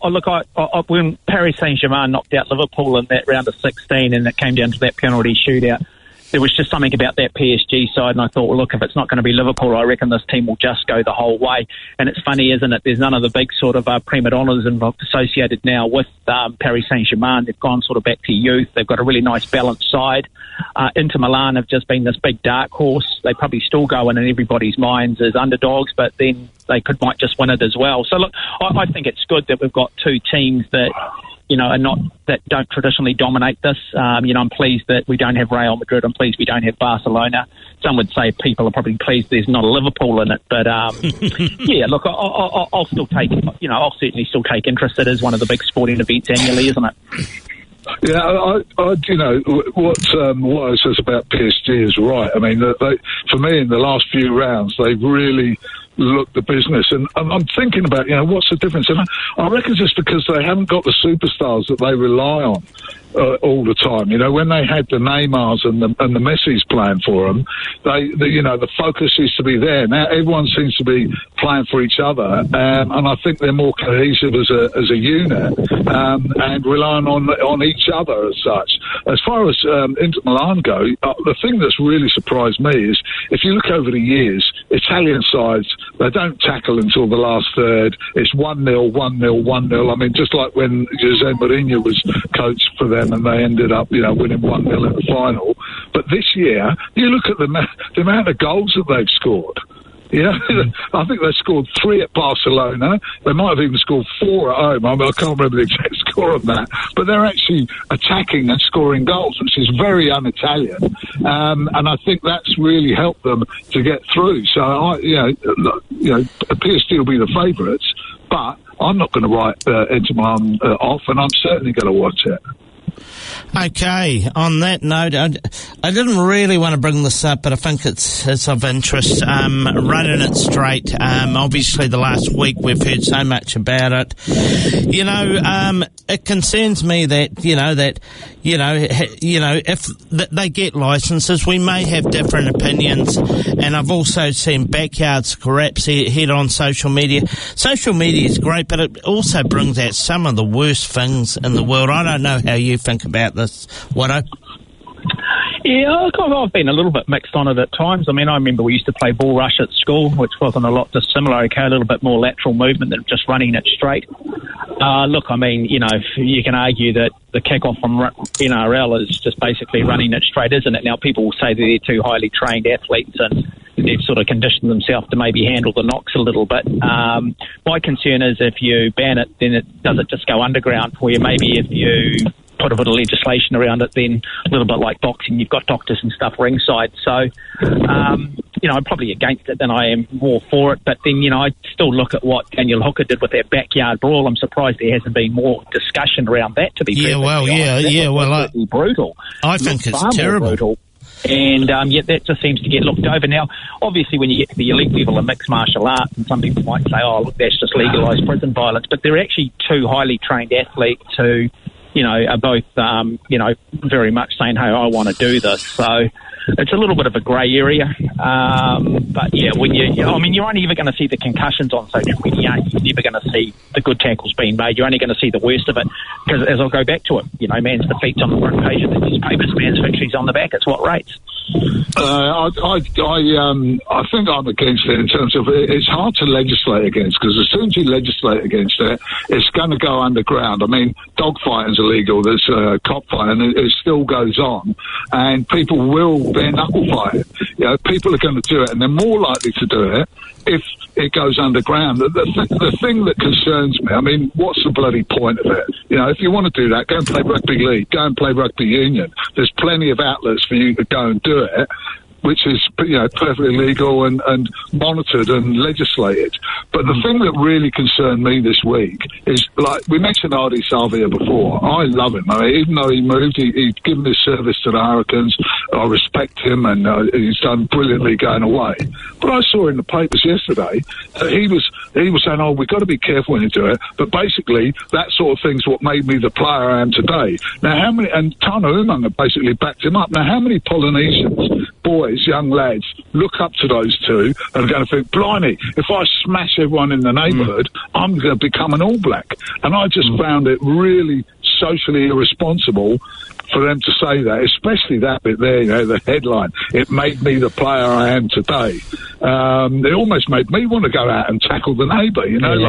when Paris Saint-Germain knocked out Liverpool in that round of 16 and it came down to that penalty shootout, there was just something about that PSG side, and I thought, well, look, if it's not going to be Liverpool, I reckon this team will just go the whole way. And it's funny, isn't it? There's none of the big sort of prima donnas associated now with Paris Saint-Germain. They've gone sort of back to youth. They've got a really nice balanced side. Inter Milan have just been this big dark horse. They probably still go in everybody's minds as underdogs, but then they might just win it as well. So, look, I think it's good that we've got two teams that, you know, that don't traditionally dominate this. You know, I'm pleased that we don't have Real Madrid. I'm pleased we don't have Barcelona. Some would say people are probably pleased there's not a Liverpool in it. But, yeah, look, I'll still take, you know, I'll certainly still take interest. It is one of the big sporting events annually, isn't it? Yeah, you know, what I says about PSG is right. I mean, for me, in the last few rounds, they've really looked the business. And I'm thinking about, you know, what's the difference? And I reckon it's just because they haven't got the superstars that they rely on all the time. You know, when they had the Neymars and the Messis playing for them, you know, the focus used to be there. Now everyone seems to be playing for each other, and I think they're more cohesive as a unit and relying on each other as such. As far as Inter Milan go, the thing that's really surprised me is if you look over the years, Italian sides, they don't tackle until the last third. It's 1-0, 1-0, 1-0. I mean, just like when Jose Mourinho was coach for them and they ended up, you know, winning 1-0 in the final. But this year, you look at the amount of goals that they've scored. Yeah, I think they scored 3 at Barcelona. They might have even scored 4 at home. I can't remember the exact score of that. But they're actually attacking and scoring goals, which is very un-Italian. And I think that's really helped them to get through. So, PSG will be the favourites, but I'm not going to write Inter Milan off, and I'm certainly going to watch it. Okay, on that note, I didn't really want to bring this up, but I think it's of interest. Running it straight. Obviously, the last week we've heard so much about it. You know, it concerns me that if they get licences, we may have different opinions. And I've also seen backyard scraps head on social media. Social media is great, but it also brings out some of the worst things in the world. I don't know how you think about this, Watto. Yeah, I've been a little bit mixed on it at times. I mean, I remember we used to play ball rush at school, which wasn't a lot dissimilar, okay, a little bit more lateral movement than just running it straight. Look, I mean, you know, you can argue that the kick-off from NRL is just basically running it straight, isn't it? Now, people will say that they're too highly trained athletes and they've sort of conditioned themselves to maybe handle the knocks a little bit. My concern is if you ban it, then does it just go underground for you? Maybe if you put a bit of legislation around it, then a little bit like boxing, you've got doctors and stuff ringside. So, I'm probably against it than I am more for it. But then, I still look at what Daniel Hooker did with that backyard brawl. I'm surprised there hasn't been more discussion around that, to be brutal. I think it's terrible. Brutal. And yet that just seems to get looked over. Now, obviously, when you get to the elite level of mixed martial arts, and some people might say, oh, look, that's just legalised prison violence. But they're actually two highly trained athletes who, are both, very much saying, hey, I want to do this. So it's a little bit of a grey area. But, yeah, when you're only ever going to see the concussions on social media. You're never going to see the good tackles being made. You're only going to see the worst of it. Because, as I'll go back to it, man's defeat's on the front page of the newspapers, man's victory's on the back. It's what rates. I think I'm against it in terms of it's hard to legislate against, because as soon as you legislate against it, it's going to go underground. I mean, dogfighting's illegal. There's cockfighting. It still goes on, and people will bare knuckle fight. People are going to do it, and they're more likely to do it if it goes underground. The thing that concerns me, I mean, what's the bloody point of it? If you want to do that, go and play rugby league, go and play rugby union. There's plenty of outlets for you to go and do it, which is perfectly legal and monitored and legislated. But the thing that really concerned me this week is, like, we mentioned Ardie Savea before. I love him. I mean, even though he moved, he'd given his service to the Hurricanes. I respect him, and he's done brilliantly going away. But I saw in the papers yesterday that he was saying, oh, we've got to be careful when you do it. But basically, that sort of thing's what made me the player I am today. Now, how many, and Tana Umaga basically backed him up. Now, how many Polynesians, boys, young lads, look up to those two and are going to think, blimey, if I smash everyone in the neighbourhood, I'm going to become an All Black. And I just found it really socially irresponsible for them to say that, especially that bit there, the headline. It made me the player I am today. It almost made me want to go out and tackle the neighbour,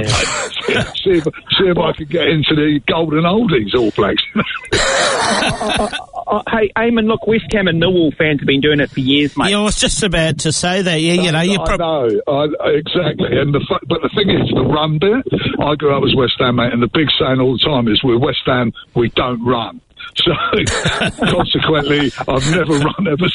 see if I could get into the golden oldies All Blacks. Hey, Eamon, look, West Ham and Millwall fans have been doing it for years, mate. Yeah, I was just about to say that. Yeah, I know, exactly. But the thing is, the run bit, I grew up as West Ham, mate, and the big saying all the time is, we're West Ham, we don't run. So, consequently, I've never run ever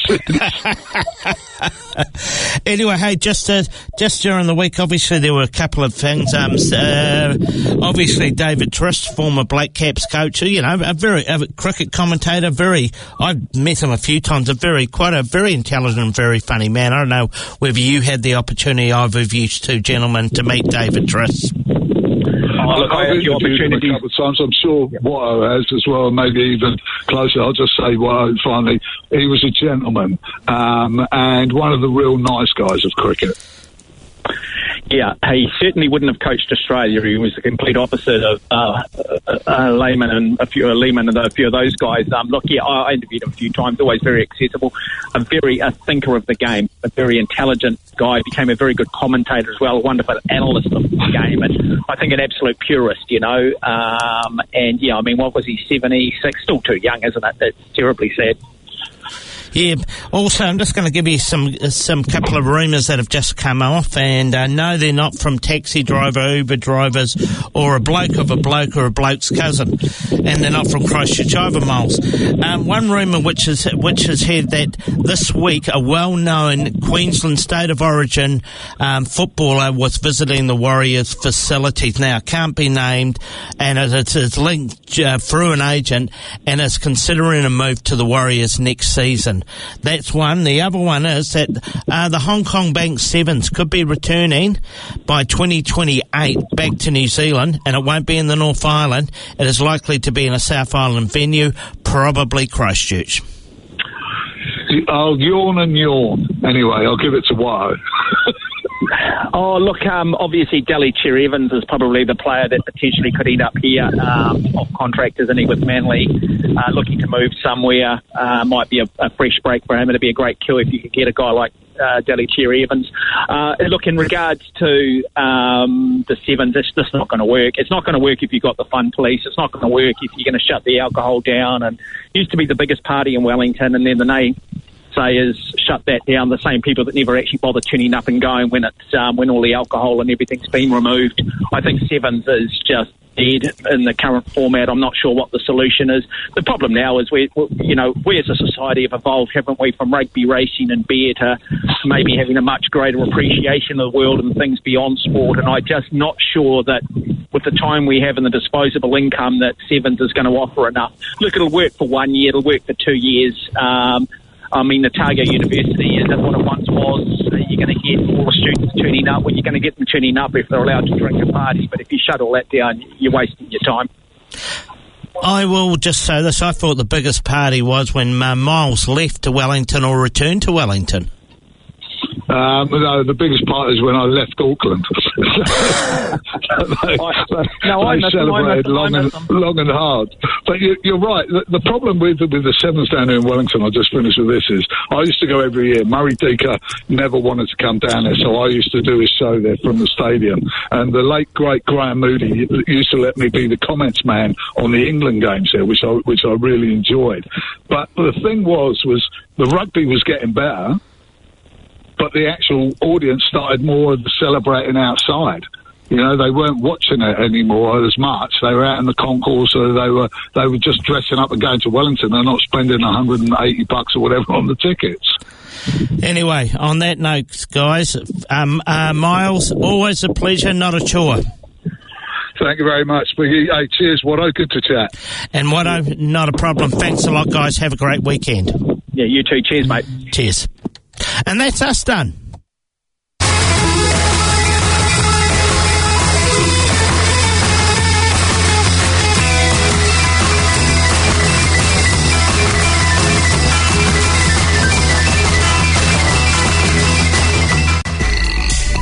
since. Anyway, hey, just during the week, obviously there were a couple of things. Obviously, David Trist, former Black Caps coach, a cricket commentator, I've met him a few times, quite a very intelligent and very funny man. I don't know whether you had the opportunity, either of you two gentlemen, to meet David Trist. I've interviewed him a couple of times. I'm sure Watto has as well, maybe even closer. I'll just say Watto, finally, he was a gentleman and one of the real nice guys of cricket. Yeah, he certainly wouldn't have coached Australia. He was the complete opposite of Lehman and a few of those guys. I interviewed him a few times. Always very accessible, a thinker of the game, a very intelligent guy. Became a very good commentator as well, a wonderful analyst of the game, and I think an absolute purist. What was he? 76, still too young, isn't it? That's terribly sad. Yeah. Also, I'm just going to give you some couple of rumours that have just come off, and no, they're not from taxi driver, Uber drivers, or a bloke of a bloke or a bloke's cousin, and they're not from Christchurch either, Miles. One rumour which has heard that this week a well-known Queensland State of Origin footballer was visiting the Warriors facilities. Now, it can't be named, and it's linked through an agent, and is considering a move to the Warriors next season. That's one. The other one is that the Hong Kong Bank Sevens could be returning by 2028 back to New Zealand, and it won't be in the North Island. It is likely to be in a South Island venue, probably Christchurch. I'll yawn and yawn. Anyway, I'll give it to Watto. Oh, look, obviously Delhi Cherry Evans is probably the player that potentially could end up here off contract, isn't he, with Manly, looking to move somewhere. Might be a fresh break for him. It'd be a great kill if you could get a guy like Delhi Cherry Evans. Look, in regards to the Sevens, it's just not going to work. It's not going to work if you've got the fun police. It's not going to work if you're going to shut the alcohol down. And it used to be the biggest party in Wellington, and then the name say is shut that down. The same people that never actually bother turning up and going when it's when all the alcohol and everything's been removed. I think Sevens is just dead in the current format. I'm not sure what the solution is. The problem now is we as a society have evolved, haven't we, from rugby, racing and beer to maybe having a much greater appreciation of the world and things beyond sport. And I'm just not sure that with the time we have and the disposable income that Sevens is going to offer enough. Look, it'll work for 1 year, it'll work for 2 years. Otago University isn't what it once was. You're going to get all the students turning up. Well, you're going to get them turning up if they're allowed to drink and party. But if you shut all that down, you're wasting your time. I will just say this. I thought the biggest party was when Miles left to Wellington or returned to Wellington. No, the biggest part is when I left Auckland. they celebrated long and hard. But you're right. The problem with the Sevens down here in Wellington, I'll just finish with this, is I used to go every year. Murray Deaker never wanted to come down there, so I used to do his show there from the stadium. And the late, great Graham Moody used to let me be the comments man on the England games here, which I really enjoyed. But the thing was the rugby was getting better, but the actual audience started more celebrating outside. You know, they weren't watching it anymore as much. They were out in the concourse, so they were just dressing up and going to Wellington. They're not spending $180 or whatever on the tickets. Anyway, on that note, guys, Miles, always a pleasure, not a chore. Thank you very much, Biggie. Hey, cheers, Watto. Good to chat. And Watto, not a problem. Thanks a lot, guys. Have a great weekend. Yeah, you too. Cheers, mate. Cheers. And that's us done.